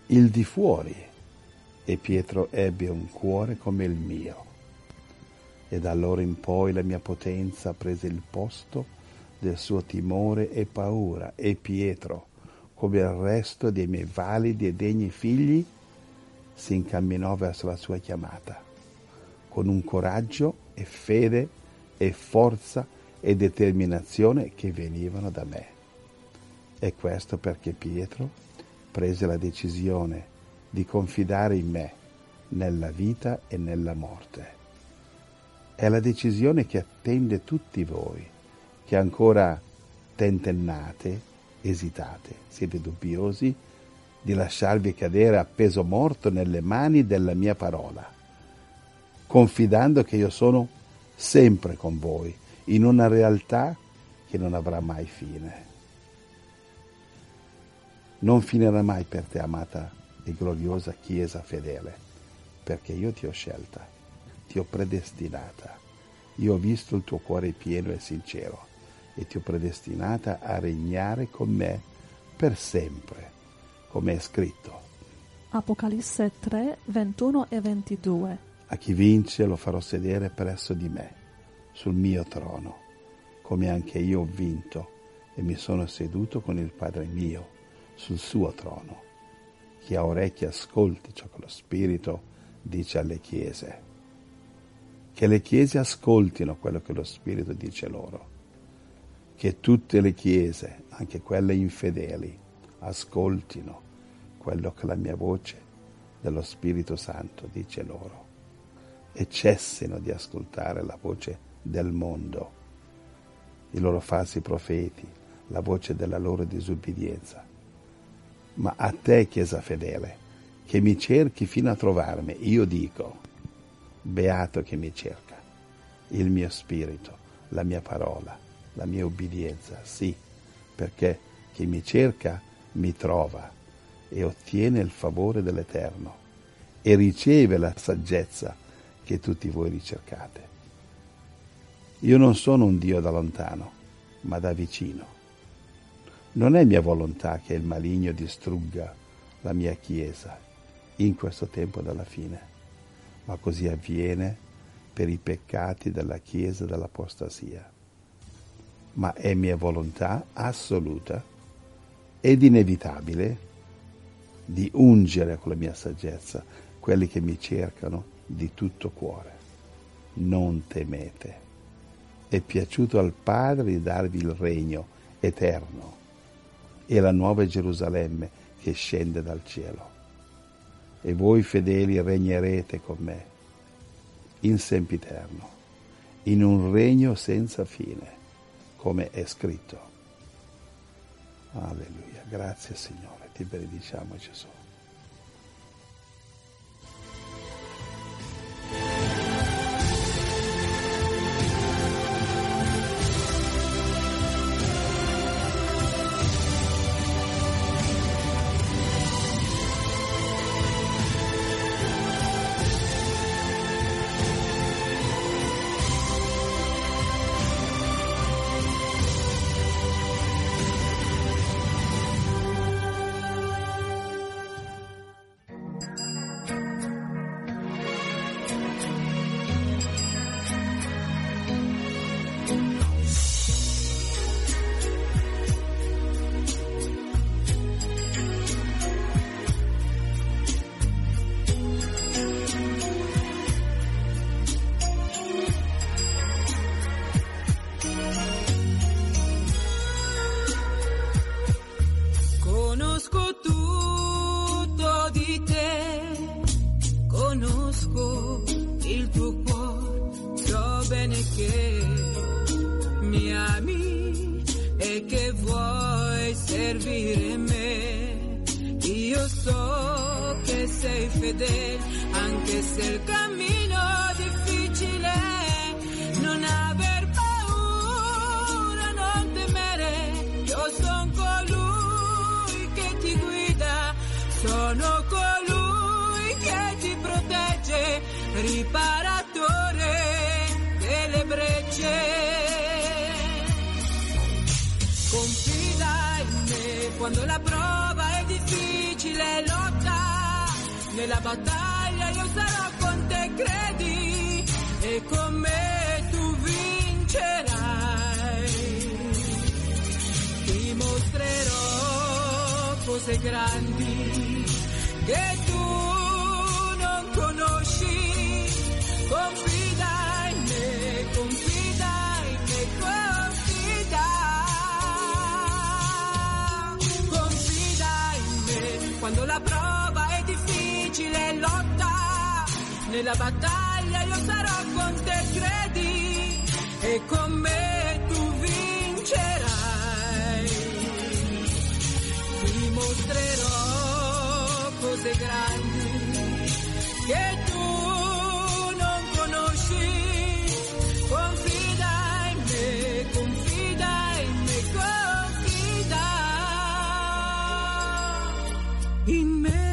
il di fuori, e Pietro ebbe un cuore come il mio. E da allora in poi la mia potenza prese il posto del suo timore e paura, e Pietro, come il resto dei miei validi e degni figli, si incamminò verso la sua chiamata, con un coraggio e fede e forza e determinazione che venivano da me. E questo perché Pietro prese la decisione di confidare in me nella vita e nella morte. È la decisione che attende tutti voi, che ancora tentennate, esitate, siete dubbiosi di lasciarvi cadere a peso morto nelle mani della mia parola, confidando che io sono sempre con voi, in una realtà che non avrà mai fine. Non finirà mai per te, amata e gloriosa Chiesa fedele, perché io ti ho scelta, ti ho predestinata, io ho visto il tuo cuore pieno e sincero e ti ho predestinata a regnare con me per sempre, come è scritto. Apocalisse tre, ventuno e ventidue. A chi vince lo farò sedere presso di me, sul mio trono, come anche io ho vinto e mi sono seduto con il Padre mio sul suo trono. Chi ha orecchie ascolti ciò che lo Spirito dice alle chiese. Che le chiese ascoltino quello che lo Spirito dice loro. Che tutte le chiese, anche quelle infedeli, ascoltino quello che la mia voce dello Spirito Santo dice loro e cessino di ascoltare la voce del mondo, i loro falsi profeti, la voce della loro disubbidienza. Ma a te, Chiesa fedele, che mi cerchi fino a trovarmi, io dico, beato che mi cerca, il mio spirito, la mia parola, la mia ubbidienza, sì, perché chi mi cerca mi trova e ottiene il favore dell'Eterno e riceve la saggezza che tutti voi ricercate. Io non sono un Dio da lontano, ma da vicino. Non è mia volontà che il maligno distrugga la mia Chiesa in questo tempo della fine, ma così avviene per i peccati della Chiesa dell'apostasia. Ma è mia volontà assoluta ed inevitabile di ungere con la mia saggezza quelli che mi cercano di tutto cuore. Non temete. È piaciuto al Padre di darvi il regno eterno e la nuova Gerusalemme che scende dal cielo. E voi fedeli regnerete con me in sempiterno, in un regno senza fine, come è scritto. Alleluia, grazie Signore, ti benediciamo Gesù. Anche se il cammino è difficile, non aver paura, non temere, io sono colui che ti guida, sono colui che ti protegge, riparatore delle brecce. Confida in me quando la prova è difficile, lotta nella battaglia io sarò con te, credi, e con me tu vincerai. Ti mostrerò cose grandi che tu non conosci. Confida in me, confida in me, confida. Confida in me, quando la prova è difficile, lotta, nella battaglia io sarò con te, credi, e con me tu vincerai. Ti mostrerò cose grandi che tu non conosci. Confida in me, confida in me, confida in me.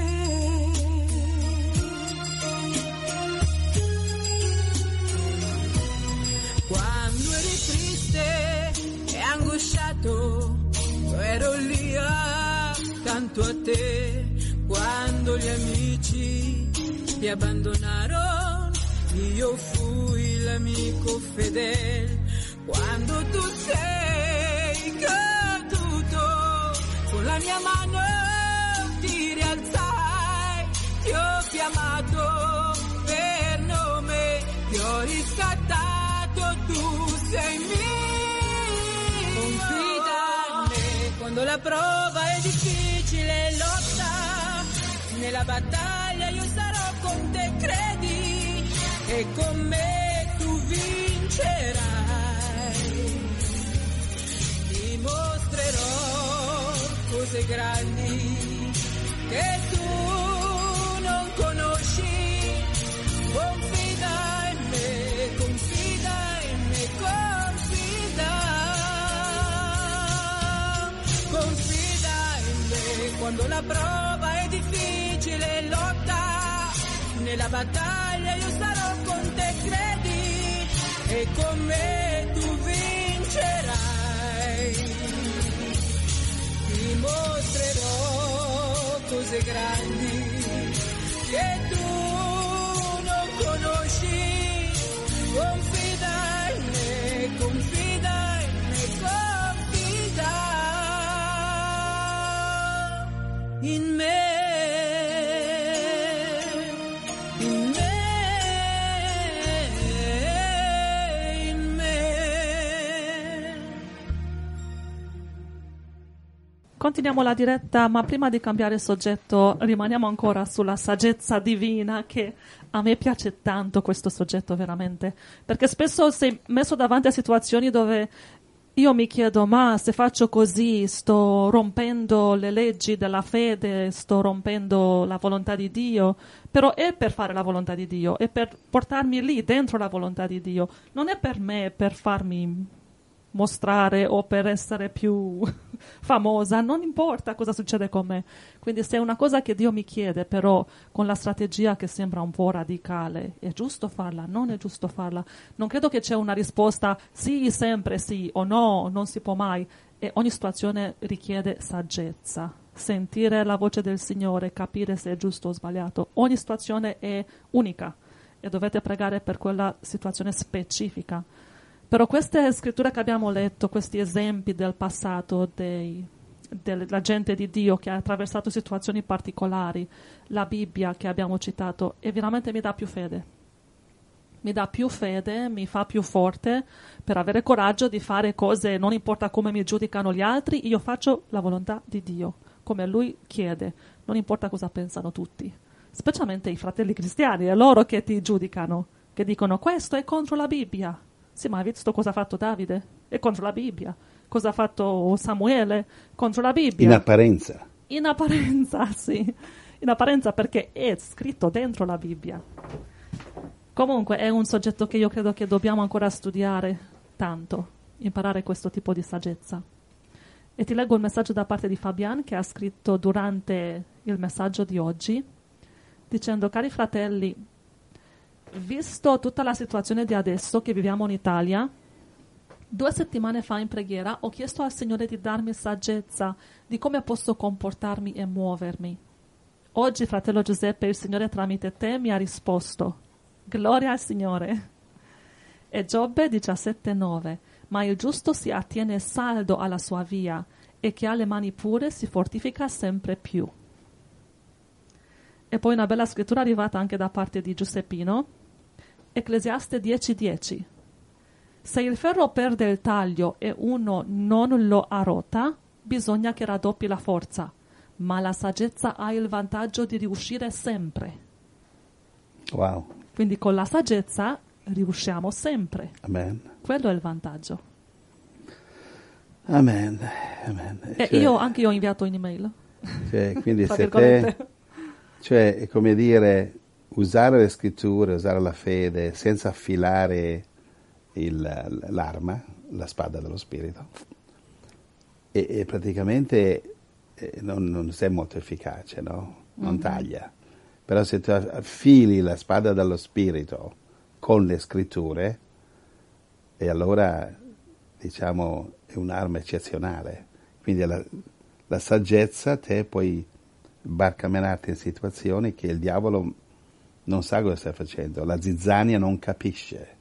Quando eri triste e angosciato, io ero lì accanto a te. Quando gli amici ti abbandonarono, io fui l'amico fedele. Quando tu sei caduto, con la mia mano ti rialzai. Ti ho chiamato per nome, ti ho riscattato, tu sei mio. Confida in me, quando la prova è difficile, lotta, nella battaglia io sarò con te, credi, e con me tu vincerai. Ti mostrerò cose grandi che tu non conosci. Confida in me, confida in me, confida. Confida in me, quando la prova è difficile, lotta, nella battaglia io sarò con te, credi, e con me tu vincerai. Ti mostrerò cose grandi che tu non conosci. Confida in me, confida in me, confida in me. Continuiamo la diretta, ma prima di cambiare soggetto rimaniamo ancora sulla saggezza divina, che a me piace tanto questo soggetto veramente, perché spesso sei messo davanti a situazioni dove io mi chiedo, ma se faccio così sto rompendo le leggi della fede, sto rompendo la volontà di Dio, però è per fare la volontà di Dio, è per portarmi lì dentro la volontà di Dio, non è per me, per farmi mostrare o per essere più famosa, non importa cosa succede con me. Quindi se è una cosa che Dio mi chiede, però con la strategia che sembra un po' radicale, è giusto farla, non è giusto farla, non credo che c'è una risposta sì, sempre sì, o no, non si può mai, e ogni situazione richiede saggezza, sentire la voce del Signore, capire se è giusto o sbagliato. Ogni situazione è unica e dovete pregare per quella situazione specifica. Però queste scritture che abbiamo letto, questi esempi del passato dei, della gente di Dio che ha attraversato situazioni particolari, la Bibbia che abbiamo citato, e veramente mi dà più fede. Mi dà più fede, mi fa più forte per avere coraggio di fare cose, non importa come mi giudicano gli altri, io faccio la volontà di Dio, come Lui chiede, non importa cosa pensano tutti. Specialmente i fratelli cristiani, è loro che ti giudicano, che dicono questo è contro la Bibbia. Sì, ma hai visto cosa ha fatto Davide? È contro la Bibbia. Cosa ha fatto Samuele? Contro la Bibbia. In apparenza. In apparenza, sì. In apparenza perché è scritto dentro la Bibbia. Comunque è un soggetto che io credo che dobbiamo ancora studiare tanto, imparare questo tipo di saggezza. E ti leggo il messaggio da parte di Fabian che ha scritto durante il messaggio di oggi, dicendo: cari fratelli, visto tutta la situazione di adesso che viviamo in Italia, due settimane fa in preghiera ho chiesto al Signore di darmi saggezza di come posso comportarmi e muovermi. Oggi, fratello Giuseppe, il Signore tramite te mi ha risposto. Gloria al Signore. E Giobbe diciassette nove. Ma il giusto si attiene saldo alla sua via, e chi ha le mani pure si fortifica sempre più. E poi una bella scrittura arrivata anche da parte di Giuseppino. Ecclesiaste dieci dieci. Se il ferro perde il taglio e uno non lo arrota, bisogna che raddoppi la forza, ma la saggezza ha il vantaggio di riuscire sempre. Wow. Quindi con la saggezza riusciamo sempre. Amen. Quello è il vantaggio. Amen. Amen. E Cioè, io anche io ho inviato un'email. cioè, quindi Tra se virgolette. te, cioè, è come dire, usare le scritture, usare la fede senza affilare il, l'arma, la spada dello spirito, e, e praticamente eh, non, non sei molto efficace, no? Non Mm-hmm. taglia. Però se tu affili la spada dello spirito con le scritture, e allora diciamo è un'arma eccezionale. Quindi la, la saggezza te puoi barcamenarti in situazioni che il diavolo non sa cosa stai facendo, la zizzania non capisce,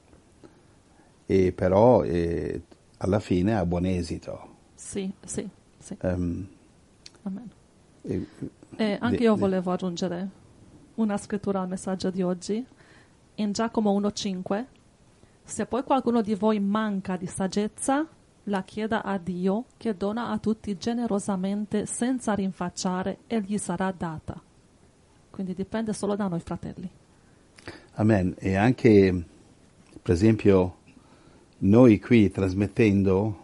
e però eh, alla fine ha buon esito. Sì, sì, sì. Um, Amen. e, E anche de- io de- volevo aggiungere una scrittura al messaggio di oggi. In Giacomo uno cinque. Se poi qualcuno di voi manca di saggezza, la chieda a Dio, che dona a tutti generosamente senza rinfacciare, e gli sarà data. Quindi dipende solo da noi, fratelli. Amen. E anche, per esempio, noi qui trasmettendo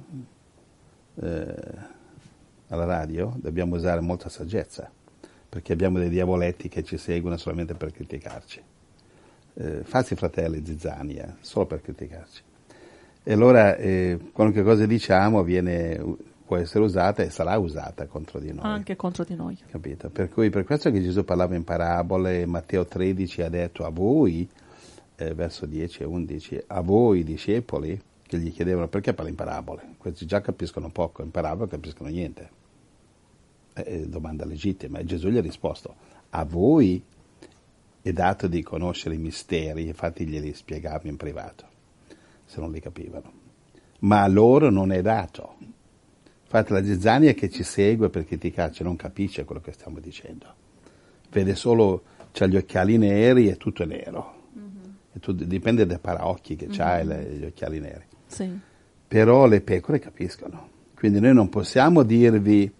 eh, alla radio dobbiamo usare molta saggezza, perché abbiamo dei diavoletti che ci seguono solamente per criticarci. Eh, falsi fratelli zizzania, solo per criticarci. E allora eh, qualunque cosa diciamo viene, può essere usata e sarà usata contro di noi. Anche contro di noi. Capito? Per cui per questo che Gesù parlava in parabole, Matteo tredici ha detto a voi, eh, verso dieci e undici, a voi discepoli, che gli chiedevano perché parla in parabole. Questi già capiscono poco, in parabole capiscono niente. Eh, domanda legittima. E Gesù gli ha risposto, a voi è dato di conoscere i misteri, infatti glieli spiegava in privato, se non li capivano. Ma a loro non è dato. Infatti la zizzania che ci segue per criticarci non capisce quello che stiamo dicendo. Vede solo, c'ha gli occhiali neri e tutto è nero. Mm-hmm. E tu, dipende dai paraocchi che c'hai, mm-hmm. le, gli occhiali neri. Sì. Però le pecore capiscono. Quindi noi non possiamo dirvi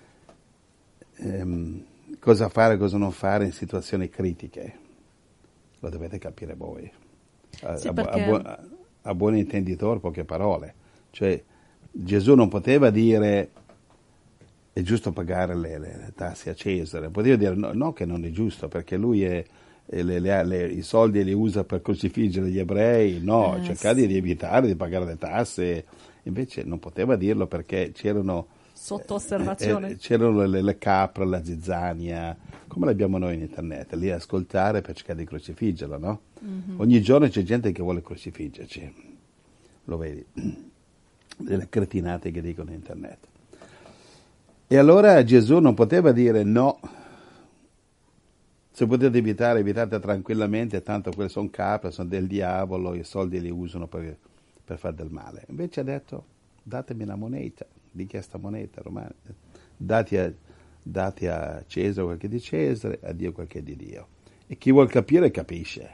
ehm, cosa fare e cosa non fare in situazioni critiche. Lo dovete capire voi. A, Sì, a, perché... a, buon, a buon intenditore poche parole. Cioè Gesù non poteva dire è giusto pagare le, le, le tasse a Cesare, poteva dire no, no che non è giusto, perché lui è, è le, le, le, i soldi li usa per crocifiggere gli ebrei, no, eh, cercare sì. di evitare di pagare le tasse. Invece non poteva dirlo perché c'erano sotto osservazione. Eh, eh, c'erano le, le capre, la zizzania, come l'abbiamo noi in internet, lì a ascoltare per cercare di crocifiggerla, no? Mm-hmm. Ogni giorno c'è gente che vuole crocifiggerci, lo vedi, delle cretinate che dicono in internet. E allora Gesù non poteva dire no, se potete evitare, evitate tranquillamente, tanto quelle sono capre, sono del diavolo, i soldi li usano per, per fare del male. Invece ha detto, datemi una moneta, di chi è sta moneta romana? Dati a, dati a Cesare quel che è di Cesare, a Dio quel che è di Dio. E chi vuol capire capisce.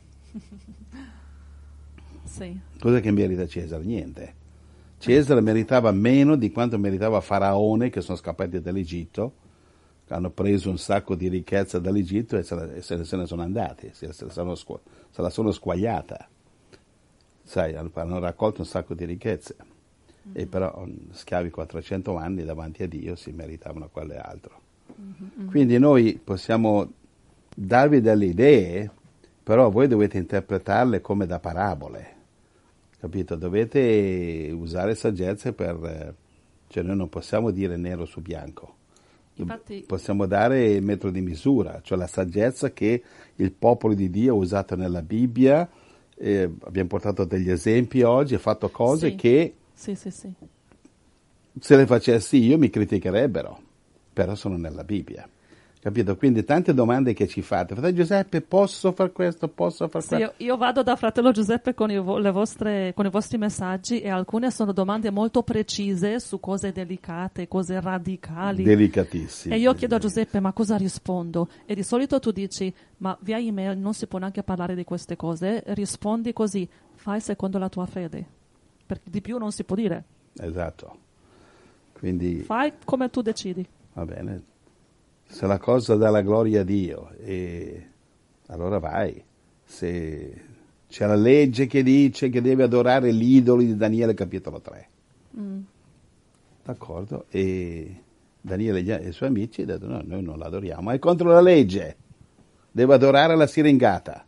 Sì. Cosa che merita Cesare? Niente. Cesare meritava meno di quanto meritava Faraone, che sono scappati dall'Egitto, che hanno preso un sacco di ricchezza dall'Egitto e se, la, e se, se ne sono andati, se, se, sono, se la sono squagliata. Sai, hanno, hanno raccolto un sacco di ricchezze. Mm-hmm. E però schiavi quattrocento anni davanti a Dio si meritavano quello e altro. Mm-hmm. Quindi noi possiamo darvi delle idee, però voi dovete interpretarle come da parabole, capito? Dovete usare saggezza per, cioè noi non possiamo dire nero su bianco. Infatti, possiamo dare il metro di misura, cioè la saggezza che il popolo di Dio ha usato nella Bibbia. Eh, abbiamo portato degli esempi oggi, ha fatto cose sì. che Sì, sì, sì. se le facessi io mi criticherebbero, però sono nella Bibbia. Capito? Quindi tante domande che ci fate. Fratello Giuseppe, posso far questo? Posso far Sì, questo? io, io vado da fratello Giuseppe con i, vo- le vostre, con i vostri messaggi e alcune sono domande molto precise su cose delicate, cose radicali. Delicatissime. E io chiedo a Giuseppe, ma cosa rispondo? E di solito tu dici, ma via email non si può neanche parlare di queste cose. Rispondi così, fai secondo la tua fede. Perché di più non si può dire. Esatto. Quindi, Fai come tu decidi. va bene. Se la cosa dà la gloria a Dio, e allora vai. Se c'è la legge che dice che deve adorare l'idolo di Daniele capitolo tre. Mm. D'accordo? E Daniele e i suoi amici hanno detto no, noi non l'adoriamo, è contro la legge, deve adorare la siringata.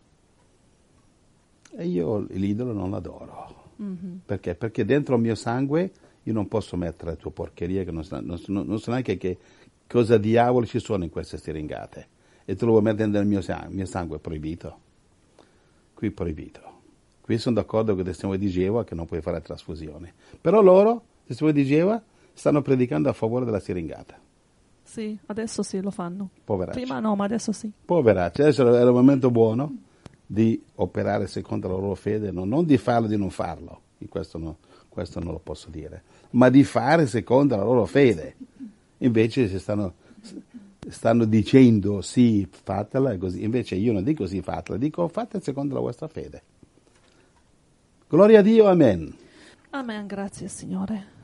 E io l'idolo non l'adoro. Mm-hmm. Perché? Perché dentro il mio sangue io non posso mettere le tue porcherie, che non so, non, so, non so neanche che cosa diavolo ci sono in queste siringate. E tu lo vuoi mettere nel mio sangue, mio sangue è proibito. Qui è proibito. Qui sono d'accordo con i testimoni di Geova che non puoi fare trasfusione. Però loro, i testimoni di Geova, stanno predicando a favore della siringata. Sì, adesso sì, lo fanno. Poveracci. Prima no, ma adesso sì. Poveracci. Adesso era il momento buono di operare secondo la loro fede, no? Non di farlo, di non farlo. Questo, no, questo non lo posso dire. Ma di fare secondo la loro fede. Invece si stanno, stanno dicendo sì, fatela, e così. Invece io non dico sì, fatela, dico fate secondo la vostra fede. Gloria a Dio, amen. Amen, grazie Signore.